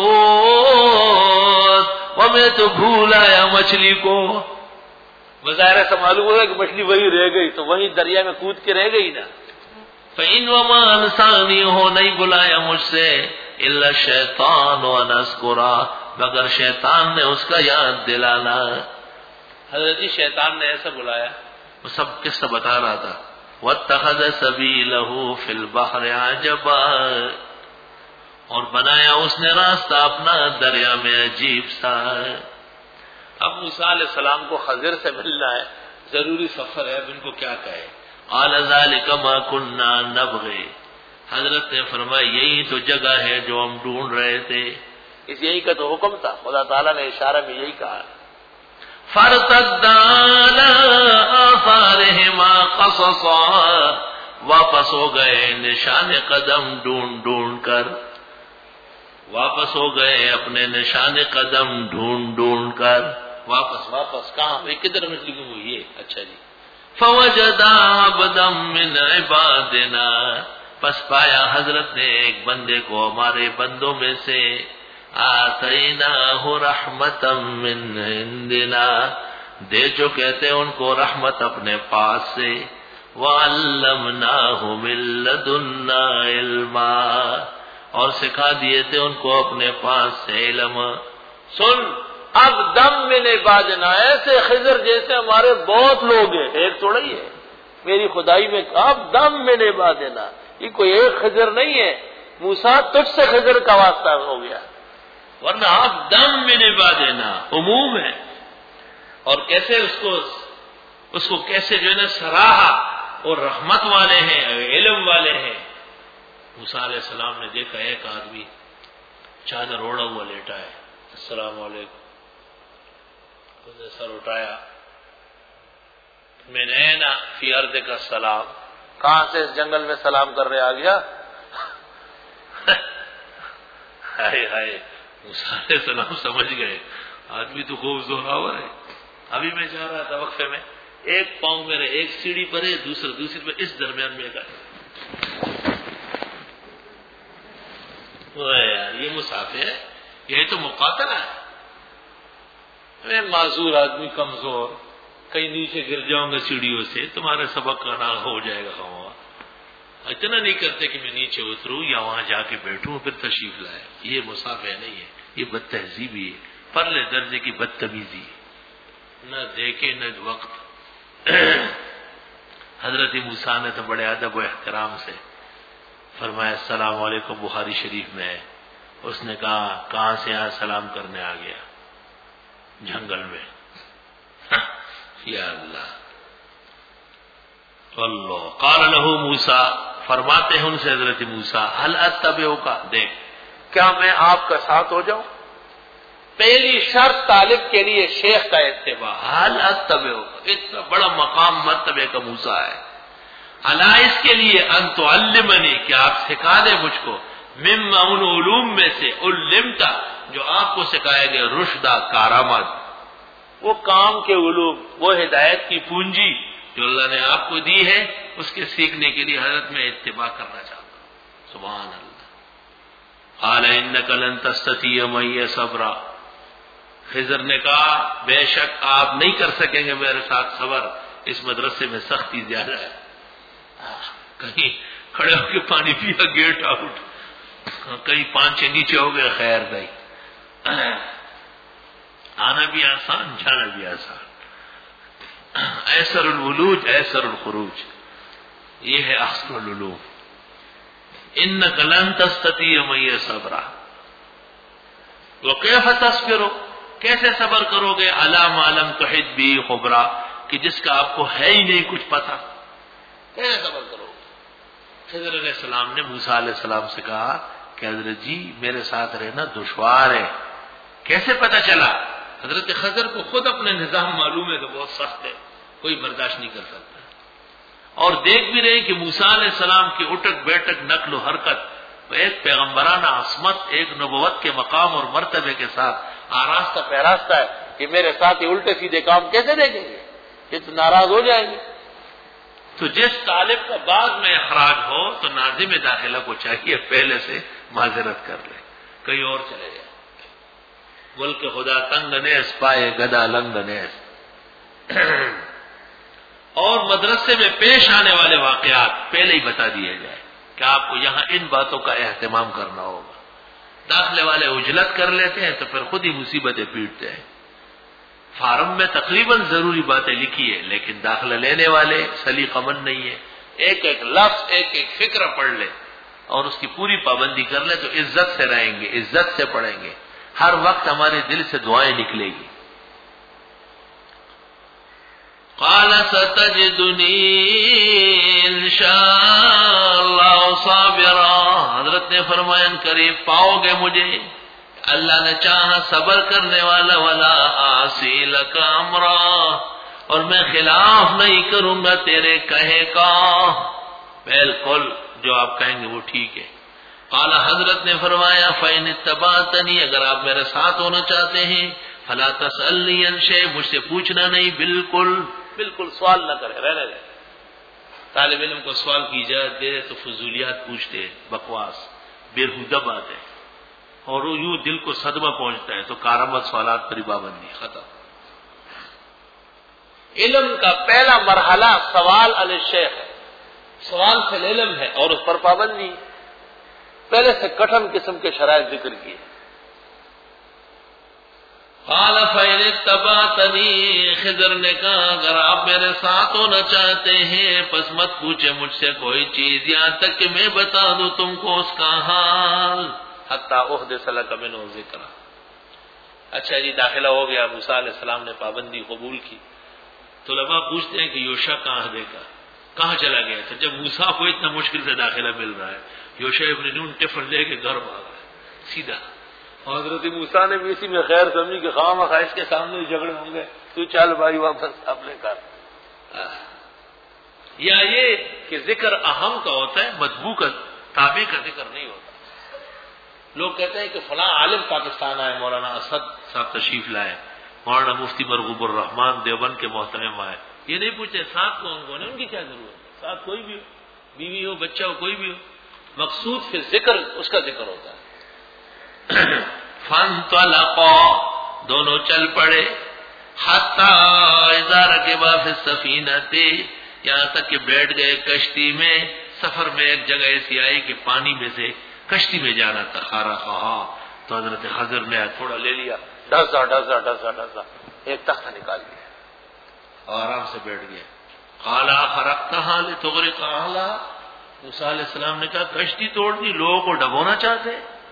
الحوت، اور میں تو بھول آیا مچھلی کو. بظاہر سے معلوم ہوا کہ مچھلی وہی رہ گئی تو وہی دریا میں کود کے رہ گئی نا. فإن وما انسانی ہو نہیں بلایا مجھ سے الا الشیطان وان اذکرا، مگر شیطان نے اس کا یاد دلانا. حضرت جی شیطان نے ایسا بلایا، وہ سب قصہ بتا رہا تھا. واتخذ سبیلہ فی البحر عجبا، اور بنایا اس نے راستہ اپنا دریا میں عجیب سا. اب موسیٰ علیہ السلام کو خضر سے ملنا ہے، ضروری سفر ہے، اب ان کو کیا کہے. قال ذلک ما کنا نبغی، حضرت نے فرمایا یہی تو جگہ ہے جو ہم ڈھونڈ رہے تھے. اس یہی کا تو حکم تھا، خدا تعالیٰ نے اشارہ میں یہی کہا. فارتدا علی آثارہما قصصا، واپس ہو گئے نشان قدم ڈھونڈ ڈھونڈ کر، واپس ہو گئے اپنے نشان قدم ڈھونڈ ڈھونڈ کر. واپس واپس کہاں؟ کدھر مچھلی گم ہوئی ہے؟ اچھا جی. فوجدا عبدا من عبادنا، پس پایا حضرت نے ایک بندے کو ہمارے بندوں میں سے، آتیناہ رحمتا من عندنا، دے جو کہتے ان کو رحمت اپنے پاس سے، وعلمناہ من لدنا علما، اور سکھا دیے تھے ان کو اپنے پاس سے علم. سن اب دم میں نے بادنا، ایسے خضر جیسے ہمارے بہت لوگ ہیں، ایک تھوڑا ہی ہے. میری خدائی میں اب دم میں نے بادنا، یہ کوئی ایک خضر نہیں ہے. موسیٰ تجھ سے خضر کا واسطہ ہو گیا، ورنہ اب دم میں نے بادنا عموم ہے. اور کیسے اس کو اس کو کیسے جو ہے نا سراہا، اور رحمت والے ہیں، علم والے ہیں. موسیٰ علیہ السلام نے دیکھا ایک آدمی چادر اوڑا ہوا لیٹا ہے. السلام علیکم. اس نے سر اٹھایا، میں نے نا فی ارض کا سلام. کہاں سے اس جنگل میں سلام کر رہے آ گیا؟ ہائے ہائے، موسیٰ علیہ السلام سمجھ گئے آدمی تو خوب زوراور ہے. ابھی میں جا رہا تھا وقفے میں، ایک پاؤں میرے ایک سیڑھی پر ہے، دوسرا دوسری پر، اس درمیان میں گئے. یار یہ مسافر ہے، یہ تو مقاتل ہے. میں معذور آدمی کمزور، کہیں نیچے گر جاؤں گا سیڑھیوں سے، تمہارے سبق کا نام ہو جائے گا. خواہ اتنا نہیں کرتے کہ میں نیچے اتروں یا وہاں جا کے بیٹھوں پھر تشریف لائے. یہ مسافر نہیں ہے، یہ بد تہذیبی ہے، پرلے درجے کی بدتمیزی. نہ دیکھے نہ وقت. حضرت موسیٰ نے تو بڑے ادب و احترام سے فرمایا السلام علیکم، بخاری شریف میں ہے. اس نے کہا کہاں سے یہاں سلام کرنے آ گیا؟ جنگل میں. یا اللہ اللہ. قال له موسیٰ، فرماتے ہیں ان سے حضرت موسیٰ، هل اتبعک، دیکھ کیا میں آپ کا ساتھ ہو جاؤں؟ پہلی شرط طالب کے لیے شیخ کا اتباع. هل اتبعک، اتنا بڑا مقام مرتبے کا موسیٰ ہے. الا اس کے لیے ان تعلمنی، کہ آپ سکھا دیں مجھ کو، مما ان علوم میں سے علمتا جو آپ کو سکھایا گیا، رشدہ کارآمد. وہ کام کے علوم، وہ ہدایت کی پونجی جو اللہ نے آپ کو دی ہے، اس کے سیکھنے کے لیے حضرت میں اتباع کرنا چاہتا ہوں. سبحان اللہ. قال انک لن تستطیع معی صبرا. خضر نے کہا بے شک آپ نہیں کر سکیں گے میرے ساتھ صبر، اس مدرسے میں سختی زیادہ ہے. کہیں کھڑے ہو کے پانی پیا گیٹ آؤٹ، کہیں پانچے نیچے ہو گئے، خیر نہیں. آنا بھی آسان، جانا بھی آسان. ایسر الولوج ایسر الخروج، یہ ہے احسن العلوم. انک لن تستطیع معی صبرا. وکیف تصبروا، کیسے صبر کرو گے علی ما لم تحط بہ خبرا، کہ جس کا آپ کو ہے ہی نہیں کچھ پتا، کیسے صبر کرو گے؟ خضر علیہ السلام نے موسیٰ علیہ السلام سے کہا کہ حضرت جی میرے ساتھ رہنا دشوار ہے. کیسے پتا چلا؟ حضرت خضر کو خود اپنے نظام معلوم ہے کہ بہت سخت ہے، کوئی برداشت نہیں کر سکتا. اور دیکھ بھی رہے کہ موسیٰ علیہ السلام کی اٹک بیٹک نقل و حرکت ایک پیغمبرانہ عصمت، ایک نبوت کے مقام اور مرتبے کے ساتھ آراستہ پیراستہ ہے کہ میرے ساتھ یہ الٹے سیدھے کام کیسے دیکھیں گے، یہ تو ناراض ہو جائیں گے. تو جس طالب کا بعد میں اخراج ہو تو ناظم داخلہ کو چاہیے پہلے سے معذرت کر لے، کہیں اور چلے جائے. ملک خدا تنگ نیس پائے گدا لنگ نیس. اور مدرسے میں پیش آنے والے واقعات پہلے ہی بتا دیے جائے کہ آپ کو یہاں ان باتوں کا اہتمام کرنا ہوگا. داخلے والے اجلت کر لیتے ہیں تو پھر خود ہی مصیبتیں پیٹتے ہیں. فارم میں تقریباً ضروری باتیں لکھی ہے، لیکن داخلہ لینے والے سلیقہ مند نہیں ہے. ایک ایک لفظ ایک ایک فکر پڑھ لے اور اس کی پوری پابندی کر لے تو عزت سے رہیں گے، عزت سے پڑھیں گے، ہر وقت ہمارے دل سے دعائیں نکلے گی. قال ستجدنی انشاء اللہ صابرا. حضرت نے فرمایا ان قریب پاؤ گے مجھے، اللہ نے چاہا صبر کرنے والا، ولا آسی لک امرا، اور میں خلاف نہیں کروں گا تیرے کہے کا. بالکل جو آپ کہیں گے وہ ٹھیک ہے. قال حضرت نے فرمایا فإن اتبعتنی، اگر آپ میرے ساتھ ہونا چاہتے ہیں، فلا تسألنی عن شیء، مجھ سے پوچھنا نہیں، بالکل بالکل سوال نہ کرے، رہنے دے. طالب علم کو سوال کی اجازت دے تو فضولیات پوچھتے ہیں، بکواس بےہودہ بات ہے، اور یوں دل کو صدمہ پہنچتا ہے. تو کارآمد سوالات پر پابندی ختم. علم کا پہلا مرحلہ سوال علی الشیخ ہے، سوال سے علم ہے اور اس پر پابندی. پہلے سے کٹھن قسم کے شرائط ذکر کیے. قال فإن اتبعتنی، خضر نے کہا اگر آپ میرے ساتھ ہونا چاہتے ہیں پس مت پوچھے مجھ سے کوئی چیز یہاں تک کہ میں بتا دوں تم کو اس کا حال. حتی احدث لک منہ ذکر. اچھا جی داخلہ ہو گیا، موسیٰ علیہ السلام نے پابندی قبول کی. طلباء پوچھتے ہیں کہ یوشع کہاں دیکھا، کہاں چلا گیا تھا جب موسیٰ کو اتنا مشکل سے داخلہ مل رہا ہے؟ یوشع ابن نون ٹفل لے کے گھر بھاگا ہے سیدھا. حضرت موسیٰ نے بھی اسی میں خیر سمجھی کہ خواہ مخواہ اس کے سامنے جھگڑے ہوں گے، تو چل بھائی واپس اپنے کر. یا یہ کہ ذکر اہم کا ہوتا ہے، مطبوع کا تابع کا ذکر نہیں ہوتا. لوگ کہتے ہیں کہ فلاں عالم پاکستان آئے، مولانا اسد صاحب تشریف لائے، مولانا مفتی مرغوب الرحمان دیوبند کے محترم آئے. یہ نہیں پوچھتے ساتھ کون کون ہے، ان کی کیا ضرورت ہے، ساتھ کوئی بھی ہو، بیوی ہو، بچہ ہو، کوئی بھی ہو. مقصود پھر ذکر اس کا ذکر ہوتا ہے. فانطلقا، دونوں چل پڑے. حتی اذا رکبا فی السفینۃ، یہاں تک کہ بیٹھ گئے کشتی میں. سفر میں ایک جگہ ایسی آئی کہ پانی میں سے کشتی میں جانا تھا. خارا خواہا تو حضرت خضر نے تھوڑا لے لیا، ڈسا ڈسا ڈسا ڈسا ایک تختہ نکال لیا اور آرام سے بیٹھ گئے. قالا خرقتها لتغرق اهلها، موسیٰ علیہ السلام نے کہا کشتی توڑ دی، لوگوں کو ڈبونا چاہتے.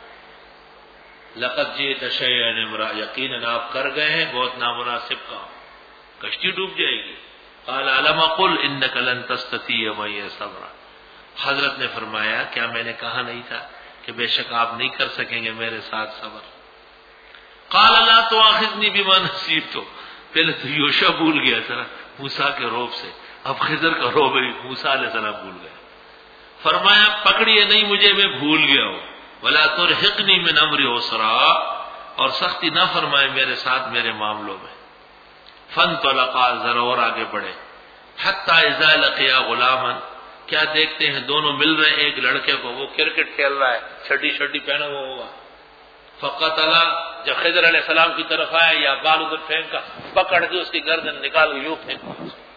لقد جئت شیئا امرا، یقیناً آپ کر گئے ہیں بہت نامناسب کام، کشتی ڈوب جائے گی. قال الم اقل انک لن تستطیع معی صبرا. حضرت نے فرمایا کیا میں نے کہا نہیں تھا کہ بے شک آپ نہیں کر سکیں گے میرے ساتھ صبر. قال لا تؤاخذنی بما نسیت، پہلے تو یوشع بھول گیا تھا موسیٰ کے روب سے، اب خضر کا روب موسیٰ علیہ السلام بھول گئے. فرمایا پکڑیے نہیں مجھے، میں بھول گیا ہوں. ولا ترهقنی من امری عسرا، اور سختی نہ فرمائے میرے ساتھ میرے معاملوں میں. فانطلقا، ذرا اور آگے بڑھے، حتی اذا لقیا غلاما، کیا دیکھتے ہیں دونوں مل رہے ہیں ایک لڑکے کو، وہ کرکٹ کھیل رہا ہے، چھڈی چھڈی پہنا ہوا ہوگا. فقتلا، جب خضر علیہ السلام کی طرف آیا یا بال ادھر پھینکا، پکڑ کے اس کی گردن نکال کے یوں پھینکا.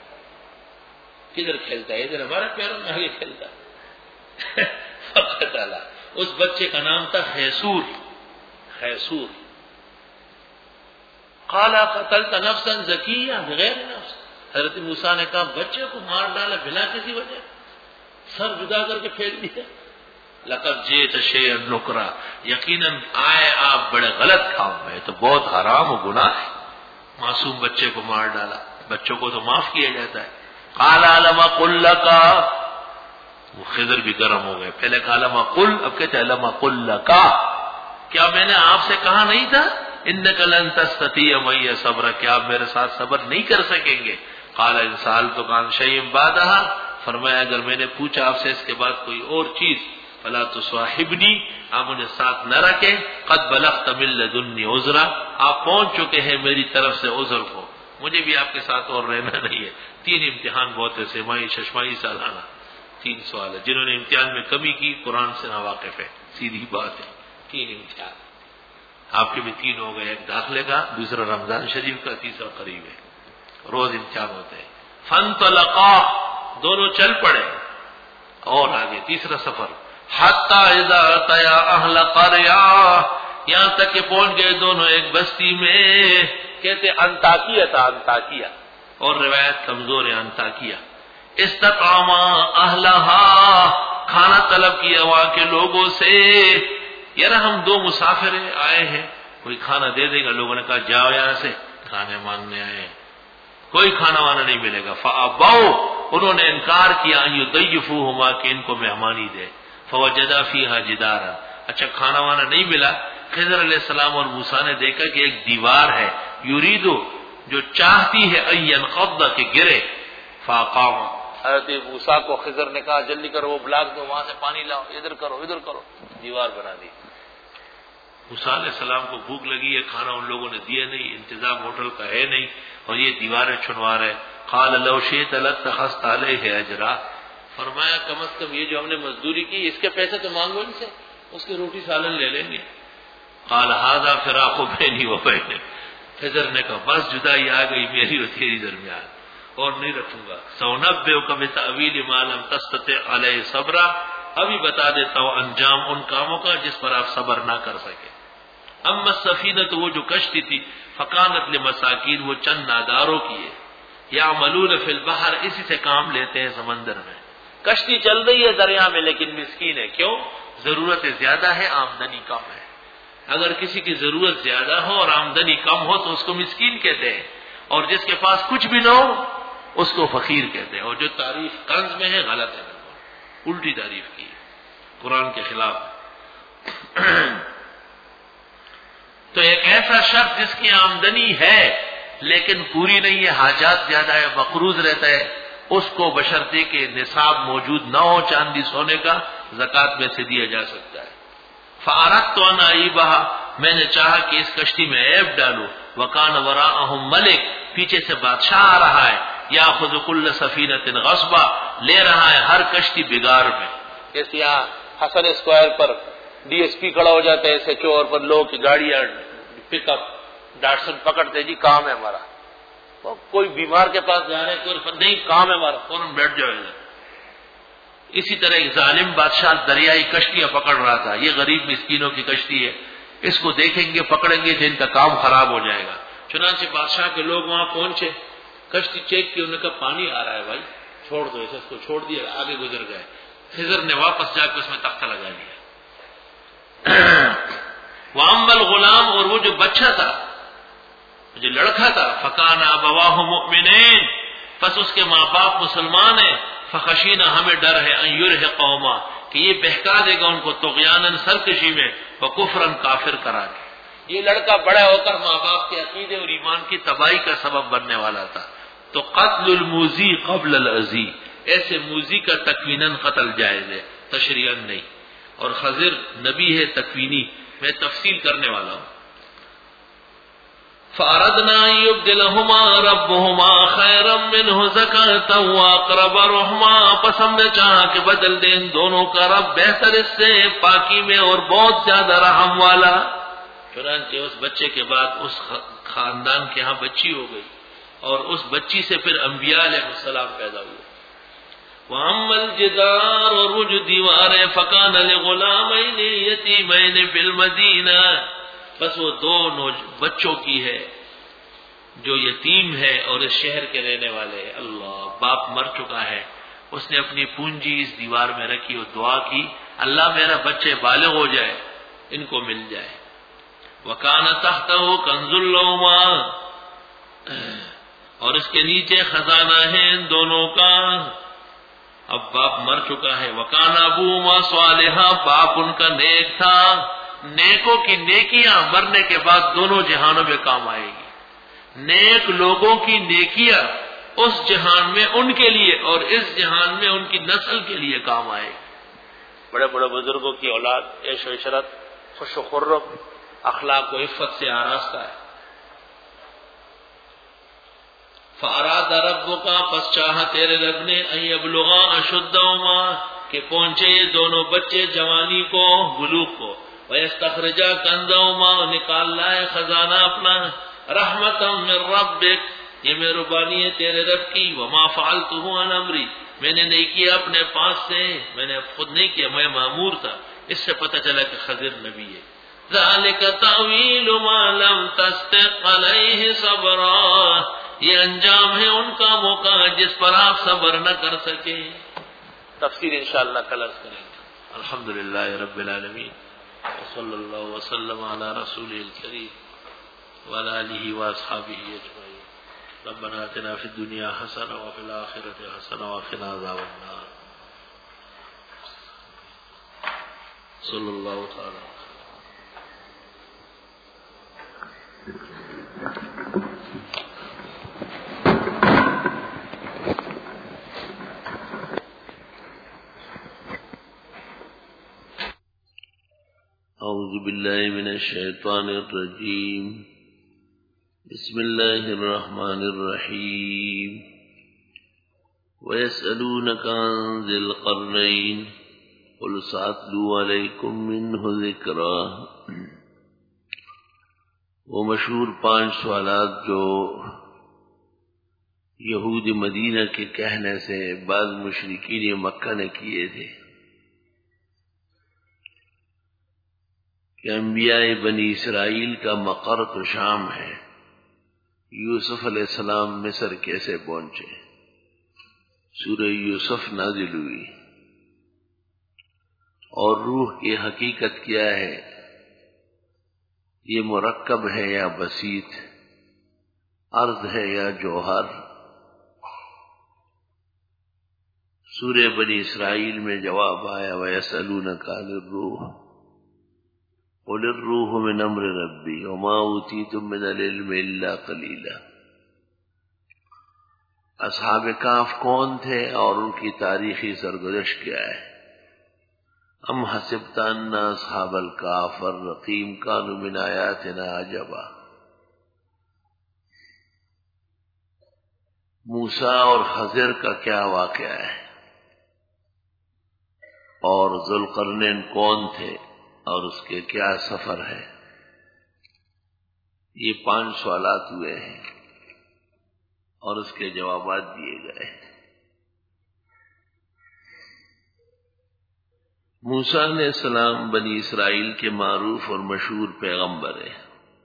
کدھر کھیلتا ہے؟ ادھر ہمارے پیروں میں آگے کھیلتا ہے. فقتلا، اس بچے کا نام تھا خیسور. خیسور. قال قتلت نفسا زکیہ بغیر نفس، حضرت موسیٰ نے کہا بچے کو مار ڈالا بلا کسی وجہ، سر جدا کر کے پھینک دیا. لقد جئت شیئا نکرا، یقیناً آئے آپ بڑے غلط کام میں، تو بہت حرام و گناہ ہے. معصوم بچے کو مار ڈالا. بچوں کو تو معاف کیا جاتا ہے. قال علم قل لک، وہ خضر بھی گرم ہو گئے. پہلے کہا علم قل، اب کہتے علم قل لک، کیا میں نے آپ سے کہا نہیں تھا انک لن تستطیع معی صبر، کیا آپ میرے ساتھ صبر نہیں کر سکیں گے. قال ان سألتک عن شیء بعدها، فرمایا اگر میں نے پوچھا آپ سے اس کے بعد کوئی اور چیز، فلا تصاحبنی، آپ مجھے ساتھ نہ رکھیں. قد بلغت من لدنی عذرا، آپ پہنچ چکے ہیں میری طرف سے عذر کو، مجھے بھی آپ کے ساتھ اور رہنا نہیں ہے. تین امتحان بہت ہے، سمائی ششمائی سالانہ تین سوال ہے. جنہوں نے امتحان میں کمی کی قرآن سے ناواقف ہے، سیدھی بات ہے. تین امتحان آپ کے بھی تین ہو گئے، ایک داخلے کا، دوسرا رمضان شریف کا، تیسرا قریب ہے. روز امتحان ہوتے ہیں. فانطلقا، دونوں چل پڑے اور آگے تیسرا سفر. حتی اذا اتیا اہل قریہ، یہاں تک کہ پہنچ گئے دونوں ایک بستی میں. کہتے انطاکیہ تھا، انطاکیہ، اور روایت کمزور ہے انطاکیہ. استقاما اہلہا، کھانا طلب کیا وہاں کے لوگوں سے. یار ہم دو مسافر آئے ہیں، کوئی کھانا دے دے گا. لوگوں نے کہا جاؤ یہاں سے، کھانے مانگنے آئے ہیں، کوئی کھانا وانا نہیں ملے گا. فابوا، انہوں نے انکار کیا، ان یضیفوہما، کہ ان کو مہمانی دے. فوجدا فیہا جدارا، اچھا کھانا وانا نہیں ملا. خضر علیہ السلام اور موسیٰ نے دیکھا کہ ایک دیوار ہے، یریدو، جو چاہتی ہے ان ینقض، کہ گرے. فاقام، حضرت موسیٰ کو خضر نے کہا جلدی کرو وہ بلاک دو، وہاں سے پانی لاؤ، ادھر کرو ادھر کرو. دیوار بنا دی. موسیٰ علیہ السلام کو بھوک لگی ہے، کھانا ان لوگوں نے دیا نہیں، انتظام ہوٹل کا ہے نہیں، اور یہ دیواریں چھنوا رہے. قال لو شئت لاتخذت علیہ اجرا، فرمایا کم از کم یہ جو ہم نے مزدوری کی اس کے پیسے تو مانگو ان سے، اس کی روٹی سالن لے لیں گے. قال ھذا فراق بینی و بینک، خضر نے کہا بس جدائی آ گئی میری اور تیری درمیان، اور نہیں رکھوں گا. سأنبئک بتأویل ما لم تستطع علیہ صبرا، ابھی بتا دیتا ہوں انجام ان کاموں کا جس پر آپ صبر نہ کر سکے. اما السفینہ، تو وہ جو کشتی تھی، فکانت لمساکین، وہ چند ناداروں کی ہے. یعملون فی البحر، اسی سے کام لیتے ہیں سمندر میں. کشتی چل رہی ہے دریا میں لیکن مسکین ہے. کیوں؟ ضرورت زیادہ ہے، آمدنی کم ہے. اگر کسی کی ضرورت زیادہ ہو اور آمدنی کم ہو تو اس کو مسکین کہتے ہیں، اور جس کے پاس کچھ بھی نہ ہو اس کو فقیر کہتے ہیں. اور جو تعریف کنز میں ہے غلط ہے، الٹی تعریف کی قرآن کے خلاف. تو ایک ایسا شخص جس کی آمدنی ہے لیکن پوری نہیں ہے، حاجات زیادہ ہے، مقروض رہتا ہے، اس کو بشرطے کہ نصاب موجود نہ ہو چاندی سونے کا، زکوٰۃ میں سے دیا جا سکتا ہے. فَأَرَدْتُ أَنْ أَعِيبَهَا، میں نے چاہا کہ اس کشتی میں عیب ڈالوں. وَكَانَ وَرَاءَهُمْ مَلِكٌ، پیچھے سے بادشاہ آ رہا ہے. يَأْخُذُ كُلَّ سَفِينَةٍ غَصْبًا، لے رہا ہے ہر کشتی بگاڑ میں. جیسے یہاں حسن اسکوائر پر ڈی ایس پی کھڑا ہو جاتا ہے، ایس ایچ او، اور پر لوگ کی گاڑیاں پک اپ ڈاٹسن پکڑتے، جی کام ہے ہمارا. کوئی بیمار کے پاس جا رہے ہیں، کوئی نہیں کام ہے ہمارا، فوراً بیٹھ جاؤ. اسی طرح ایک ظالم بادشاہ دریائی کشتیاں پکڑ رہا تھا. یہ غریب مسکینوں کی کشتی ہے، اس کو دیکھیں گے پکڑیں گے تو ان کا کام خراب ہو جائے گا. چنانچہ بادشاہ کے لوگ وہاں پہنچے، کشتی چیک کی، انہوں نے کہا پانی آ رہا ہے بھائی چھوڑ دو اسے. اس کو چھوڑ دیا، آگے گزر گئے. خضر نے واپس جا کے اس میں تختہ لگا دیا. وَأَمَّا الْغُلَامُ، اور وہ جو بچہ تھا، جو لڑکا تھا، فَكَانَ أَبَوَاهُ مُؤْمِنَيْنِ، پس اس کے ماں باپ مسلمان ہیں. فخشینہ، ہمیں ڈر ہے، ان یرہقہما، کہ یہ بہکا دے گا ان کو، طغیاناً سرکشی میں، وکفراً کافر کرا کے. یہ لڑکا بڑا ہو کر ماں باپ کے عقیدے اور ایمان کی تباہی کا سبب بننے والا تھا. تو قتل الموذی قبل العزی، ایسے موذی کا تکویناً قتل جائز ہے، تشریعاً نہیں. اور خضر نبی ہے تکوینی، میں تفصیل کرنے والا ہوں. فَأَرَدْنَا أَن يُبْدِلَهُمَا رَبُّهُمَا خَيْرًا مِّنْهُ زَكَاةً وَأَقْرَبَ رُحْمًا، پس ہم نے چاہا کہ بدل دیں ان دونوں کا رب بہتر اس سے پاکی میں اور بہت زیادہ رحم والا. چنانچہ اس بچے کے بعد اس خاندان کے ہاں بچی ہو گئی اور اس بچی سے پھر انبیاء علیہ السلام پیدا ہوئے. وَأَمَّا الْجِدَارُ، اور وہ جو دیوار ہے، فَكَانَ لِغُلَامَيْنِ يَتِيمَيْنِ فِي الْمَدِينَةِ، بس وہ دو بچوں کی ہے جو یتیم ہے اور اس شہر کے رہنے والے ہیں. اللہ، باپ مر چکا ہے، اس نے اپنی پونجی اس دیوار میں رکھی اور دعا کی اللہ میرا بچے بالغ ہو جائے ان کو مل جائے. وَكَانَ تَحْتَهُ كَنْزٌ لَهُمَا، اور اس کے نیچے خزانہ ہے ان دونوں کا. اب باپ مر چکا ہے. وَكَانَ أَبُوهُمَا صَالِحًا، باپ ان کا نیک تھا. نیکوں کی نیکیاں مرنے کے بعد دونوں جہانوں میں کام آئے گی. نیک لوگوں کی نیکیاں اس جہان میں ان کے لیے اور اس جہان میں ان کی نسل کے لیے کام آئے گی. بڑے بڑے بزرگوں کی اولاد عیش و عشرت، خوش و خرم، اخلاق و عفت سے آراستہ ہے. فَأَرَادَ رَبُّكَ، پس چاہا تیرے رب نے، أَن يَبْلُغَا أَشُدَّهُمَا، کہ پہنچے یہ دونوں بچے جوانی کو، بلوغ کو. وَيَسْتَخْرِجَا كَنْزَهُمَا، نکال لائے خزانہ اپنا. رحمتاً من ربک، یہ مہربانی ہے تیرے رب کی. وما فعلته عن امری، میں نے نہیں کیا اپنے پاس سے، میں نے خود نہیں کیا، میں مامور تھا. اس سے پتہ چلا کہ خضر نبی ہے. ذالک تأویل ما لم تستطع علیہ صبرا، یہ انجام ہے ان کاموں کا جس پر آپ صبر نہ کر سکے. تفسیر انشاءاللہ کل عرض کریں گے. الحمدللہ رب العالمین، وصلی اللہ وسلم علی رسولہ الکریم وعلى آله وأصحابه أجمعين. ربنا آتنا في الدنيا حسنة وفي الآخرة حسنة وقنا عذاب النار. صلى الله تعالى. أعوذ بالله من الشيطان الرجيم. بسم الله الرحمن الرحيم. ويسألونك عن ذي القرنين قل سأتلو عليكم منه ذكرا. وہ مشہور پانچ سوالات جو یہود مدینہ کے کہنے سے بعض مشرکین مکہ نے کیے تھے کہ انبیاء بنی اسرائیل کا مقر تو شام ہے، یوسف علیہ السلام مصر کیسے پہنچے. سورہ یوسف نازل ہوئی. اور روح کی حقیقت کیا ہے، یہ مرکب ہے یا بسیط، عرض ہے یا جوہر. سورہ بنی اسرائیل میں جواب آیا وَيَسْأَلُونَكَ عَنِ الرُّوحِ قُلِ الرُّوحُ مِنْ أَمْرِ رَبِّي وَمَا أُوتِيتُم مِّنَ الْعِلْمِ إِلَّا قَلِيلًا. اصحاب کہف کون تھے اور ان کی تاریخی سرگزشت کیا ہے؟ ام حسبت ان اصحاب الکہف والرقیم کانوا من آیاتنا عجبا. موسیٰ اور خضر کا کیا واقعہ ہے، اور ذوالقرنین کون تھے اور اس کے کیا سفر ہے؟ یہ پانچ سوالات ہوئے ہیں اور اس کے جوابات دیے گئے. موسیٰ علیہ السلام بنی اسرائیل کے معروف اور مشہور پیغمبر ہیں.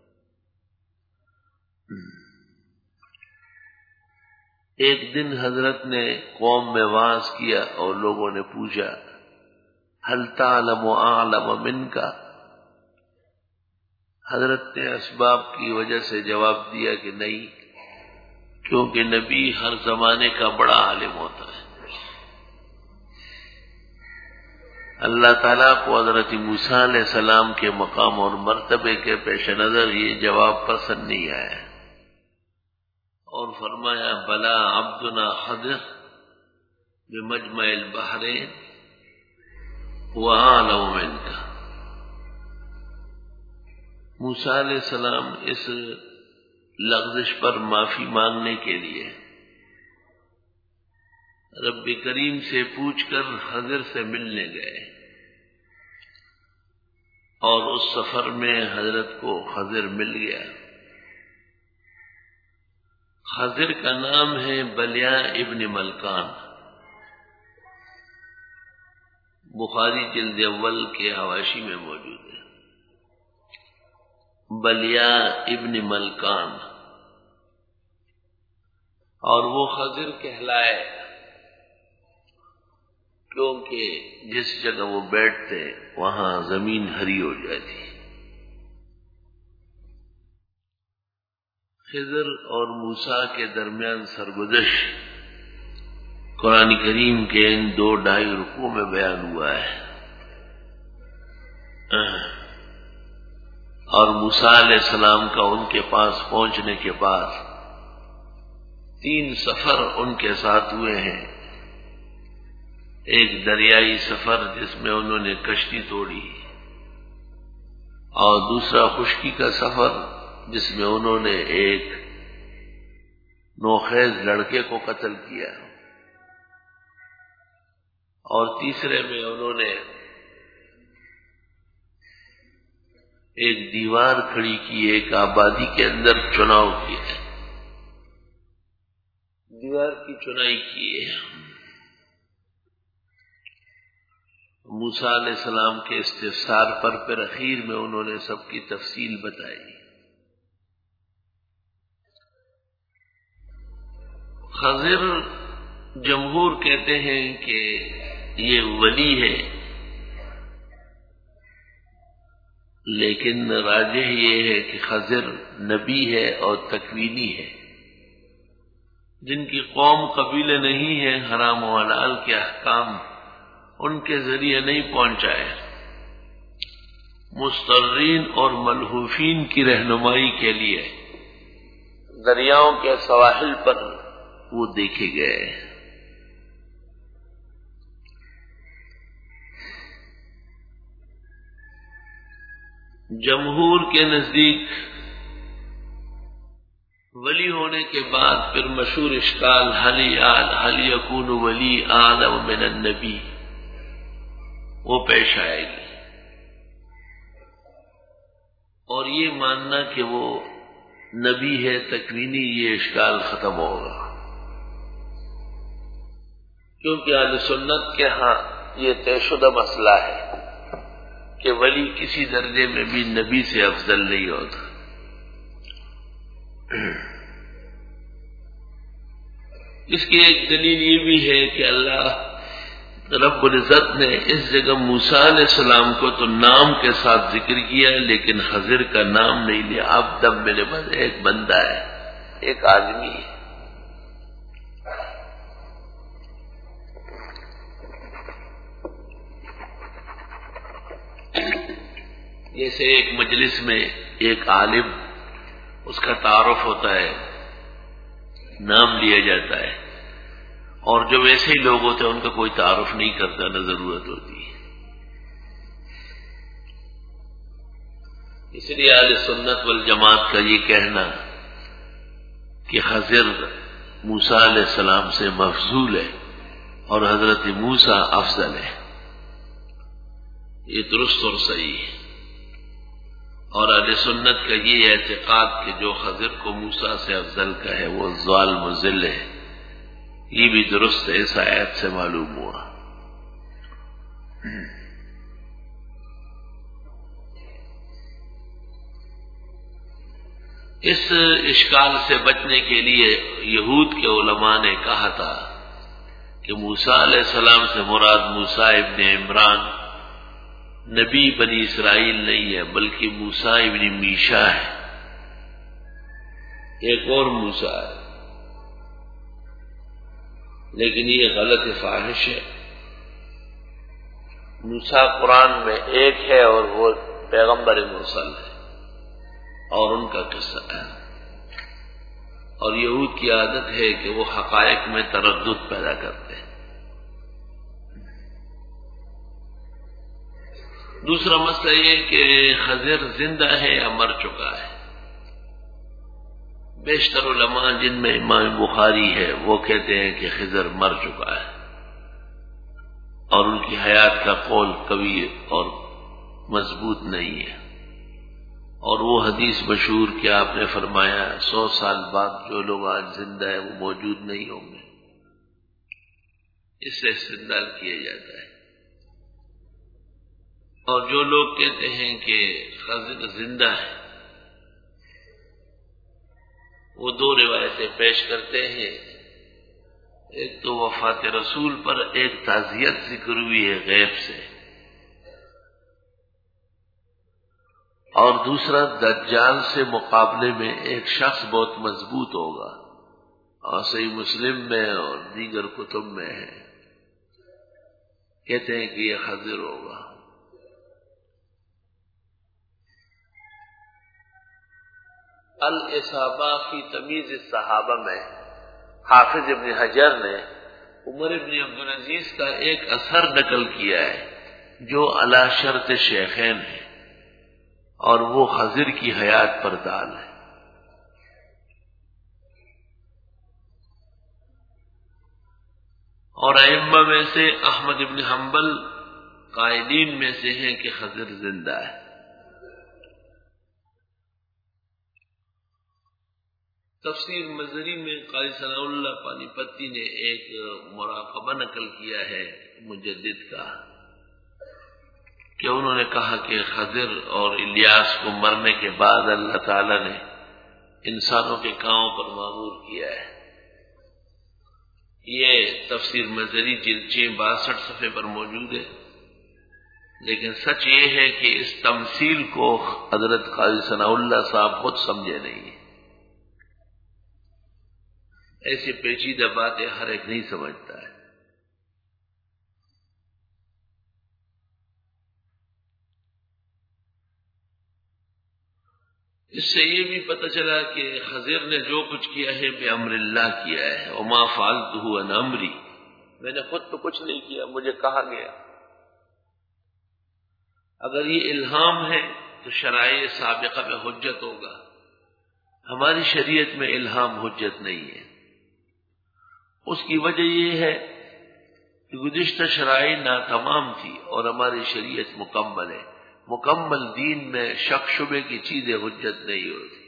ایک دن حضرت نے قوم میں وعظ کیا اور لوگوں نے پوچھا هل تعلم اعلم منک. حضرت نے اسباب کی وجہ سے جواب دیا کہ نہیں، کیونکہ نبی ہر زمانے کا بڑا عالم ہوتا ہے. اللہ تعالیٰ کو حضرت موسیٰ علیہ السلام کے مقام اور مرتبے کے پیش نظر یہ جواب پسند نہیں آیا اور فرمایا بلا عبدنا خضر بمجمع البحرین وَأَعْلَمُ مِنْكَ. موسیٰ علیہ السلام اس لغزش پر معافی مانگنے کے لیے رب کریم سے پوچھ کر خضر سے ملنے گئے، اور اس سفر میں حضرت کو خضر مل گیا۔ خضر کا نام ہے بلیاء ابن ملکان، بخاری جلد اول کے حواشی میں موجود ہے۔ بلیاء ابن ملکان، اور وہ خضر کہلائے کیونکہ جس جگہ وہ بیٹھتے وہاں زمین ہری ہو جاتی۔ خضر اور موسیٰ کے درمیان سرگزش قرآن کریم کے ان دو ڈھائی رکوع میں بیان ہوا ہے، اور موسیٰ علیہ السلام کا ان کے پاس پہنچنے کے بعد تین سفر ان کے ساتھ ہوئے ہیں۔ ایک دریائی سفر جس میں انہوں نے کشتی توڑی، اور دوسرا خشکی کا سفر جس میں انہوں نے ایک نوخیز لڑکے کو قتل کیا، اور تیسرے میں انہوں نے ایک دیوار کھڑی کی، ایک آبادی کے اندر چناؤ کیا، دیوار کی چنائی کی ہے۔ موسیٰ علیہ السلام کے استفسار پر پھر اخیر میں انہوں نے سب کی تفصیل بتائی۔ خضر جمہور کہتے ہیں کہ یہ ولی ہے، لیکن راجح یہ ہے کہ خضر نبی ہے اور تکوینی ہے۔ جن کی قوم قبیلے نہیں ہیں، حرام و حلال کے احکام ان کے ذریعے نہیں پہنچائے، مضطرین اور ملہوفین کی رہنمائی کے لیے دریاؤں کے سواحل پر وہ دیکھے گئے۔ جمہور کے نزدیک ولی ہونے کے بعد پھر مشہور اشکال حل حل یکون ولی اعلم من النبی وہ پیش آئے گی، اور یہ ماننا کہ وہ نبی ہے تکوینی، یہ اشکال ختم ہوگا، کیونکہ اہل سنت کے ہاں یہ طے شدہ مسئلہ ہے کہ ولی کسی درجے میں بھی نبی سے افضل نہیں ہوتا۔ اس کی ایک دلیل یہ بھی ہے کہ اللہ رب العزت نے اس جگہ موسیٰ علیہ السلام کو تو نام کے ساتھ ذکر کیا، لیکن خضر کا نام نہیں لیا۔ اب دب میرے پاس ایک بندہ ہے، ایک آدمی ہے۔ جیسے ایک مجلس میں ایک عالم، اس کا تعارف ہوتا ہے، نام لیا جاتا ہے، اور جو ویسے ہی لوگ ہوتے ہیں ان کا کوئی تعارف نہیں کرتا، نہ ضرورت ہوتی ہے۔ اس لیے اہل سنت والجماعت کا یہ کہنا کہ خضر موسیٰ علیہ السلام سے مفضول ہے اور حضرت موسیٰ افضل ہے، یہ درست اور صحیح ہے۔ اور اہل سنت کا یہ اعتقاد کہ جو خضر کو موسیٰ سے افضل کا ہے وہ ضال مضل ہے، یہ بھی درست ہے، اس آیت سے معلوم ہوا۔ اس اشکال سے بچنے کے لیے یہود کے علماء نے کہا تھا کہ موسیٰ علیہ السلام سے مراد موسیٰ ابن عمران نبی بنی اسرائیل نہیں ہے، بلکہ موسیٰ ابن میشا ہے، ایک اور موسیٰ ہے، لیکن یہ غلط فاحش ہے۔ موسیٰ قرآن میں ایک ہے اور وہ پیغمبر مرسل ہے، اور ان کا قصہ ہے، اور یہود کی عادت ہے کہ وہ حقائق میں تردد پیدا کرتے ہیں۔ دوسرا مسئلہ یہ کہ خضر زندہ ہے یا مر چکا ہے۔ بیشتر علماء جن میں امام بخاری ہے وہ کہتے ہیں کہ خضر مر چکا ہے، اور ان کی حیات کا قول قوی اور مضبوط نہیں ہے، اور وہ حدیث مشہور کہ آپ نے فرمایا سو سال بعد جو لوگ آج زندہ ہیں وہ موجود نہیں ہوں گے، اس سے استدلال کیا جاتا ہے۔ اور جو لوگ کہتے ہیں کہ خضر زندہ ہے وہ دو روایتیں پیش کرتے ہیں، ایک تو وفات رسول پر ایک تعزیت ذکر ہوئی ہے غیب سے، اور دوسرا دجال سے مقابلے میں ایک شخص بہت مضبوط ہوگا، اور صحیح مسلم میں اور دیگر کتب میں ہے، کہتے ہیں کہ یہ خضر ہوگا۔ الاصابہ فی تمیز الصحابہ میں حافظ ابن حجر نے عمر ابن عبدالعزیز کا ایک اثر نقل کیا ہے جو علی شرط شیخین ہے، اور وہ خضر کی حیات پر دال ہے۔ اور ائمہ میں سے احمد ابن حنبل قائلین میں سے ہیں کہ خضر زندہ ہے۔ تفسیر مظہری میں قاری ثناء اللہ پانی پتی نے ایک مراقبہ نقل کیا ہے مجدد کا، کہ انہوں نے کہا کہ خضر اور الیاس کو مرنے کے بعد اللہ تعالی نے انسانوں کے کاموں پر معمور کیا ہے۔ یہ تفسیر مظہری جلد چھ باسٹھ صفحے پر موجود ہے، لیکن سچ یہ ہے کہ اس تمثیل کو حضرت قاری ثناء اللہ صاحب خود سمجھے نہیں ہیں۔ ایسی پیچیدہ باتیں ہر ایک نہیں سمجھتا ہے۔ اس سے یہ بھی پتہ چلا کہ خضر نے جو کچھ کیا ہے بے امر اللہ کیا ہے، وما فعلتہ عن امری، میں نے خود تو کچھ نہیں کیا، مجھے کہا گیا۔ اگر یہ الہام ہے تو شرائع سابقہ میں حجت ہوگا، ہماری شریعت میں الہام حجت نہیں ہے۔ اس کی وجہ یہ ہے کہ گزشتہ شرائع ناتمام تھی اور ہماری شریعت مکمل ہے۔ مکمل دین میں شک شبے کی چیزیں حجت نہیں ہوتی۔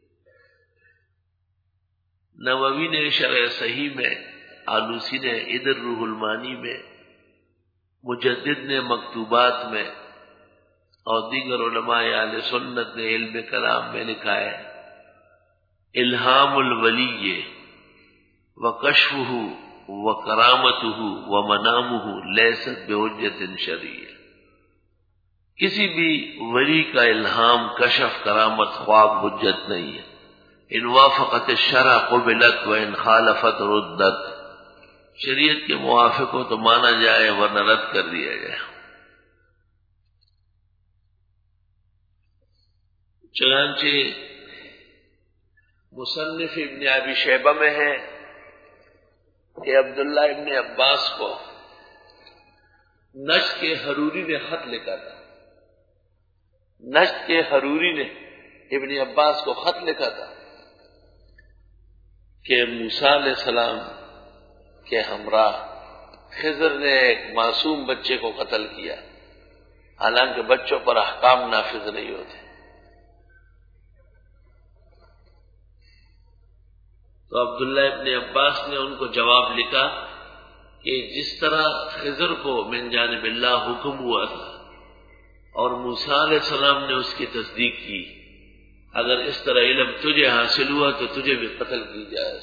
نووی نے شرح صحیح میں، آلوسی نے ادر روح المانی میں، مجدد نے مکتوبات میں، اور دیگر علماء اہل سنت نے علم کلام میں لکھا ہے الہام الولی وکشفہ وکرامتہ ومنامہ لیست بحجت شرعیہ، کسی بھی ولی کا الہام، کشف، کرامت، خواب حجت نہیں ہے۔ ان وافقت الشرع قبلت و ان خالفت ردت، شریعت کے موافق ہو تو مانا جائے ورنہ رد کر دیا جائے۔ چنانچہ مصنف ابن ابی شیبہ میں ہے کہ عبداللہ ابن عباس کو نجد کے حروری نے خط لکھا تھا، نجد کے حروری نے ابن عباس کو خط لکھا تھا کہ موسیٰ علیہ السلام کے ہمراہ خضر نے ایک معصوم بچے کو قتل کیا، حالانکہ بچوں پر احکام نافذ نہیں ہوتے۔ تو عبداللہ ابن عباس نے ان کو جواب لکھا کہ جس طرح خضر کو من جانب اللہ حکم ہوا تھا اور موسیٰ علیہ السلام نے اس کی تصدیق کی، اگر اس طرح علم تجھے حاصل ہوا تو تجھے بھی قتل کی جائے۔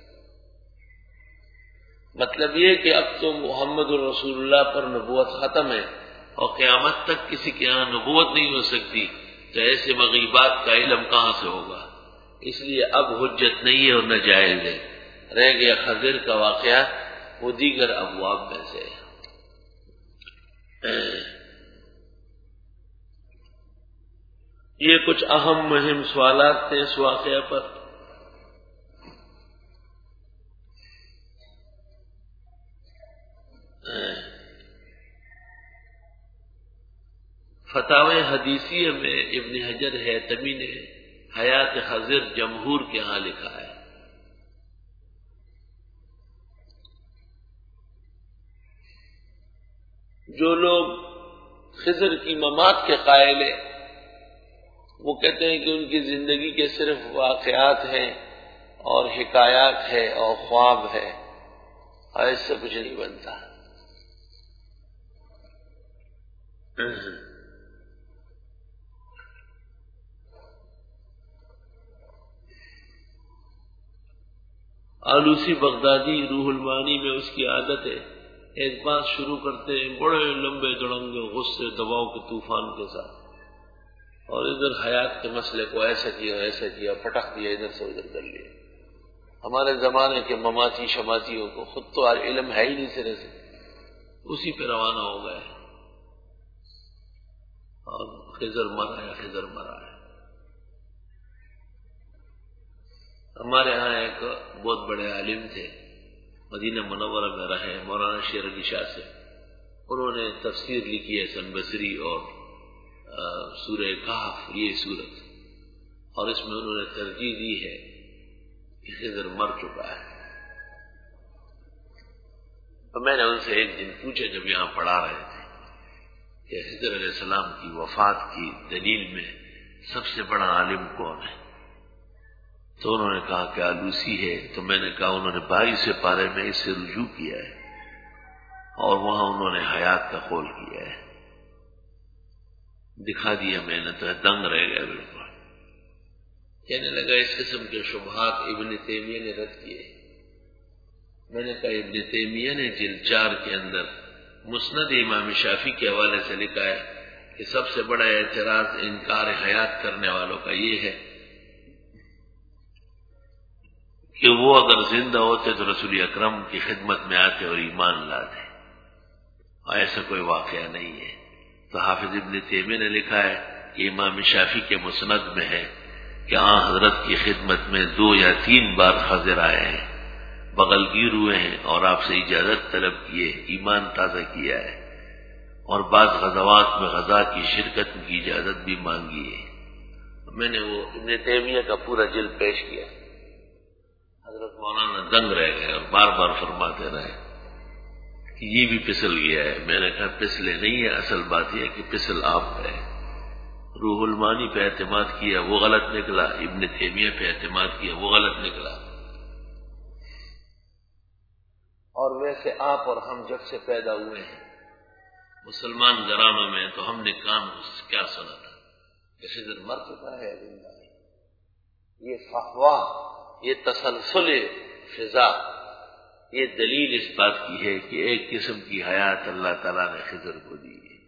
مطلب یہ کہ اب تو محمد الرسول اللہ پر نبوت ختم ہے اور قیامت تک کسی کے یہاں نبوت نہیں ہو سکتی، تو ایسے مغیبات کا علم کہاں سے ہوگا؟ اس لیے اب حجت نہیں ہے اور نہ جائز ہے۔ رہ گیا خضر کا واقعہ، وہ دیگر ابواب میں سے۔ یہ کچھ اہم مہم سوالات تھے اس واقعہ پر۔ فتاوی حدیثیہ میں ابن حجر حیتمی نے حیات خضر جمہور کے ہاں لکھا ہے. جو لوگ خضر کی ممات کے قائل ہیں وہ کہتے ہیں کہ ان کی زندگی کے صرف واقعات ہیں اور حکایات ہے اور خواب ہے اور اس سے کچھ نہیں بنتا. آلوسی بغدادی روح المعانی میں اس کی عادت ہے ایک بات شروع کرتے ہیں بڑے لمبے دڑنگے غصے دباؤ کے طوفان کے ساتھ اور ادھر حیات کے مسئلے کو ایسا کیا ایسا کیا پٹخ دیا ادھر سے ادھر کر لیا. ہمارے زمانے کے مماتی شماتیوں کو خود تو علم ہے ہی نہیں سرے سے, اسی پہ روانہ ہو گئے اور خضر مرا ہے خضر مرا ہے. ہمارے ہاں ایک بہت بڑے عالم تھے مدینہ منورہ میں رہے مولانا شیر علی شاہ سے. انہوں نے تفسیر لکھی ہے حسن بصری اور سورہ کہف یہ سورت, اور اس میں انہوں نے ترجیح دی ہے کہ خضر مر چکا ہے. تو میں نے ان سے ایک دن پوچھا جب یہاں پڑھا رہے تھے کہ خضر علیہ السلام کی وفات کی دلیل میں سب سے بڑا عالم کون ہے؟ تو انہوں نے کہا کہ آلوسی ہے. تو میں نے کہا انہوں نے بائیس پارے میں اس سے رجوع کیا ہے اور وہاں انہوں نے حیات کا قول کیا ہے, دکھا دیا میں نے تو دنگ رہ گیا بالکل. کہنے لگا اس قسم کے شبہات ابن تیمیہ نے رد کیے. میں نے کہا ابن تیمیہ نے جلد چار کے اندر مسند امام شافعی کے حوالے سے لکھا ہے کہ سب سے بڑا اعتراض انکار حیات کرنے والوں کا یہ ہے کہ وہ اگر زندہ ہوتے تو رسول اکرم کی خدمت میں آتے اور ایمان لاتے, اور ایسا کوئی واقعہ نہیں ہے. تو حافظ ابن تیمیہ نے لکھا ہے کہ امام شافعی کے مسند میں ہے کہ آن حضرت کی خدمت میں دو یا تین بار حاضر آئے ہیں, بغل گیر ہوئے ہیں اور آپ سے اجازت طلب کیے, ایمان تازہ کیا ہے, اور بعض غزوات میں غزا کی شرکت کی اجازت بھی مانگی ہے. میں نے وہ ابن تیمیہ کا پورا جلد پیش کیا. حضرت مولانا دنگ رہ گئے اور بار بار فرماتے رہے کہ یہ بھی پسل گیا ہے. میں نے کہا پسلے نہیں ہے, اصل بات یہ ہے کہ پسل آپ ہے. روح المعانی پہ اعتماد کیا وہ غلط نکلا, ابن تیمیہ پہ اعتماد کیا وہ غلط نکلا. اور ویسے آپ اور ہم جب سے پیدا ہوئے ہیں مسلمان گھرانوں میں تو ہم نے کان کیا سنا تھا کہ خضر مر چکا ہے زندہ ہے. یہ فحوا, یہ تسلسل فضا, یہ دلیل اس بات کی ہے کہ ایک قسم کی حیات اللہ تعالیٰ نے خضر کو دی ہے.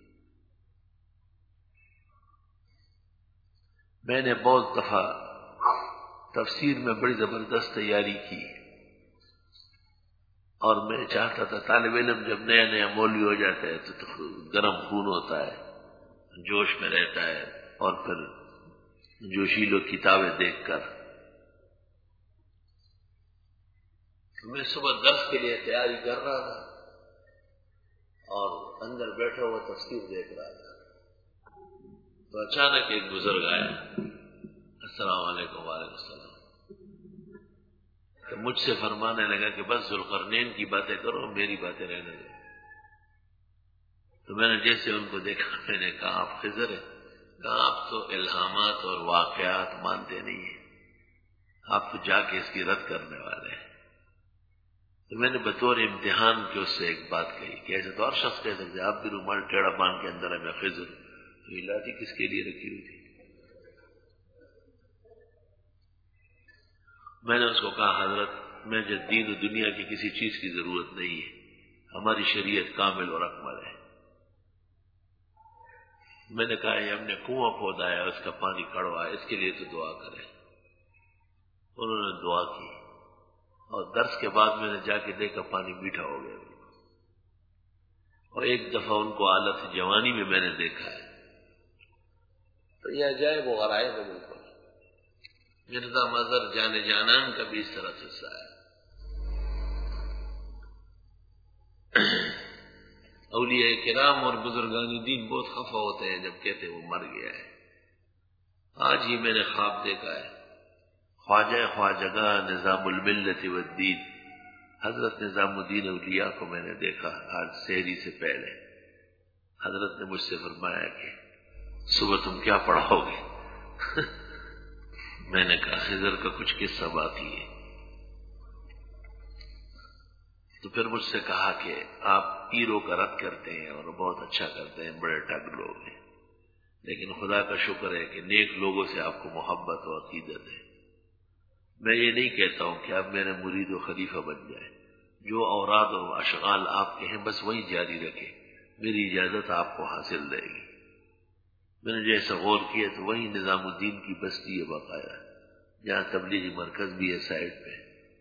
میں نے بہت دفعہ تفسیر میں بڑی زبردست تیاری کی اور میں چاہتا تھا طالب علم جب نیا نیا مولوی ہو جاتا ہے تو گرم خون ہوتا ہے, جوش میں رہتا ہے, اور پھر جوشیلو کتابیں دیکھ کر میں صبح درس کے لیے تیاری کر رہا تھا اور اندر بیٹھا ہوا تفسیر دیکھ رہا تھا. تو اچانک ایک بزرگ آیا, السلام علیکم. وعلیکم السلام. تو مجھ سے فرمانے لگا کہ بس ذوالقرنین کی باتیں کرو, میری باتیں رہنے دو. تو میں نے جیسے ان کو دیکھا میں نے کہا آپ خضر ہیں؟ کہا آپ تو الہامات اور واقعات مانتے نہیں ہیں, آپ تو جا کے اس کی رد کرنے والے ہیں. تو میں نے بطور امتحان کے اس سے ایک بات کہی کہ ایسے تو اور شخص کہہ سکتے آپ بھی رومال ٹیڑھا باندھ کے اندر ہے میں خضر. تو یہ لاٹھی کس کے لیے رکھی ہوئی تھی؟ میں نے اس کو کہا حضرت میں جو دین و دنیا کی کسی چیز کی ضرورت نہیں ہے, ہماری شریعت کامل اور اکمل ہے. میں نے کہا یہ ہم نے کنواں کھودا ہے اس کا پانی کڑوا ہے, اس کے لیے تو دعا کریں. انہوں نے دعا کی اور درس کے بعد میں نے جا کے دیکھا پانی میٹھا ہو گیا. اور ایک دفعہ ان کو حالت جوانی میں میں نے دیکھا ہے. تو یہ عجائب و غرائب ہے. بالکل مرزا مظہر جانے جانان کا بھی اس طرح حصہ ہے. اولیاء کرام اور بزرگان دین بہت خفا ہوتے ہیں جب کہتے وہ مر گیا ہے, آج ہی میں نے خواب دیکھا ہے، خواجہ خواجگاں نظام الملت والدین حضرت نظام الدین اولیاء کو میں نے دیکھا آج سحری سے پہلے۔ حضرت نے مجھ سے فرمایا کہ صبح تم کیا پڑھاؤ گے؟ میں نے کہا خضر کا کچھ قصہ باقی ہے۔ تو پھر مجھ سے کہا کہ آپ پیروں کا رد کرتے ہیں اور بہت اچھا کرتے ہیں، بڑے ٹگ لوگ ہیں، لیکن خدا کا شکر ہے کہ نیک لوگوں سے آپ کو محبت و عقیدت ہے۔ میں یہ نہیں کہتا ہوں کہ آپ میرے مرید و خلیفہ بن جائیں، جو اوراد و اشغال آپ کے ہیں بس وہی جاری رکھیں، میری اجازت آپ کو حاصل رہے گی۔ میں نے جیسا غور کیا تو وہی نظام الدین کی بستی ہے بقایا، جہاں تبلیغی مرکز بھی ہے سائڈ پہ۔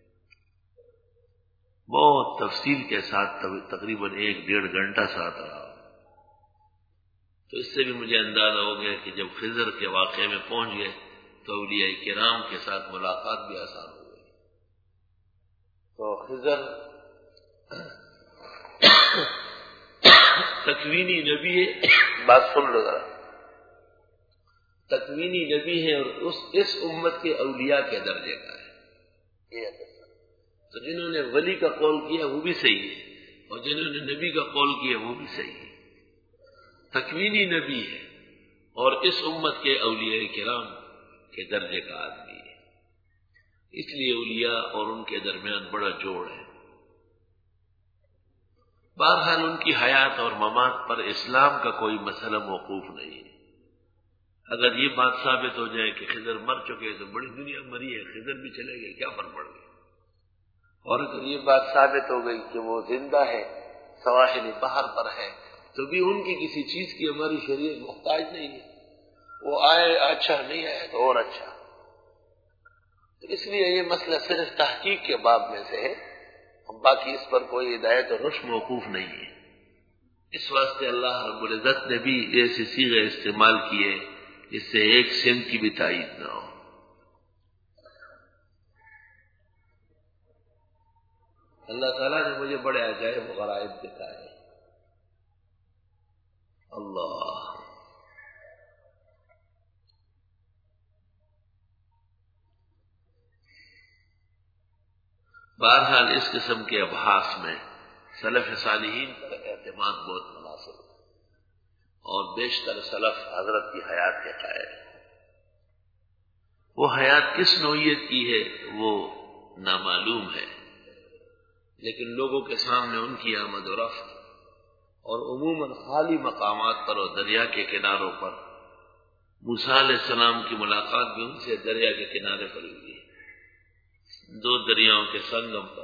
بہت تفصیل کے ساتھ تقریباً ایک ڈیڑھ گھنٹہ ساتھ رہا، تو اس سے بھی مجھے اندازہ ہو گیا کہ جب خضر کے واقعے میں پہنچ گئے تو اولیاء کرام کے ساتھ ملاقات بھی آسان ہو گئی۔ تو خضر تکوینی نبی ہے، بات سن لو ذرا، تکوینی نبی ہے اور اس اس امت کے اولیاء کے درجے کا ہے یہ۔ تو جنہوں نے ولی کا قول کیا وہ بھی صحیح ہے، اور جنہوں نے نبی کا قول کیا وہ بھی صحیح ہے۔ تکوینی نبی ہے اور اس امت کے اولیاء کرام کے درجے کا آدمی ہے، اس لیے اولیاء اور ان کے درمیان بڑا جوڑ ہے۔ بہرحال ان کی حیات اور ممات پر اسلام کا کوئی مسئلہ موقوف نہیں ہے۔ اگر یہ بات ثابت ہو جائے کہ خضر مر چکے تو بڑی دنیا مری ہے، خضر بھی چلے گئے، کیا فرق پڑ گیا؟ اور اگر یہ بات ثابت ہو گئی کہ وہ زندہ ہے، سواحل بحر پر ہے، تو بھی ان کی کسی چیز کی ہماری شریعت محتاج نہیں ہے۔ وہ آئے اچھا، نہیں آئے تو اور اچھا۔ تو اس لیے یہ مسئلہ صرف تحقیق کے باب میں سے ہے، باقی اس پر کوئی ہدایت اور رشد موقوف نہیں ہے۔ اس واسطے اللہ رب العزت نے بھی ایسے صیغے استعمال کیے جس سے ایک سمت کی بھی تائید نہ ہو۔ اللہ تعالیٰ نے مجھے بڑے عجائب و غرائب دکھائے۔ اللہ بہرحال اس قسم کے ابحاث میں سلف صالحین کا اعتماد بہت مناسب ہے، اور بیشتر سلف حضرت کی حیات کے قائل ہیں۔ وہ حیات کس نوعیت کی ہے وہ نامعلوم ہے، لیکن لوگوں کے سامنے ان کی آمد و رفت اور عموماً خالی مقامات پر اور دریا کے کناروں پر، موسیٰ علیہ السلام کی ملاقات بھی ان سے دریا کے کنارے پر ہوئی ہے، دو دریاؤں کے سنگم پر۔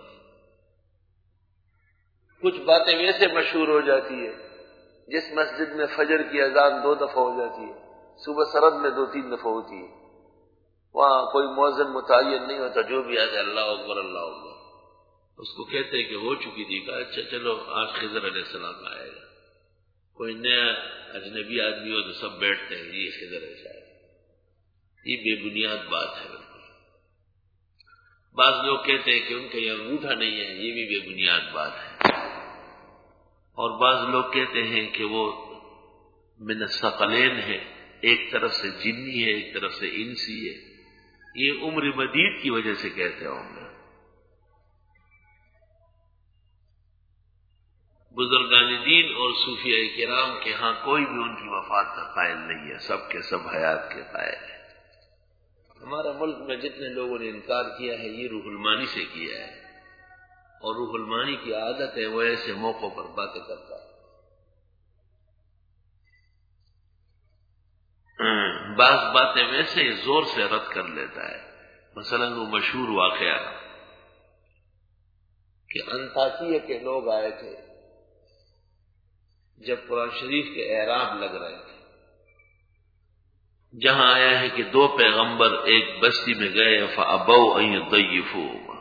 کچھ باتیں ویسے مشہور ہو جاتی ہے، جس مسجد میں فجر کی اذان دو دفعہ ہو جاتی ہے، صبح سرد میں دو تین دفعہ ہوتی ہے، وہاں کوئی مؤذن متعین نہیں ہوتا، جو بھی آتے اللہ اکبر اللہ اکبر، اس کو کہتے کہ ہو چکی تھی، کہا اچھا چلو آج خضر علیہ السلام آئے گا۔ کوئی نیا اجنبی آدمی ہو تو سب بیٹھتے ہیں یہ خضر ایسا ہے، یہ بے بنیاد بات ہے۔ بالکل بعض لوگ کہتے ہیں کہ ان کا یہ انگوٹھا نہیں ہے، یہ بھی بے بنیاد بات ہے، اور بعض لوگ کہتے ہیں کہ وہ من الثقلین ہے، ایک طرف سے جنی ہے ایک طرف سے انسی ہے، یہ عمر مدید کی وجہ سے کہتے ہوں گے۔ بزرگان دین اور صوفیاء کرام کے ہاں کوئی بھی ان کی وفات کا قائل نہیں ہے، سب کے سب حیات کے قائل ہیں۔ ہمارا ملک میں جتنے لوگوں نے انکار کیا ہے یہ روح المانی سے کیا ہے، اور روح المانی کی عادت ہے وہ ایسے موقعوں پر باتیں کرتا ہے۔ بعض باتیں ویسے زور سے رد کر لیتا ہے، مثلا وہ مشہور واقعہ کہ انطاکیہ کے لوگ آئے تھے جب قرآن شریف کے اعراب لگ رہے تھے، جہاں آیا ہے کہ دو پیغمبر ایک بستی میں گئے فَأَبَوْا أَن يُضَيِّفُوهُمَا،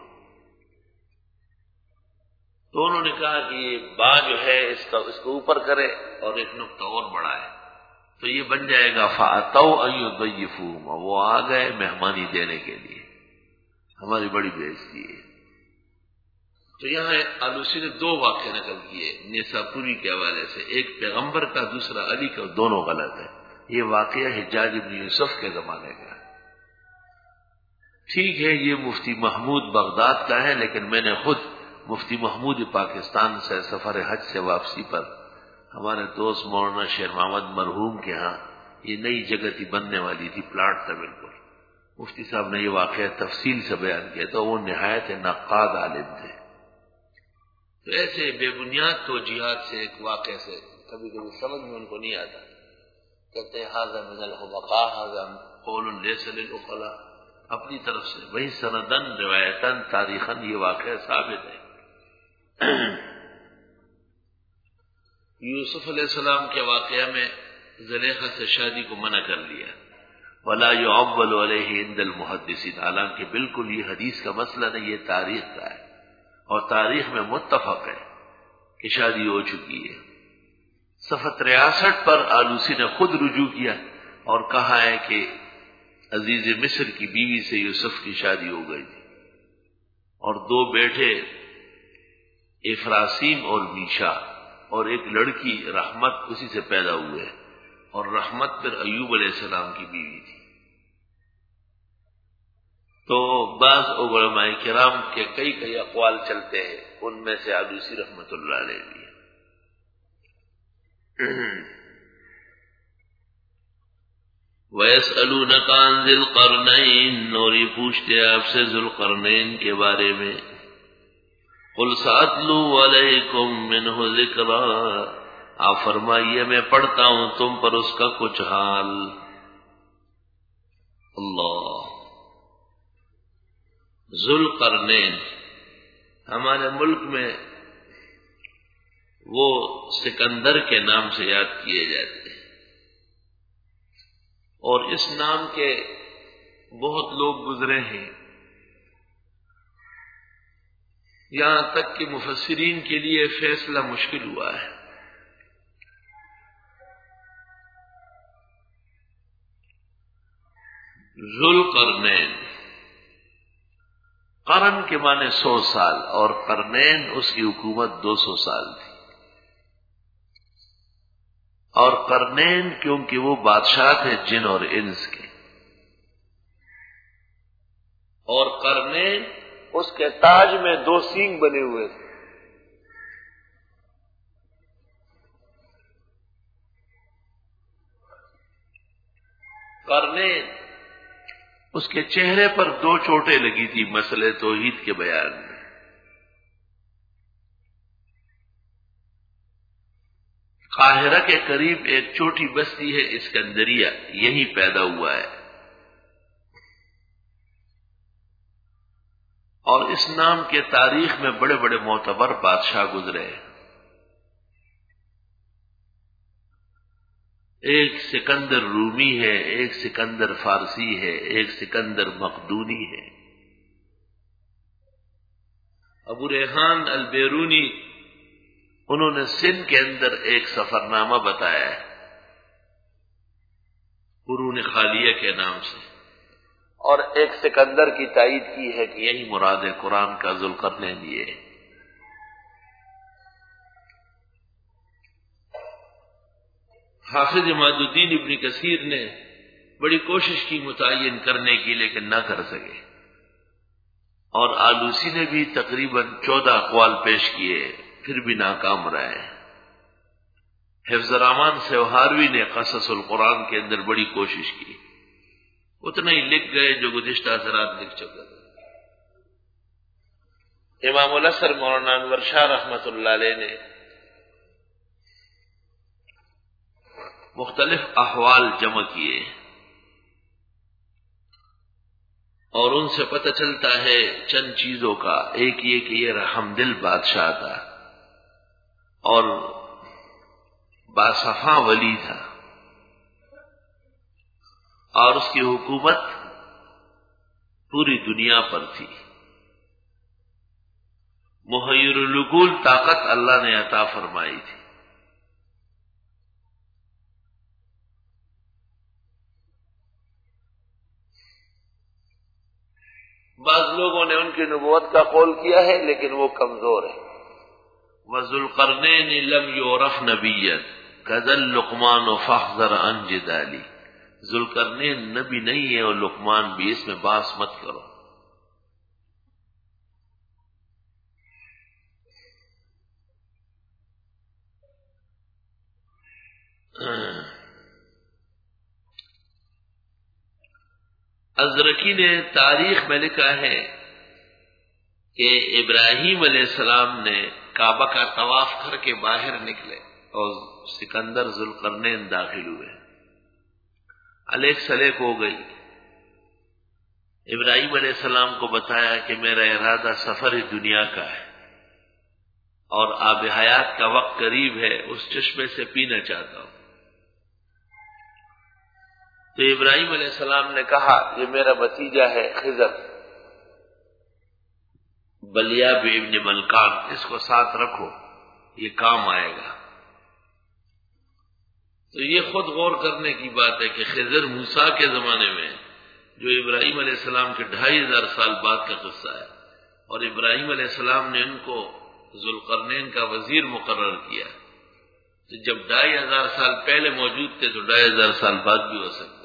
تو انہوں نے کہا کہ یہ با جو ہے اس کا اس کو اوپر کرے اور ایک نقطہ اور بڑھائے تو یہ بن جائے گا فَأَتَوْا أَن يُضَيِّفُوهُمَا، وہ آ گئے مہمانی دینے کے لیے، ہماری بڑی بےعزتی ہے۔ تو یہاں آلوسی نے دو واقعے نقل کیے نیساپوری کے حوالے سے، ایک پیغمبر کا دوسرا علی کا، دونوں غلط ہے، یہ واقعہ حجاج ابن یوسف کے زمانے کا ہے۔ ٹھیک ہے یہ مفتی محمود بغداد کا ہے، لیکن میں نے خود مفتی محمود پاکستان سے سفر حج سے واپسی پر ہمارے دوست مولانا شیر محمد مرحوم کے ہاں یہ نئی جگہ تھی بننے والی تھی، پلاٹ تھا بالکل، مفتی صاحب نے یہ واقعہ تفصیل سے بیان کیا، تو وہ نہایت نقاد عالم تھے۔ تو ایسے بے بنیاد توجیہات سے ایک واقعے سے کبھی کبھی سمجھ میں ان کو نہیں آتا، کہتے ہیں ھذا من الحمقاء ھذا قول لیس للعقلاء، اپنی طرف سے وہی سندن روایتاً تاریخاً یہ واقعہ ثابت ہے۔ یوسف علیہ السلام کے واقعہ میں زلیخا سے شادی کو منع کر لیا، ولا يعول علیہ عند المحدثین، حالانکہ بالکل یہ حدیث کا مسئلہ نہیں، یہ تاریخ کا ہے، اور تاریخ میں متفق ہے کہ شادی ہو چکی ہے۔ صفحہ تریاسٹھ پر آلوسی نے خود رجوع کیا اور کہا ہے کہ عزیز مصر کی بیوی سے یوسف کی شادی ہو گئی تھی، اور دو بیٹے افراسیم اور میشا، اور ایک لڑکی رحمت اسی سے پیدا ہوئے، اور رحمت پھر ایوب علیہ السلام کی بیوی تھی۔ تو بعض علماء کرام کے کئی کئی اقوال چلتے ہیں، ان میں سے آلوسی رحمت اللہ علیہ بھی ہے۔ وَيَسْأَلُونَكَ عَنْ ذِي الْقَرْنَيْنِ، اور یہ پوچھتے ہیں آپ سے ذو القرنین کے بارے میں۔ قُلْ سَأَتْلُو عَلَيْكُمْ مِنْهُ ذِكْرًا، آپ فرمائیے میں پڑھتا ہوں تم پر اس کا کچھ حال۔ اللہ، ذو القرنین ہمارے ملک میں وہ سکندر کے نام سے یاد کیے جاتے ہیں، اور اس نام کے بہت لوگ گزرے ہیں، یہاں تک کہ مفسرین کے لیے فیصلہ مشکل ہوا ہے۔ ذو القرنین، قرن کے معنی سو سال، اور قرنین اس کی حکومت دو سو سال تھی، اور قرنین کیونکہ وہ بادشاہ تھے جن اور انس کے، اور قرنین اس کے تاج میں دو سینگ بنے ہوئے تھے۔ قرنین اس کے چہرے پر دو چوٹیں لگی تھی مسئلہ توحید کے بیان میں۔ قاہرہ کے قریب ایک چھوٹی بستی ہے اسکندریہ، یہی پیدا ہوا ہے، اور اس نام کے تاریخ میں بڑے بڑے معتبر بادشاہ گزرے ہیں۔ ایک سکندر رومی ہے، ایک سکندر فارسی ہے، ایک سکندر مقدونی ہے۔ ابو ریحان البیرونی انہوں نے سندھ کے اندر ایک سفر نامہ بتایا ہے قرون خالیہ کے نام سے، اور ایک سکندر کی تائید کی ہے کہ یہی مراد ہے قرآن کا ذو القرنین یہ ہے۔ حافظ عماد الدین ابن کثیر نے بڑی کوشش کی متعین کرنے کی، لیکن نہ کر سکے، اور آلوسی نے بھی تقریباً چودہ اقوال پیش کیے، پھر بھی ناکام رہے۔ حفظ الرحمان سیوہاروی نے قصص القرآن کے اندر بڑی کوشش کی، اتنا ہی لکھ گئے جو گزشتہ حضرات لکھ چکے تھے۔ امام الاثر مولانا انور شاہ رحمت اللہ علیہ نے مختلف احوال جمع کیے، اور ان سے پتہ چلتا ہے چند چیزوں کا۔ ایک یہ کہ یہ رحم دل بادشاہ تھا اور باصفا ولی تھا، اور اس کی حکومت پوری دنیا پر تھی۔ محیر العقول طاقت اللہ نے عطا فرمائی تھی۔ بعض لوگوں نے ان کی نبوت کا قول کیا ہے، لیکن وہ کمزور ہے۔ وَذُو الْقَرْنَيْنِ لَمْ يُعْرَفْ نَبِيًّا، کذل لقمان و فاحذر عن جدالی، ذوالقرنین نبی نہیں ہے اور لقمان بھی، اس میں باس مت کرو۔ ازرقی نے تاریخ میں لکھا ہے کہ ابراہیم علیہ السلام نے کعبہ کا طواف کر کے باہر نکلے اور سکندر ذوالقرنین داخل ہوئے، الیک سلیک ہو گئی۔ ابراہیم علیہ السلام کو بتایا کہ میرا ارادہ سفر دنیا کا ہے اور آب حیات کا وقت قریب ہے، اس چشمے سے پینا چاہتا ہوں۔ تو ابراہیم علیہ السلام نے کہا یہ میرا بھتیجا ہے خضر، بلیاب ابن ملکان، اس کو ساتھ رکھو، یہ کام آئے گا۔ تو یہ خود غور کرنے کی بات ہے کہ خضر موسیٰ کے زمانے میں، جو ابراہیم علیہ السلام کے ڈھائی ہزار سال بعد کا قصہ ہے، اور ابراہیم علیہ السلام نے ان کو ذوالقرنین کا وزیر مقرر کیا۔ تو جب ڈھائی ہزار سال پہلے موجود تھے تو ڈھائی ہزار سال بعد بھی ہو سکتے۔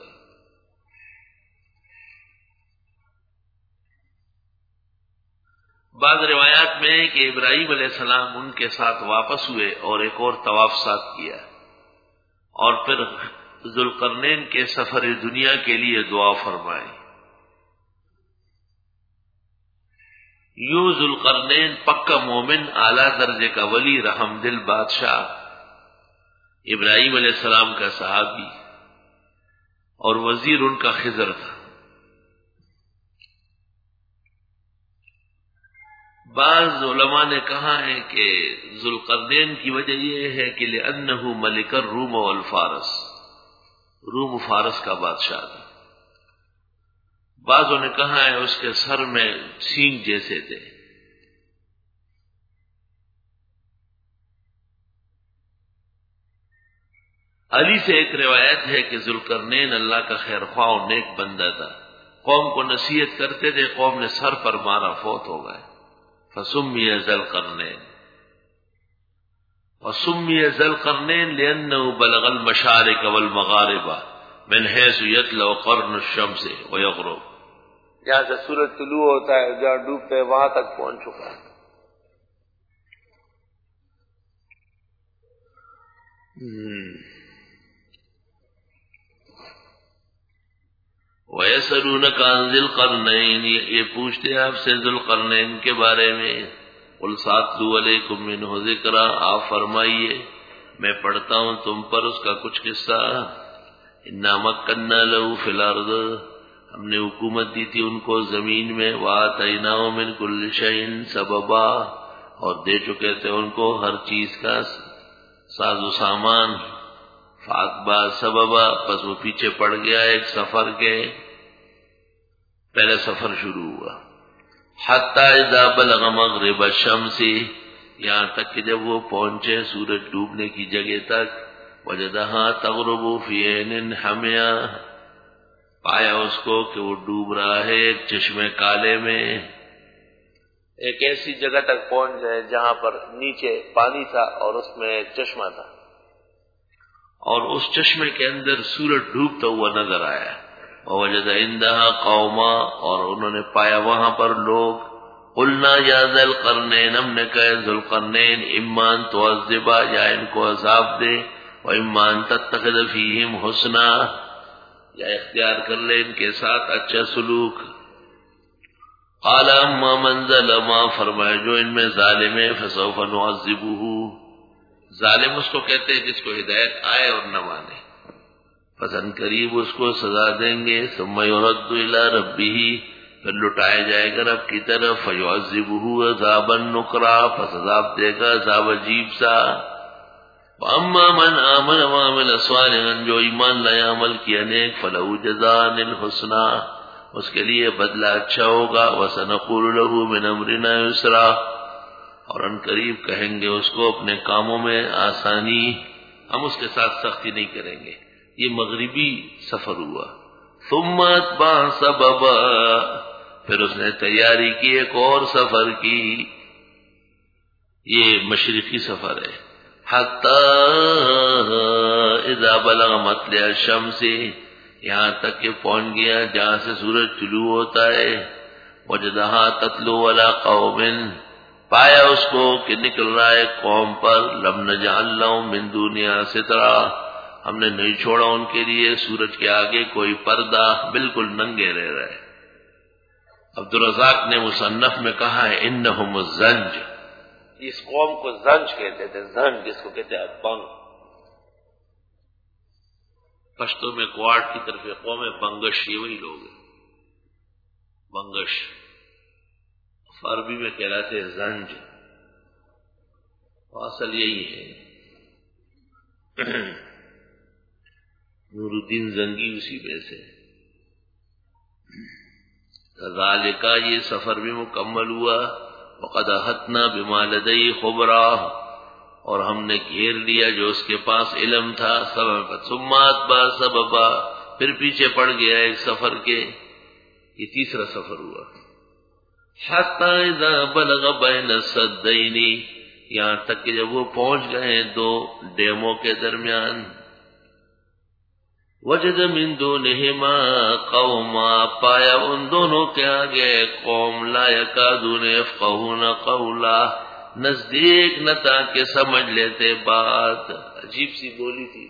بعض روایات میں ہے کہ ابراہیم علیہ السلام ان کے ساتھ واپس ہوئے اور ایک اور طواف ساتھ کیا، اور پھر ذوالقرنین کے سفر دنیا کے لیے دعا فرمائی۔ یوں ذوالقرنین پکا مومن، اعلیٰ درجے کا ولی، رحم دل بادشاہ، ابراہیم علیہ السلام کا صحابی، اور وزیر ان کا خضر تھا۔ بعض علماء نے کہا ہے کہ ذوالقرنین کی وجہ یہ ہے کہ لأنہ ملک الروم والفارس، روم و فارس کا بادشاہ تھا۔ بعضوں نے کہا ہے اس کے سر میں سینگ جیسے تھے۔ علی سے ایک روایت ہے کہ ذوالقرنین اللہ کا خیر خواہ و نیک بندہ تھا، قوم کو نصیحت کرتے تھے، قوم نے سر پر مارا، فوت ہو گئے، فسمی ذوالقرنین۔ وسمی ذوالقرنین لأنه بلغ المشارق والمغارب من حيث يطلع قرن الشمس ويغرب، جہاں سے سورج طلوع ہوتا ہے جہاں ڈوبتا ہے وہاں تک پہنچ چکا ہے۔ وَيَسْأَلُونَكَ عَنْ ذِي الْقَرْنَيْنِ، یہ پوچھتے ہیں آپ سے ذوالقرنین کے بارے میں۔ قُلْ سَأَتْلُو عَلَيْكُم مِّنْهُ ذِكْرًا، آپ فرمائیے میں پڑھتا ہوں تم پر اس کا کچھ قصہ۔ اِنَّا مَكَّنَّا لَهُ فِي الْأَرْضِ، ہم نے حکومت دی تھی ان کو زمین میں، وَآتَيْنَاهُ مِنْ كُلِّ شَيْءٍ سَبَبًا، اور دے چکے تھے ان کو ہر چیز کا ساز و سامان۔ فَأَتْبَعَ سَبَبًا، پس وہ پیچھے پڑ گیا ایک سفر کے، پہلے سفر شروع ہوا۔ حَتَّى إِذَا بَلَغَ مَغْرِبَ الشَّمْسِ، یہاں تک کہ جب وہ پہنچے سورج ڈوبنے کی جگہ تک، وَجَدَهَا تَغْرُبُ فِي عَيْنٍ حَمِيَةٍ، پایا اس کو کہ وہ ڈوب رہا ہے ایک چشمے کالے میں۔ ایک ایسی جگہ تک پہنچ گئے جہاں پر نیچے پانی تھا اور اس میں ایک چشمہ تھا، اور اس چشمے کے اندر سورج ڈوبتا ہوا نظر آیا۔ وَوَجَدَ عِندَهَا قَوْمًا، اور انہوں نے پایا وہاں پر لوگ۔ قُلْنَا يَا ذَا الْقَرْنَيْنِ، ہم نے کہا ذوالقرنین، إِمَّا أَن تُعَذِّبَ، یا ان کو عذاب دے، وَإِمَّا أَن تَتَّخِذَ فِيهِمْ حُسْنًا، یا اختیار کر لے ان کے ساتھ اچھا سلوک۔ قَالَ أَمَّا مَنْ ظَلَمَ، فرمایا جو ان میں ظالم ہے، فَسَوْفَ نُعَذِّبُهُ، ظالم اس کو کہتے ہیں جس کو ہدایت آئے اور نہ مانے، پسند قریب اس کو سزا دیں گے۔ ثم يرد الى ربه، پھر لٹایا جائے گا رب کی طرف، فيعذبه عذابا نكرا، پس عذاب دے گا عذاب عجیب سا۔ واما من آمن وعمل صالحا، جو ایمان لائے عمل کیا نیک، فله جزاء الحسنى، اس کے لیے بدلہ اچھا ہوگا۔ وسنقول له من امرنا يسرا، اور ان قریب کہیں گے اس کو اپنے کاموں میں آسانی، ہم اس کے ساتھ سختی نہیں کریں گے۔ یہ مغربی سفر ہوا۔ ثم اتبع سببا، پھر اس نے تیاری کی ایک اور سفر کی، یہ مشرقی سفر ہے۔ حتی اذا بلغ مطلع الشمس، یہاں تک کہ پہنچ گیا جہاں سے سورج طلوع ہوتا ہے، وجدہا تتلو علی قوم، پایا اس کو کہ نکل رہا ہے قوم پر، لم نجعل لہم من دونہا سترا، ہم نے نہیں چھوڑا ان کے لیے سورج کے آگے کوئی پردہ، بالکل ننگے رہ رہے۔ عبدالرزاق نے مصنف میں کہا ہے انہم الزنج، اس قوم کو زنج کہتے تھے، زنج جس کو کہتے ہیں بنگ، پشتوں میں کوارٹ کی طرف قوم بنگش، یہ وہی لوگ ہیں بنگش، عربی میں کہلاتے ہیں زنج، اصل یہی ہے۔ نور الدین زنگی اسی میں سے۔ کذالک، یہ سفر بھی مکمل ہوا، وقد احطنا بما لدی خبرا، اور ہم نے گھیر لیا جو اس کے پاس علم تھا، سبب ثم اتبع سببا، پھر پیچھے پڑ گیا ایک سفر کے، یہ تیسرا سفر ہوا۔ حتی اذا بلغ بین السدین، یہاں تک کہ جب وہ پہنچ گئے دو ڈیموں کے درمیان، وجد من دونہما قوما، پایا ان دونوں کے آگے قوم، لا یکادون یفقہون قولا، نزدیک نہ تھا کہ سمجھ لیتے بات، عجیب سی بولی تھی،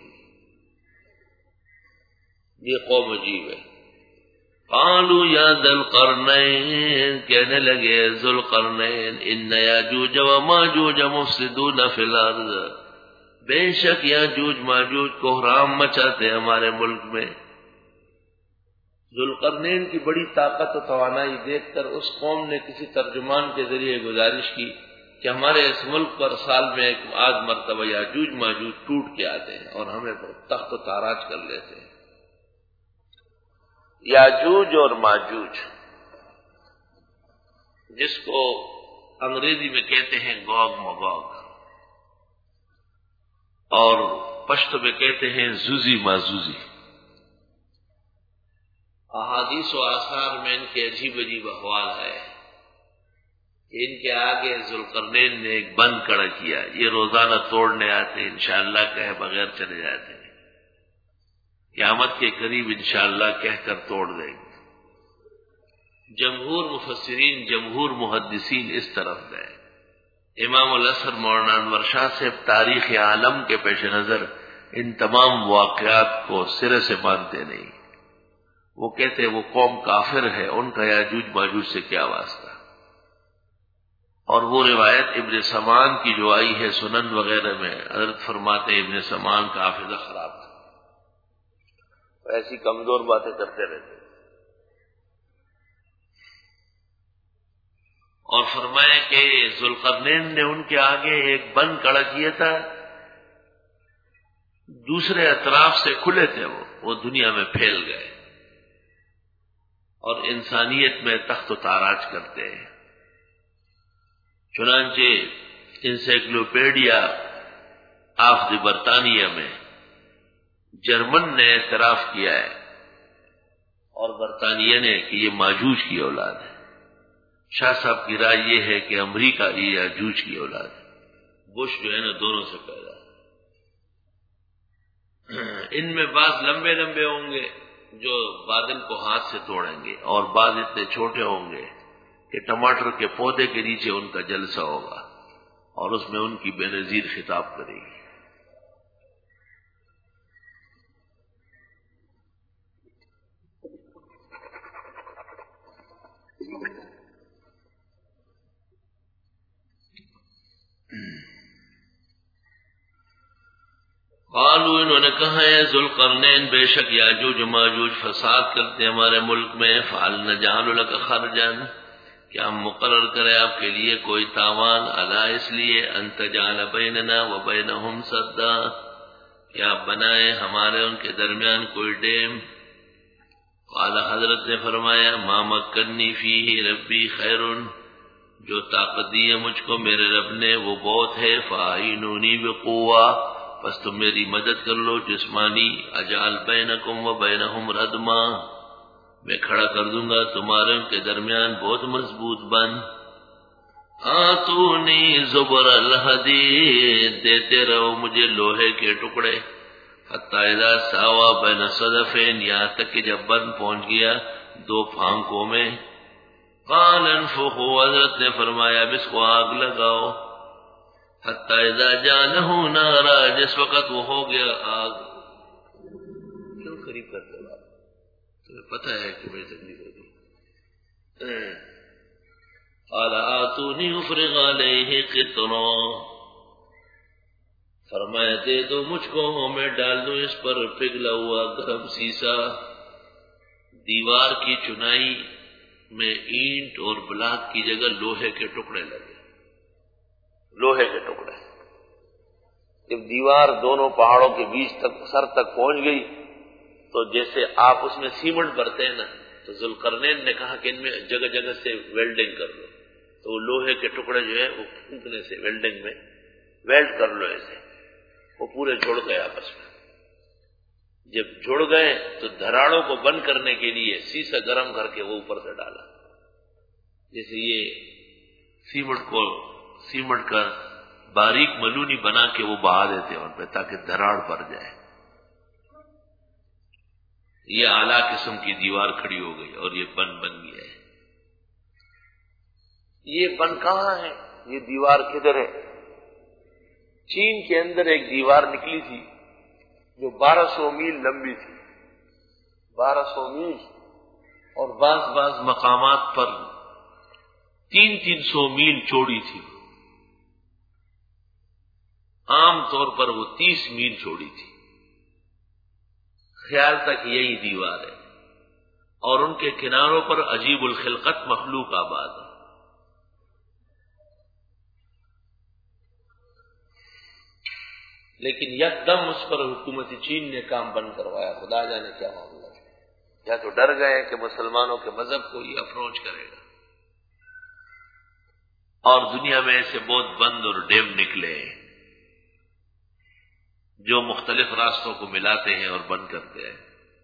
یہ قوم عجیب ہے۔ قالوا یا ذا القرنین، کہنے لگے ذو القرنین، ان یاجوج وماجوج مفسدون فی الارض، بے شک یاجوج ماجوج کوحرام مچاتے ہمارے ملک میں۔ ذو القرنین کی بڑی طاقت و توانائی دیکھ کر اس قوم نے کسی ترجمان کے ذریعے گزارش کی کہ ہمارے اس ملک پر سال میں ایک آدھ مرتبہ یاجوج ماجوج ٹوٹ کے آتے ہیں اور ہمیں تخت و تاراج کر لیتے ہیں۔ یاجوج اور ماجوج، جس کو انگریزی میں کہتے ہیں گوگ مگوگ، اور پشتو میں کہتے ہیں زوزی مازوزی۔ احادیث و آثار میں ان کے عجیب عجیب احوال ہے۔ ان کے آگے ذوالقرنین نے ایک بند کھڑا کیا، یہ روزانہ توڑنے آتے، انشاءاللہ کہے بغیر چلے جاتے، قیامت کے قریب انشاءاللہ کہہ کر توڑ دیں گے۔ جمہور مفسرین، جمہور محدثین اس طرف گئے۔ امام الازہر مولانا انور شاہ صاحب تاریخ عالم کے پیش نظر ان تمام واقعات کو سرے سے مانتے نہیں، وہ کہتے وہ قوم کافر ہے، ان کا یاجوج ماجوج سے کیا واسطہ۔ اور وہ روایت ابن سمان کی جو آئی ہے سنن وغیرہ میں، حضرت فرماتے ابن سمان کا حافظہ خراب تھا، ایسی کمزور باتیں کرتے رہتے، اور فرمایا کہ ذوالقرنین نے ان کے آگے ایک بند کھڑا کیا تھا، دوسرے اطراف سے کھلے تھے، وہ وہ دنیا میں پھیل گئے اور انسانیت میں تخت و تاراج کرتے ہیں۔ چنانچہ انسائکلوپیڈیا آف دی برطانیہ میں جرمن نے اعتراف کیا ہے اور برطانیہ نے کہ یہ ماجوج کی اولاد ہے۔ شاہ صاحب کی رائے یہ ہے کہ امریکہ یہ یاجوج کی اولاد ہے، بش جو ہے نا دونوں سے پیدا۔ ان میں بعض لمبے لمبے ہوں گے جو بادل کو ہاتھ سے توڑیں گے، اور بعض اتنے چھوٹے ہوں گے کہ ٹماٹر کے پودے کے نیچے ان کا جلسہ ہوگا اور اس میں ان کی بے نظیر خطاب کرے گی۔ قالوا، انہوں نے کہا ہے ذوالقرنین بے شک یاجوج ماجوج فساد کرتے ہمارے ملک میں، فعل نجعل لک خرجا، کیا ہم مقرر کرے آپ کے لیے کوئی تاوان، الا اس لیے ان تجعل بیننا و بینہم سدا، کیا بنائے ہمارے ان کے درمیان کوئی ڈیم۔ قال، حضرت نے فرمایا ما مکنی فیہ ربی خیر، جو طاقت دی ہے مجھ کو میرے رب نے وہ بہت ہے، فاعینونی بقوہ، بس تم میری مدد کر لو جسمانی، اجعل بینکم و بینہم ردما، میں کھڑا کر دوں گا تمہارے ان کے درمیان بہت مضبوط بند۔ آتونی زبر الحدید، دیتے رہو مجھے لوہے کے ٹکڑے، حتی اذا ساوا بین صدفین، یہاں تک کہ جب بند پہنچ گیا دو پھانکوں میں، قال انفخوا، حضرت نے فرمایا اب اس کو آگ لگاؤ، حتی اذا جعلہ نارا، جس وقت وہ ہو گیا آگ۔ کیوں قریب کرتے ہو آپ؟ تمہیں پتہ ہے کہ مجھے تکلیف ہوگی۔ قال آتونی افرغ علیہ قطرا، فرمایا دے دو مجھ کو میں ڈال دوں اس پر پگھلا ہوا گرم سیسا۔ دیوار کی چنائی میں اینٹ اور بلاک کی جگہ لوہے کے ٹکڑے لگے، لوہے کے ٹکڑے۔ جب دیوار دونوں پہاڑوں کے بیچ تک سر تک پہنچ گئی تو جیسے آپ اس میں سیمنٹ بھرتے ہیں نا، تو ذوالقرنین نے کہا کہ ان میں جگہ جگہ سے ویلڈنگ کر لو، تو وہ لوہے کے ٹکڑے جو ہے وہ پھونکنے سے ویلڈنگ میں ویلڈ کر لو ایسے، وہ پورے جڑ گئے آپس میں۔ جب جڑ گئے تو دھراڑوں کو بند کرنے کے لیے سیسا گرم کر کے وہ اوپر سے ڈالا، جیسے یہ سیمنٹ کو سیمنٹ کا باریک ملونی بنا کے وہ بہا دیتے ہیں ان پہ تاکہ دھراڑ بھر جائے۔ یہ اعلیٰ قسم کی دیوار کھڑی ہو گئی اور یہ بن بن گیا ہے۔ یہ بن کہاں ہے؟ یہ دیوار کدھر ہے؟ چین کے اندر ایک دیوار نکلی تھی جو بارہ سو میل لمبی تھی، بارہ سو میل، اور بعض بعض مقامات پر تین تین سو میل چوڑی تھی، عام طور پر وہ تیس میل چوڑی تھی۔ خیال تک یہی دیوار ہے، اور ان کے کناروں پر عجیب الخلقت مخلوق آباد ہے۔ لیکن یکدم اس پر حکومت چین نے کام بند کروایا، خدا جانے کیا معاملہ ہے۔ یا تو ڈر گئے کہ مسلمانوں کے مذہب کو یہ اپروچ کرے گا، اور دنیا میں ایسے بہت بند اور ڈیم نکلے ہیں جو مختلف راستوں کو ملاتے ہیں اور بند کرتے ہیں۔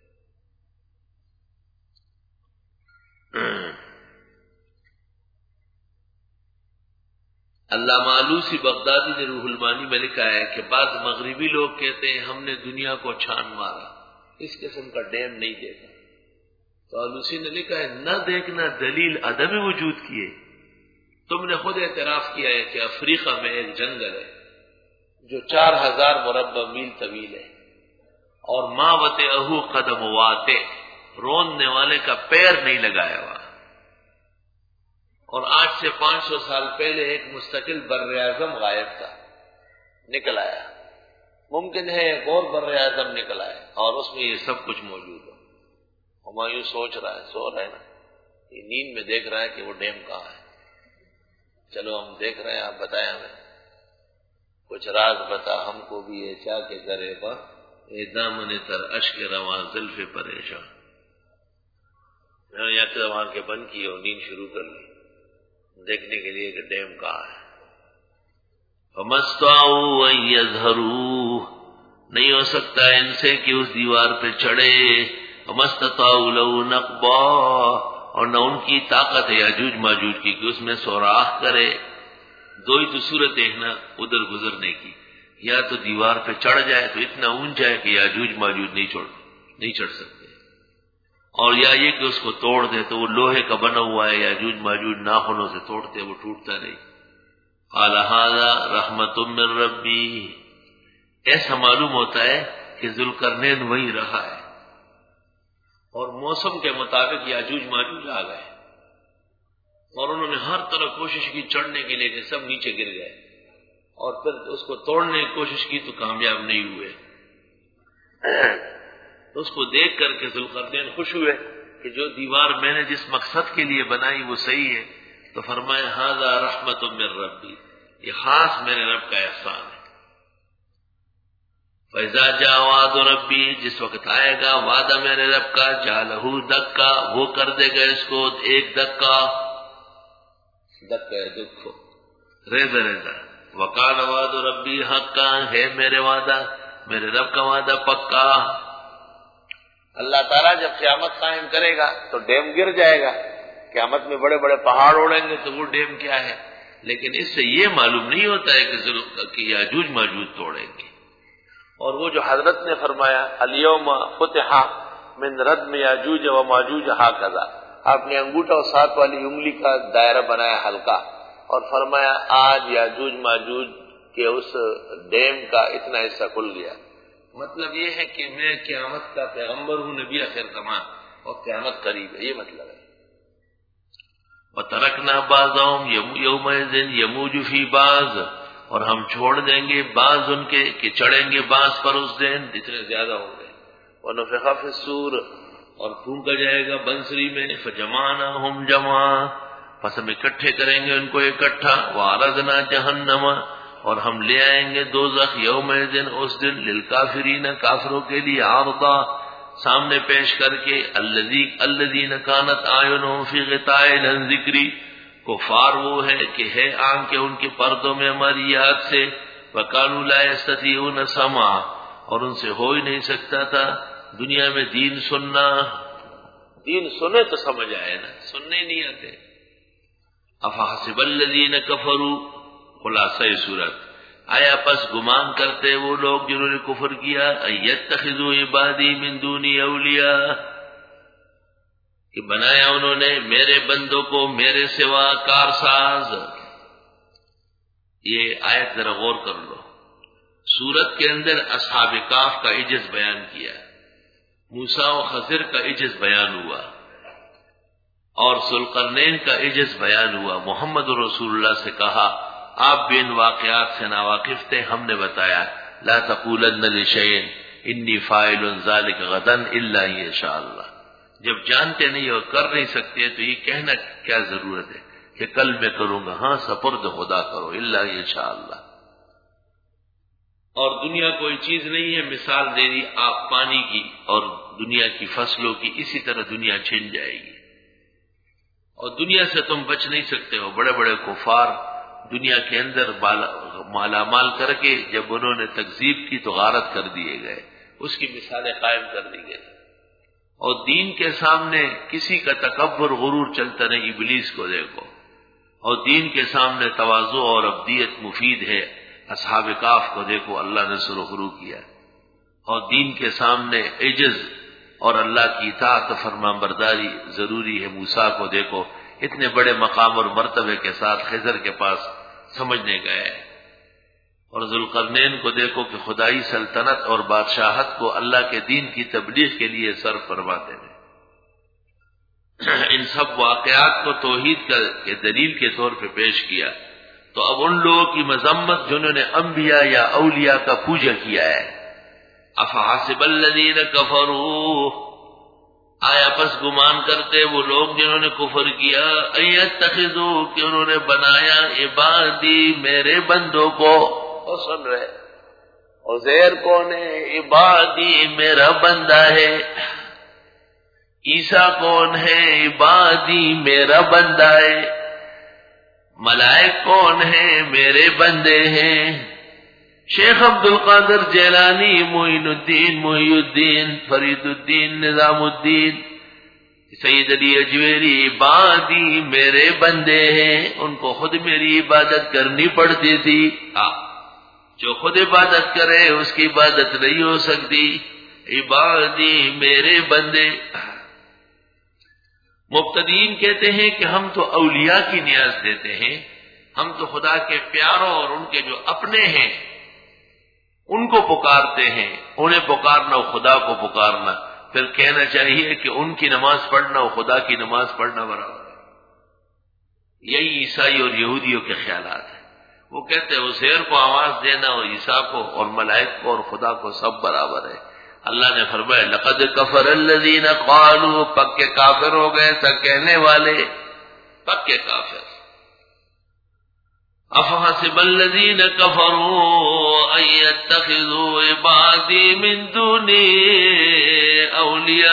علامہ آلوسی بغدادی نے روح المعانی میں لکھا ہے کہ بعض مغربی لوگ کہتے ہیں ہم نے دنیا کو چھان مارا، اس قسم کا ڈیم نہیں دیکھا، تو آلوسی نے لکھا ہے نہ دیکھنا دلیل عدم وجود کی ہے۔ تم نے خود اعتراف کیا ہے کہ افریقہ میں ایک جنگل ہے جو چار ہزار مربع میل طویل ہے، اور ما وتے اہو قدم واتے، روننے والے کا پیر نہیں لگایا ہوا، اور آج سے پانچ سو سال پہلے ایک مستقل بر اعظم غائب تھا، نکل آیا۔ ممکن ہے ایک اور بر اعظم نکل آئے اور اس میں یہ سب کچھ موجود ہو۔ ہمایوں سوچ رہا ہے، سو رہا ہے نا، یہ نیند میں دیکھ رہا ہے کہ وہ ڈیم کہاں ہے۔ چلو ہم دیکھ رہے ہیں، آپ بتائیں ہمیں کچھ راز بتا ہم کو بھی، یہ چاہ کے کرے با اے دامن تر اشک رواں زلف پریشاں۔ میں نے یک وہاں کے بند کی اور نیند شروع کر لی دیکھنے کے لیے کہ ڈیم کہاں ہے۔ فَمَسْتَعُوا أَن يَظْهَرُوهُ، نہیں ہو سکتا ان سے کہ اس دیوار پہ چڑھے، فَمَسْتَطَاعُوا لَهُ نَقْبًا، اور نہ ان کی طاقت ہے یاجوج ماجوج کی کہ اس میں سوراخ کرے۔ دو ہی تو صورت ہے نا ادھر گزرنے کی، یا تو دیوار پہ چڑھ جائے تو اتنا اونچا ہے کہ یاجوج ماجوج نہیں چڑھ نہیں چڑھ سکتے، اور یا یہ کہ اس کو توڑ دے تو وہ لوہے کا بنا ہوا ہے، یاجوج ماجوج ناخنوں سے توڑتے وہ ٹوٹتا نہیں۔ قال ھذا رحمت من ربی، ایسا معلوم ہوتا ہے کہ ذوالقرنین وہیں رہا ہے، اور موسم کے مطابق یاجوج ماجوج آ گئے، اور انہوں نے ہر طرح کوشش کی چڑھنے کے لیے کہ سب نیچے گر گئے، اور پھر اس کو توڑنے کی کوشش کی تو کامیاب نہیں ہوئے۔ اس کو دیکھ کر کے ذوالقرنین خوش ہوئے کہ جو دیوار میں نے جس مقصد کے لیے بنائی وہ صحیح ہے، تو فرمایا ھذا رحمت من ربی، یہ خاص میرے رب کا احسان ہے۔ فَإِذَا جَاءَ وَعْدُ رَبِّي، جس وقت آئے گا وعدہ میرے رب کا، جَعَلَهُ دَکَّا، وہ کر دے گا اس کو ایک دکا، دکا ہے دکھو ریزہ ریزہ۔ وَقَالَ وَعْدُ رَبِّي حَقًّا، ہے میرے وعدہ میرے رب کا وعدہ پکا۔ اللہ تعالیٰ جب قیامت قائم کرے گا تو ڈیم گر جائے گا، قیامت میں بڑے بڑے پہاڑ اڑیں گے تو وہ ڈیم کیا ہے؟ لیکن اس سے یہ معلوم نہیں ہوتا ہے کہ ذل- کہ یاجوج ماجوج توڑیں گے. اور وہ جو حضرت نے فرمایا الیوم فتح من ردم یاجوج و ماجوج ہاکذا، آپ نے انگوٹھا اور ساتھ والی انگلی کا دائرہ بنایا ہلکا اور فرمایا آج یاجوج ماجوج کے اس ڈیم کا اتنا حصہ کھل گیا. مطلب یہ ہے کہ میں قیامت کا پیغمبر ہوں، نبی آخر زمان، اور قیامت قریب ہے، یہ مطلب ہے. وَتَرَكْنَا بَعْضَهُمْ يَوْمَئِذٍ يَمُوجُ فِي بَعْضٍ، اور ہم چھوڑ دیں گے بعض ان کے کہ چڑھیں گے بعض پر اس دن جتنے زیادہ ہوں گے. وَنُفِخَ فِي الصُّورِ، اور پھونکا جائے گا بنسری میں، فَجَمَعْنَاهُمْ جَمْعًا، پس ہم اکٹھے کریں گے ان کو اکٹھا. وَعَرَضْنَا جَهَنَّمَ، اور ہم لے آئیں گے دوزخ یومئذ اس دن، للکافرین کافروں کے لیے، عرضا سامنے پیش کر کے، الذی الذین کانت اعینہم فی غطاء عن ذکری، کفار وہ ہے کہ ہے آنکھیں ان کے پردوں میں ہماری یاد سے، وکانوا لا یستطیعون سمعا، اور ان سے ہو ہی نہیں سکتا تھا دنیا میں دین سننا. دین سنے تو سمجھ آئے ہے نا، سننے ہی نہیں آتے. افحسب الذین کفروا، خلاصہ صورت، آیا پس گمان کرتے وہ لوگ جنہوں نے کفر کیا، ایتخذوا عبادی من دونی اولیاء، کہ بنایا انہوں نے میرے بندوں کو میرے سوا کارساز. یہ آیت ذرا غور کر لو. سورت کے اندر اصحاب کاف کا عجز بیان کیا، موسیٰ و خضر کا عجز بیان ہوا، اور ذوالقرنین کا عجز بیان ہوا. محمد رسول اللہ سے کہا آپ بھی ان واقعات سے ناواقف تھے، ہم نے بتایا لا تقولن لشیء انی فاعل ذلک غدا الا ان شاء اللہ. جب جانتے نہیں اور کر نہیں سکتے تو یہ کہنا کیا ضرورت ہے کہ کل میں کروں گا. ہاں سپرد خدا کرو، الا ان شاء اللہ. اور دنیا کوئی چیز نہیں ہے، مثال دے دی آپ پانی کی اور دنیا کی فصلوں کی، اسی طرح دنیا چھن جائے گی اور دنیا سے تم بچ نہیں سکتے ہو. بڑے بڑے کفار دنیا کے اندر مالا مال کر کے جب انہوں نے تکذیب کی تو غارت کر دیے گئے، اس کی مثالیں قائم کر دی گئی. اور دین کے سامنے کسی کا تکبر غرور چلتا نہیں. ابلیس کو دیکھو، اور دین کے سامنے تواضع اور ابدیت مفید ہے. اصحاب کاف کو دیکھو، اللہ نے سرخرو کیا. اور دین کے سامنے عجز اور اللہ کی اطاعت فرمان برداری ضروری ہے. موسیٰ کو دیکھو، اتنے بڑے مقام اور مرتبے کے ساتھ خضر کے پاس سمجھنے گئے. اور ذوالقرنین کو دیکھو کہ خدائی سلطنت اور بادشاہت کو اللہ کے دین کی تبلیغ کے لیے صرف فرماتے ہیں. ان سب واقعات کو توحید کے دلیل کے طور پہ پیش کیا. تو اب ان لوگوں کی مذمت جنہوں نے انبیاء یا اولیاء کا پوجا کیا ہے. افحسب الذین کفروا، آیا پس گمان کرتے وہ لوگ جنہوں نے کفر کیا، ایتخذوا، کہ انہوں نے بنایا، عبادی، میرے بندوں کو. اور سن رہے عزیر کون ہے؟ عبادی، میرا بندہ ہے. عیسیٰ کون ہے؟ عبادی، میرا بندہ ہے. ملائک کون ہیں؟ میرے بندے ہیں. شیخ عبد القادر جیلانی، معین الدین، محی الدین، فرید الدین، نظام الدین، سید علی اجویری، عبادی، میرے بندے ہیں. ان کو خود میری عبادت کرنی پڑتی تھی. ہاں، جو خود عبادت کرے اس کی عبادت نہیں ہو سکتی. عبادی، میرے بندے. مبتدین کہتے ہیں کہ ہم تو اولیاء کی نیاز دیتے ہیں، ہم تو خدا کے پیاروں اور ان کے جو اپنے ہیں ان کو پکارتے ہیں. انہیں پکارنا اور خدا کو پکارنا، پھر کہنا چاہیے کہ ان کی نماز پڑھنا اور خدا کی نماز پڑھنا برابر ہے. یہی عیسائی اور یہودیوں کے خیالات ہیں. وہ کہتے ہیں عزیر کو آواز دینا اور عیسیٰ کو اور ملائک کو اور خدا کو سب برابر ہے. اللہ نے فرمایا لقد کفر الذین قالوا، پکے کافر ہو گئے تھا کہنے والے، پکے کافر. افحسب الذین کفروا ان یتخذوا عبادی من دونی اولیاء،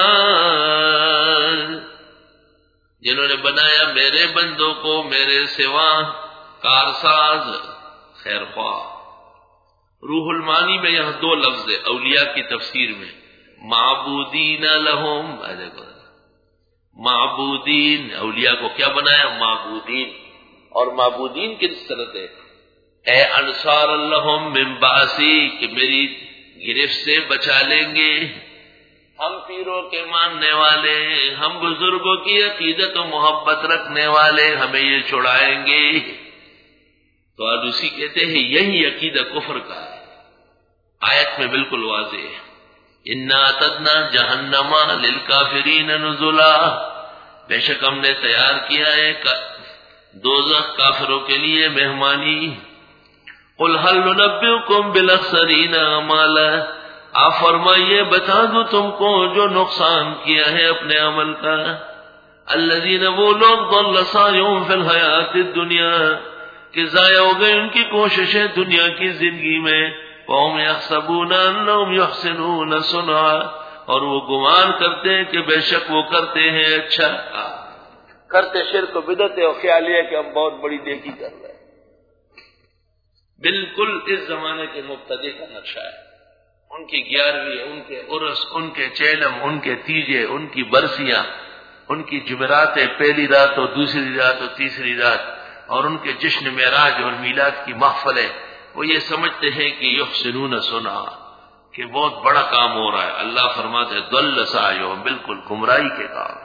جنہوں نے بنایا میرے بندوں کو میرے سوا کارساز، خیر خواہ. روح المعانی میں یہاں دو لفظ ہے اولیاء کی تفسیر میں، معبودین لہم. معبودین، اولیاء کو کیا بنایا؟ معبودین. اور معبودین کی نصرت ہے. اے انصار اللہم من باسی کہ میری گرفت سے بچا لیں گے. ہم پیروں کے ماننے والے، ہم بزرگوں کی عقیدت و محبت رکھنے والے، ہمیں یہ چھڑائیں گے. تو آلوسی کہتے ہیں یہی عقیدہ کفر کا ہے. آیت میں بالکل واضح ہے. انا اعتدنا جہنم للکافرین نزلا، بے شک ہم نے تیار کیا ہے دوزخ کافروں کے لیے مہمانی. قل هل ننبئکم بالاخسرین اعمالا، آپ فرمائیے بتا دو تم کو جو نقصان کیا ہے اپنے عمل کا. الذین وہ لوگ ضل سعیہم فی الحیات الدنیا کہ ضائع ہو گئی ان کی کوششیں دنیا کی زندگی میں. وَهُمْ يَحْسَبُونَ أَنَّهُمْ يُحْسِنُونَ صُنْعًا، اور وہ گمان کرتے ہیں کہ بے شک وہ کرتے ہیں اچھا. کرتے شرک و بدعت اور خیال یہ کہ ہم بہت بڑی نیکی کر رہے ہیں. بالکل اس زمانے کے مبتدی کا نقشہ ہے. ان کی گیارہویں، ان کے عرس، ان کے چیلم، ان کے تیجے، ان کی برسیاں، ان کی جمعراتیں، پہلی رات اور دوسری رات اور تیسری رات، اور ان کے جشن معراج اور میلاد کی محفلیں، وہ یہ سمجھتے ہیں کہ یحسنون صنعا کہ بہت بڑا کام ہو رہا ہے. اللہ فرماتے ہیں ضل سعیہم، بالکل گمراہی کے کام،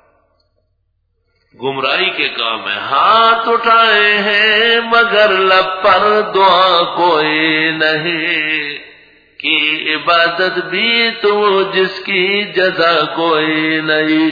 گمراہی کے کام ہے. ہاتھ اٹھائے ہیں مگر لب پر دعا کوئی نہیں، کہ عبادت بھی تو جس کی جزا کوئی نہیں.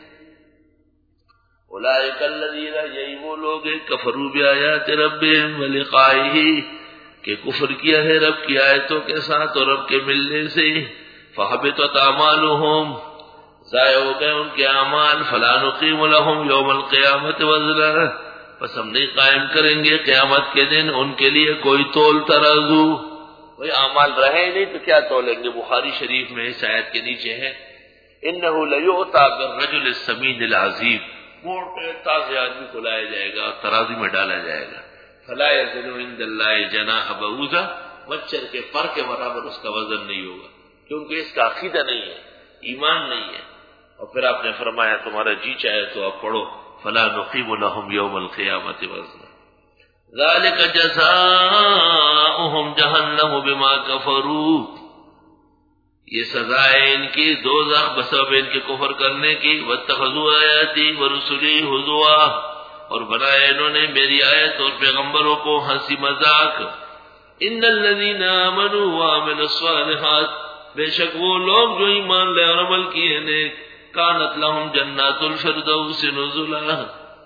اولئک الذین، یہی وہ لوگ ہیں کفروا بآیات ربہم ولقائہ کہ کفر کیا ہے رب کی آیتوں کے ساتھ اور رب کے ملنے سے. فحبطت اعمالہم، ضائع ہو گئے ان کے اعمال. فلا نقیم لہم یوم القیامت وزنا، پس ہم نہیں قائم کریں گے قیامت کے دن ان کے لیے کوئی تول ترازو. کوئی اعمال رہے نہیں تو کیا تولیں گے. بخاری شریف میں اس آیت کے نیچے ہے انہ لیؤتی بالرجل السمین العظیم، موٹے تازے آدمی کو لایا جائے گا اور ترازو میں ڈالا جائے گا. فلا یزن عند اللہ جناح بعوضہ، مچھر کے پر کے برابر اس کا وزن نہیں ہوگا، کیونکہ اس کا عقیدہ نہیں ہے، ایمان نہیں ہے. اور پھر آپ نے فرمایا تمہارا جی چاہے تو آپ پڑھو فلا نقیم لہم یوم القیامت وزنا ذالک جزاؤہم جہنم بما کفروا، یہ سزا ہے ان کی دوزخ بسبب ان کے کفر کرنے کی. واتخذوا آیاتی ورسلی ہزوا، اور بنایا انہوں نے میری آیت اور پیغمبروں کو ہنسی مذاق. ان الذین آمنوا وعملوا الصالحات، بے شک وہ لوگ جو ایمان لے اور عمل کیے نیک، کانت لہم جنات الفردوس نزلا،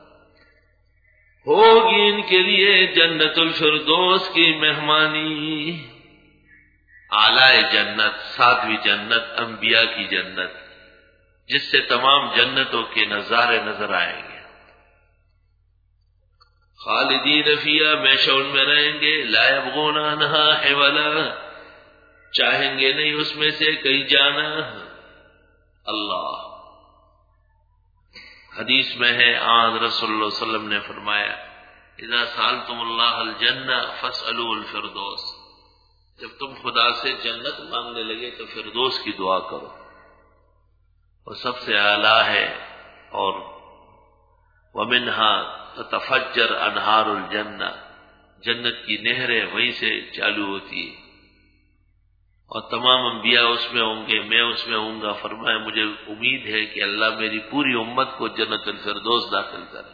ہوگی ان کے لیے جنت الفردوس کی مہمانی. اعلی جنت، ساتویں جنت، انبیاء کی جنت، جس سے تمام جنتوں کے نظارے نظر آئیں گے. خالدین فیہا، ہمیشہ ان میں رہیں گے. لا یبغون عنہا حولا، چاہیں گے نہیں اس میں سے کہیں جانا. اللہ حدیث میں ہے آن رسول اللہ صلی اللہ علیہ وسلم نے فرمایا اذا سالتم اللہ الجنہ فاسألوا الفردوس، جب تم خدا سے جنت مانگنے لگے تو فردوس کی دعا کرو، وہ سب سے اعلیٰ ہے. اور ومنہا تتفجر انہار الجنہ، جنت کی نہریں وہیں سے چالو ہوتی ہیں، اور تمام انبیاء اس میں ہوں گے، میں اس میں ہوں گا. فرمایا مجھے امید ہے کہ اللہ میری پوری امت کو جنت الفردوس داخل کرے.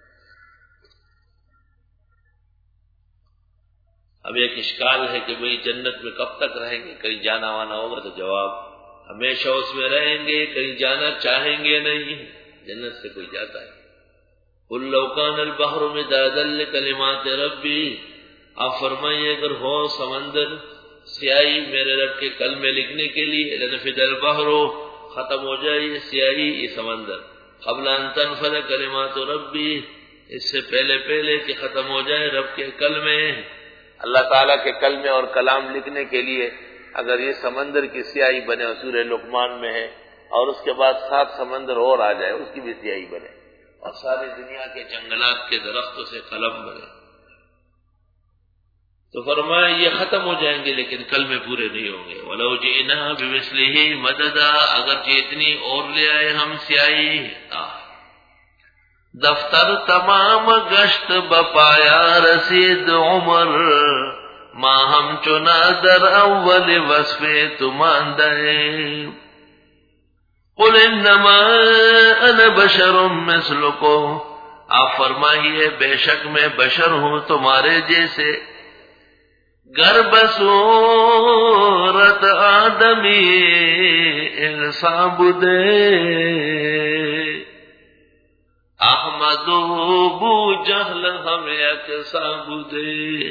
اب ایک اشکال ہے کہ بھئی جنت میں کب تک رہیں گے، کہیں جانا وانا ہوگا؟ تو جواب ہمیشہ اس میں رہیں گے، کہیں جانا چاہیں گے نہیں. جنت سے کوئی جاتا ہے. قل لو کان البحر مدادا لکلمات ربی، آپ فرمائیے اگر ہو سمندر سیاہی میرے رب کے کلمے لکھنے کے لیے، لنفد البحر، ختم ہو جائے یہ سیاہی، یہ سمندر، قبل ان تنفد کلمات ربی، اس سے پہلے پہلے کہ ختم ہو جائے رب کے کلمے. اللہ تعالیٰ کے کلمے اور کلام لکھنے کے لیے اگر یہ سمندر کی سیاہی بنے، سورہ لقمان میں ہے، اور اس کے بعد سات سمندر اور آ جائے اس کی بھی سیاہی بنے، اور ساری دنیا کے جنگلات کے درختوں سے قلم بنے، تو فرمایا یہ ختم ہو جائیں گے لیکن کلمے پورے نہیں ہوں گے. وَلَوْ جِئْنَا بِمِثْلِهِ مَدَدًا، اگر اتنی اور لے آئے ہم سیاہی. دفتر تمام گشت بپایا رسید عمر، ماں ہم چنا در اول وصف تماندے۔ قل انما انا بشر مثلکم، آپ فرمائیے بے شک میں بشر ہوں تمہارے جیسے، گر بصورت آدمی انسان بدے، احمد بو جہل ہم یکساں بدے۔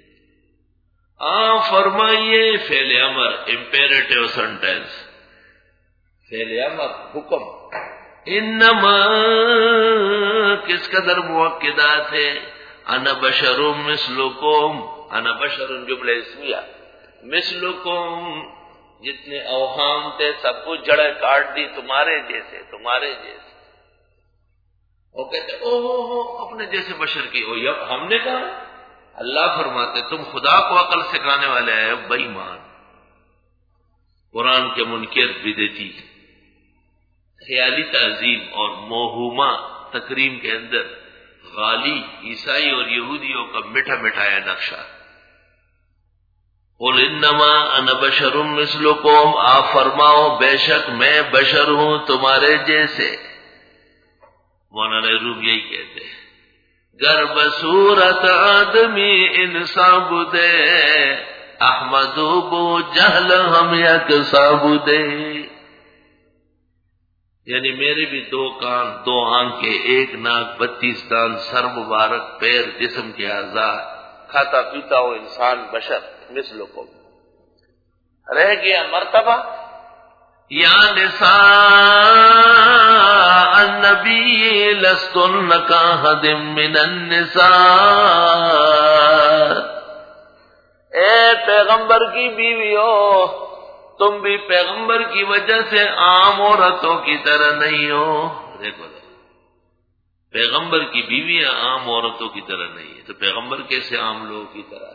آپ فرمائیے فعل امر امپیریٹیو سینٹینس، فعل امر حکم، انما کس قدر مؤکدات ہے، انا بشر مثلکم، انا بشر جملہ اسمیہ، مثلکم جتنے اوہام تھے سب کچھ جڑیں کاٹ دی، تمہارے جیسے تمہارے جیسے۔ وہ کہتے او ہو ہو اپنے جیسے بشر کی ہو، یا ہم نے کہا؟ اللہ فرماتے تم خدا کو عقل سکھانے والے ہیں بے ایمان، قرآن کے منکر بدعتی، خیالی تعظیم اور موہومہ تکریم کے اندر غالی عیسائی اور یہودیوں کا مٹھا مٹھایا نقشہ۔ قل انما انا بشر مثلکم، آپ فرماؤ بے شک میں بشر ہوں تمہارے جیسے۔ مولانا روم یہی کہتے ہیں، گر بصورت آدمی انسان بدے، احمد بو جہل ہم یکساں بدے۔ یعنی میرے بھی دو کان، دو آنکھیں، ایک ناک، بتیس دان، سر مبارک، پیر، جسم کے اعضاء، کھاتا پیتا ہو انسان بشر مثلکم۔ رہ گیا مرتبہ، یا نساء النبی لستن کاحد من النساء، اے پیغمبر کی بیویوں تم بھی پیغمبر کی وجہ سے عام عورتوں کی طرح نہیں ہو۔ دیکھو پیغمبر کی بیویاں عام عورتوں کی طرح نہیں ہے تو پیغمبر کیسے عام لوگوں کی طرح؟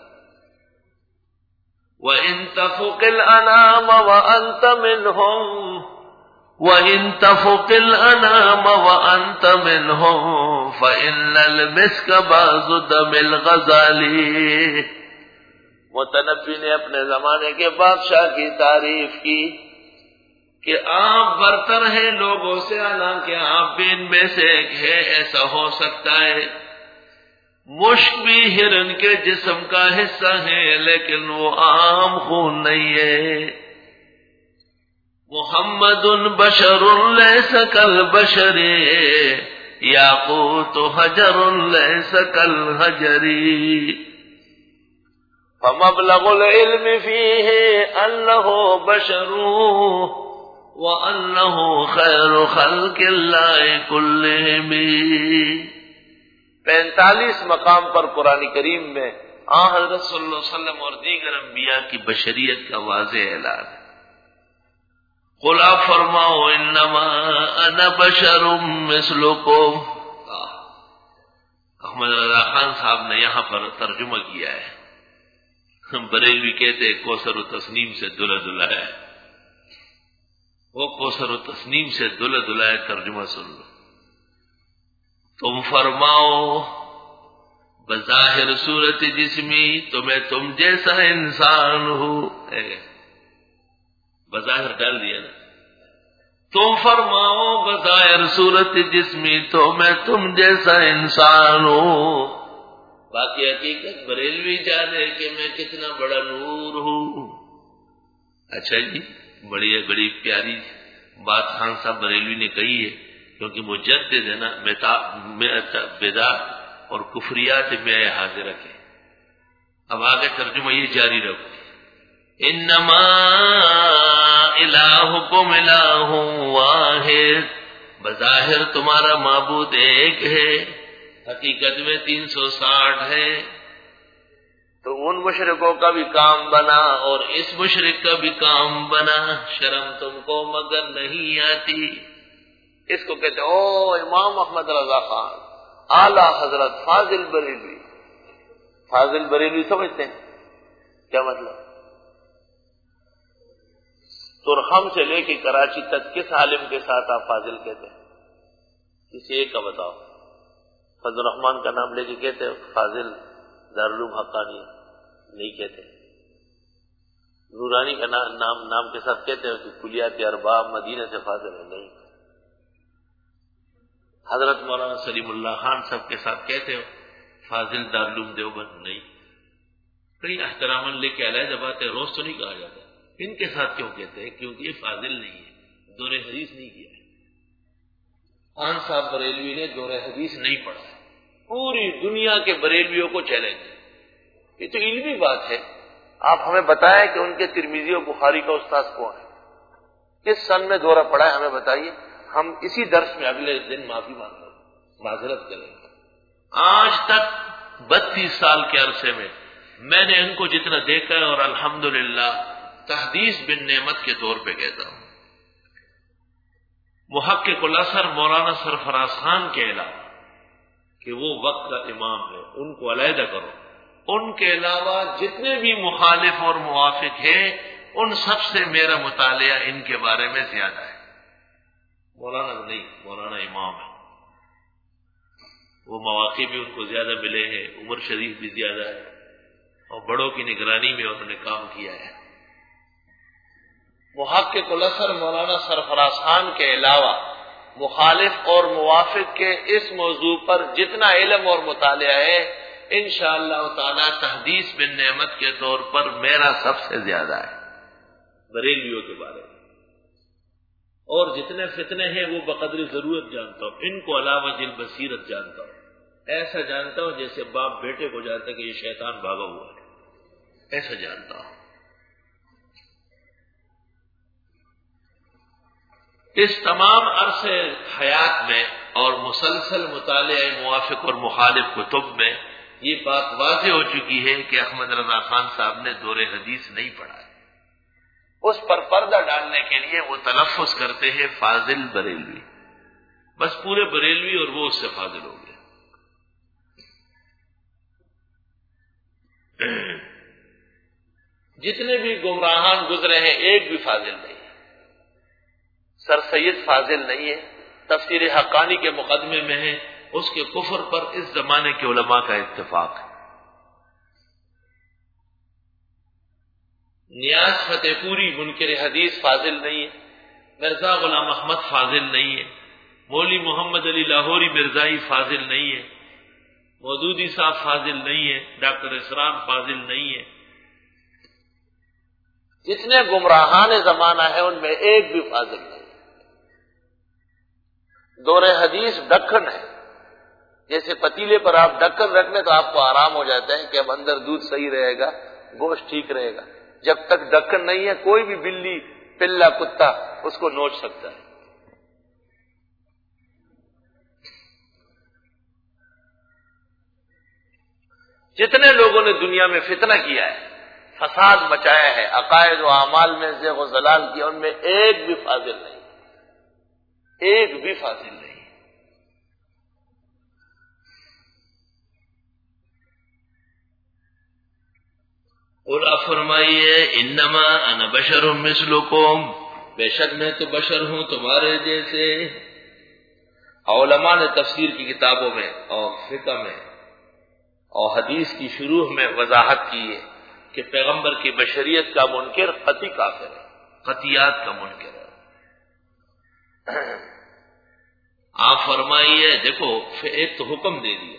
وَإِن تَفُقِ الْأَنَامَ وَأَنْتَ مِنْهُمْ وَإِن تَفُقِ الْأَنَامَ وَأَنْتَ مِنْهُمْ فَإِنَّ الْمِسْكَ بَعْضُ دَمِ الْغَزَالِ۔ متنبی نے اپنے زمانے کے بادشاہ کی تعریف کی کہ آپ برتر ہیں لوگوں سے، حالانکہ آپ بھی ان میں سے ایک ہے، ایسا ہو سکتا ہے۔ مشک بھی ہرن کے جسم کا حصہ ہے لیکن وہ عام خون نہیں ہے۔ محمد بشر لیس کالبشر، یاقوت حجر لیس کالحجر، فمبلغ العلم فیہ انہ بشر وانہ خیر خلق اللہ کلہم۔ پینتالیس مقام پر قرآن کریم میں آن حضرت صلی اللہ علیہ وسلم اور دیگر انبیاء کی بشریت کا واضح اعلان ہے۔ قل آپ فرماؤ انما انا بشر مثلکم۔ احمد رضا خان صاحب نے یہاں پر ترجمہ کیا ہے، بریلوی کہتے کوثر و تسنیم سے دلہ دلہ ہے، وہ کوثر و تسنیم سے دلہ دلہ ہے، ترجمہ سن لو۔ تم فرماؤ بظاہر صورت جسمی تمہیں تم جیسا انسان ہو، بظاہر ڈال دیا نا، تم فرماؤ بظاہر صورت جسمی تو میں تم جیسا انسان ہوں، باقی حقیقت بریلوی جانے کہ میں کتنا بڑا نور ہوں۔ اچھا جی، بڑی بڑی پیاری بات خان صاحب بریلوی نے کہی ہے، کیونکہ مجدد ہے نا، بدعت اور کفریات میں حاضر رکھے۔ اب آگے ترجمہ یہ جاری رکھو، انما الہکم الہ واحد، بظاہر تمہارا معبود ایک ہے، حقیقت میں تین سو ساٹھ ہے۔ تو ان مشرکوں کا بھی کام بنا اور اس مشرک کا بھی کام بنا، شرم تم کو مگر نہیں آتی۔ اس کو کہتے او امام احمد رضا خان، اعلی حضرت فاضل بریلوی۔ فاضل بریلوی سمجھتے ہیں کیا مطلب؟ ترخم سے لے کے کراچی تک کس عالم کے ساتھ آپ فاضل کہتے ہیں؟ کسی ایک کا بتاؤ۔ فضل الرحمان کا نام لے کے کہتے ہیں فاضل دارالعلوم حقانی، نہیں کہتے۔ نورانی کا نام نام, نام کے ساتھ کہتے ہیں کہ کلیات ارباب مدینہ سے فاضل ہے، نہیں۔ حضرت مولانا سلیم اللہ خان صاحب کے ساتھ کہتے ہو فاضل دارالعلوم دیوبند، نہیں۔ کئی احترام لے کے علیحدہ بات ہے، روز تو نہیں کہا جاتا۔ ان کے ساتھ کیوں کہتے ہیں؟ کیونکہ یہ فاضل نہیں ہے، دور حدیث نہیں کیا ہے۔ خان صاحب بریلوی نے دور حدیث نہیں پڑھا ہے، پوری دنیا کے بریلویوں کو چیلنج ہے۔ یہ تو علمی بات ہے۔ آپ ہمیں بتائیں کہ ان کے ترمذی و بخاری کا استاد کون ہے، کس سن میں دورہ پڑھا ہے، ہمیں بتائیے۔ ہم اسی درس میں اگلے دن معافی مانگ رہے ہیں، معذرت کریں گے۔ آج تک بتیس سال کے عرصے میں میں نے ان کو جتنا دیکھا ہے، اور الحمدللہ تحدیث بن نعمت کے طور پہ کہتا ہوں، محقق الاثر مولانا سرفراز خان کے علاوہ کہ وہ وقت کا امام ہے، ان کو علیحدہ کرو، ان کے علاوہ جتنے بھی مخالف اور موافق ہیں ان سب سے میرا مطالعہ ان کے بارے میں زیادہ ہے۔ مولانا نہیں، مولانا امام ہے، وہ مواقع بھی ان کو زیادہ ملے ہیں، عمر شریف بھی زیادہ ہے، اور بڑوں کی نگرانی میں انہوں نے کام کیا ہے۔ محقق الاثر مولانا سرفراز خان کے علاوہ مخالف اور موافق کے اس موضوع پر جتنا علم اور مطالعہ ہے انشاءاللہ تعالی تحدیث بن نعمت کے طور پر میرا سب سے زیادہ ہے بریلویوں کے بارے میں۔ اور جتنے فتنے ہیں وہ بقدر ضرورت جانتا ہوں، ان کو علاوہ جل بصیرت جانتا ہوں، ایسا جانتا ہوں جیسے باپ بیٹے کو جانتا ہے کہ یہ شیطان بھاگا ہوا ہے، ایسا جانتا ہوں۔ اس تمام عرصے حیات میں اور مسلسل مطالعہ موافق اور مخالف کتب میں یہ بات واضح ہو چکی ہے کہ احمد رضا خان صاحب نے دور حدیث نہیں پڑھا ہے۔ اس پر پردہ ڈالنے کے لیے وہ تلفظ کرتے ہیں فاضل بریلوی، بس پورے بریلوی اور وہ اس سے فاضل ہو گئے۔ جتنے بھی گمراہان گزرے ہیں ایک بھی فاضل نہیں ہے۔ سر سید فاضل نہیں ہے، تفسیر حقانی کے مقدمے میں ہے، اس کے کفر پر اس زمانے کے علماء کا اتفاق ہے۔ نیاز فتح پوری منکر حدیث فاضل نہیں ہے، مرزا غلام احمد فاضل نہیں ہے، مولوی محمد علی لاہوری مرزائی فاضل نہیں ہے، مودودی صاحب فاضل نہیں ہے، ڈاکٹر اسرار فاضل نہیں ہے۔ جتنے گمراہان زمانہ ہیں ان میں ایک بھی فاضل نہیں۔ دور حدیث ڈھکن ہے، جیسے پتیلے پر آپ ڈھکن رکھ لیں تو آپ کو آرام ہو جاتا ہے کہ اب اندر دودھ صحیح رہے گا، گوشت ٹھیک رہے گا۔ جب تک ڈھکن نہیں ہے کوئی بھی بلی پلا کتا اس کو نوچ سکتا ہے۔ جتنے لوگوں نے دنیا میں فتنہ کیا ہے، فساد مچایا ہے، عقائد و اعمال میں زیغ و ضلال کیا، ان میں ایک بھی فاضل نہیں، ایک بھی فاضل نہیں۔ اور آپ فرمائیے انما انا بشر مثلکم، بے شک میں تو بشر ہوں تمہارے جیسے۔ علماء نے تفسیر کی کتابوں میں اور فقہ میں اور حدیث کی شروع میں وضاحت کی ہے کہ پیغمبر کی بشریت کا منکر قطعی کافر ہے، قطعیات کا منکر ہے۔ آپ فرمائیے دیکھو ایک تو حکم دے دیا،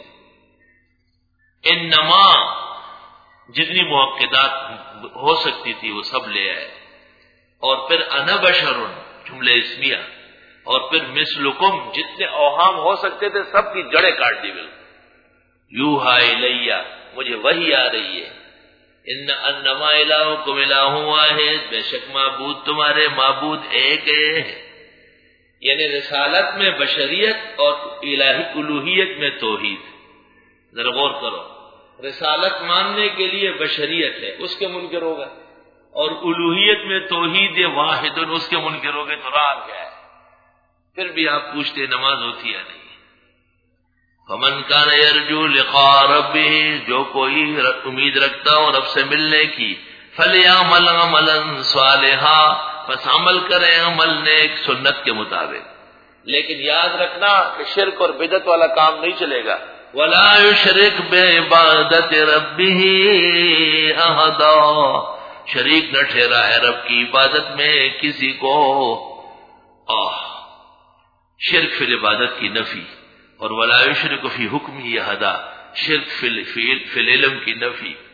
انما جتنی معقدات ہو سکتی تھی وہ سب لے آئے، اور پھر انا بشر جملے اسمیہ، اور پھر مثلکم جتنے اوہام ہو سکتے تھے سب کی جڑیں کاٹ دی بالکل۔ یوحا الیہ مجھے وحی آ رہی ہے، ان انما الہکم الہ واحد، بے شک معبود تمہارے معبود ایک ہے۔ یعنی رسالت میں بشریت اور الہی الوہیت میں توحید۔ ذرا غور کرو، رسالت ماننے کے لیے بشریت ہے اس کے منکر ہوگا، اور الوہیت میں توحید واحد اس کے منکر ہوگے، تو راہ کیا ہے؟ پھر بھی آپ پوچھتے نماز ہوتی ہے نہیں۔ فمن کان یرجو لقاء ربہ، جو کوئی امید رکھتا ہو رب سے ملنے کی، فلیعمل عملا صالحا، بس عمل کرے عمل نیک سنت کے مطابق۔ لیکن یاد رکھنا کہ شرک اور بدعت والا کام نہیں چلے گا، ولا یشرک بعبادت ربہ احدا، شریک نہ ٹھہرا ہے رب کی عبادت میں کسی کو. آہ شرک فی العبادت کی نفی، اور ولا یشرک فی حکمہ احدا، شرک فی العلم کی نفی.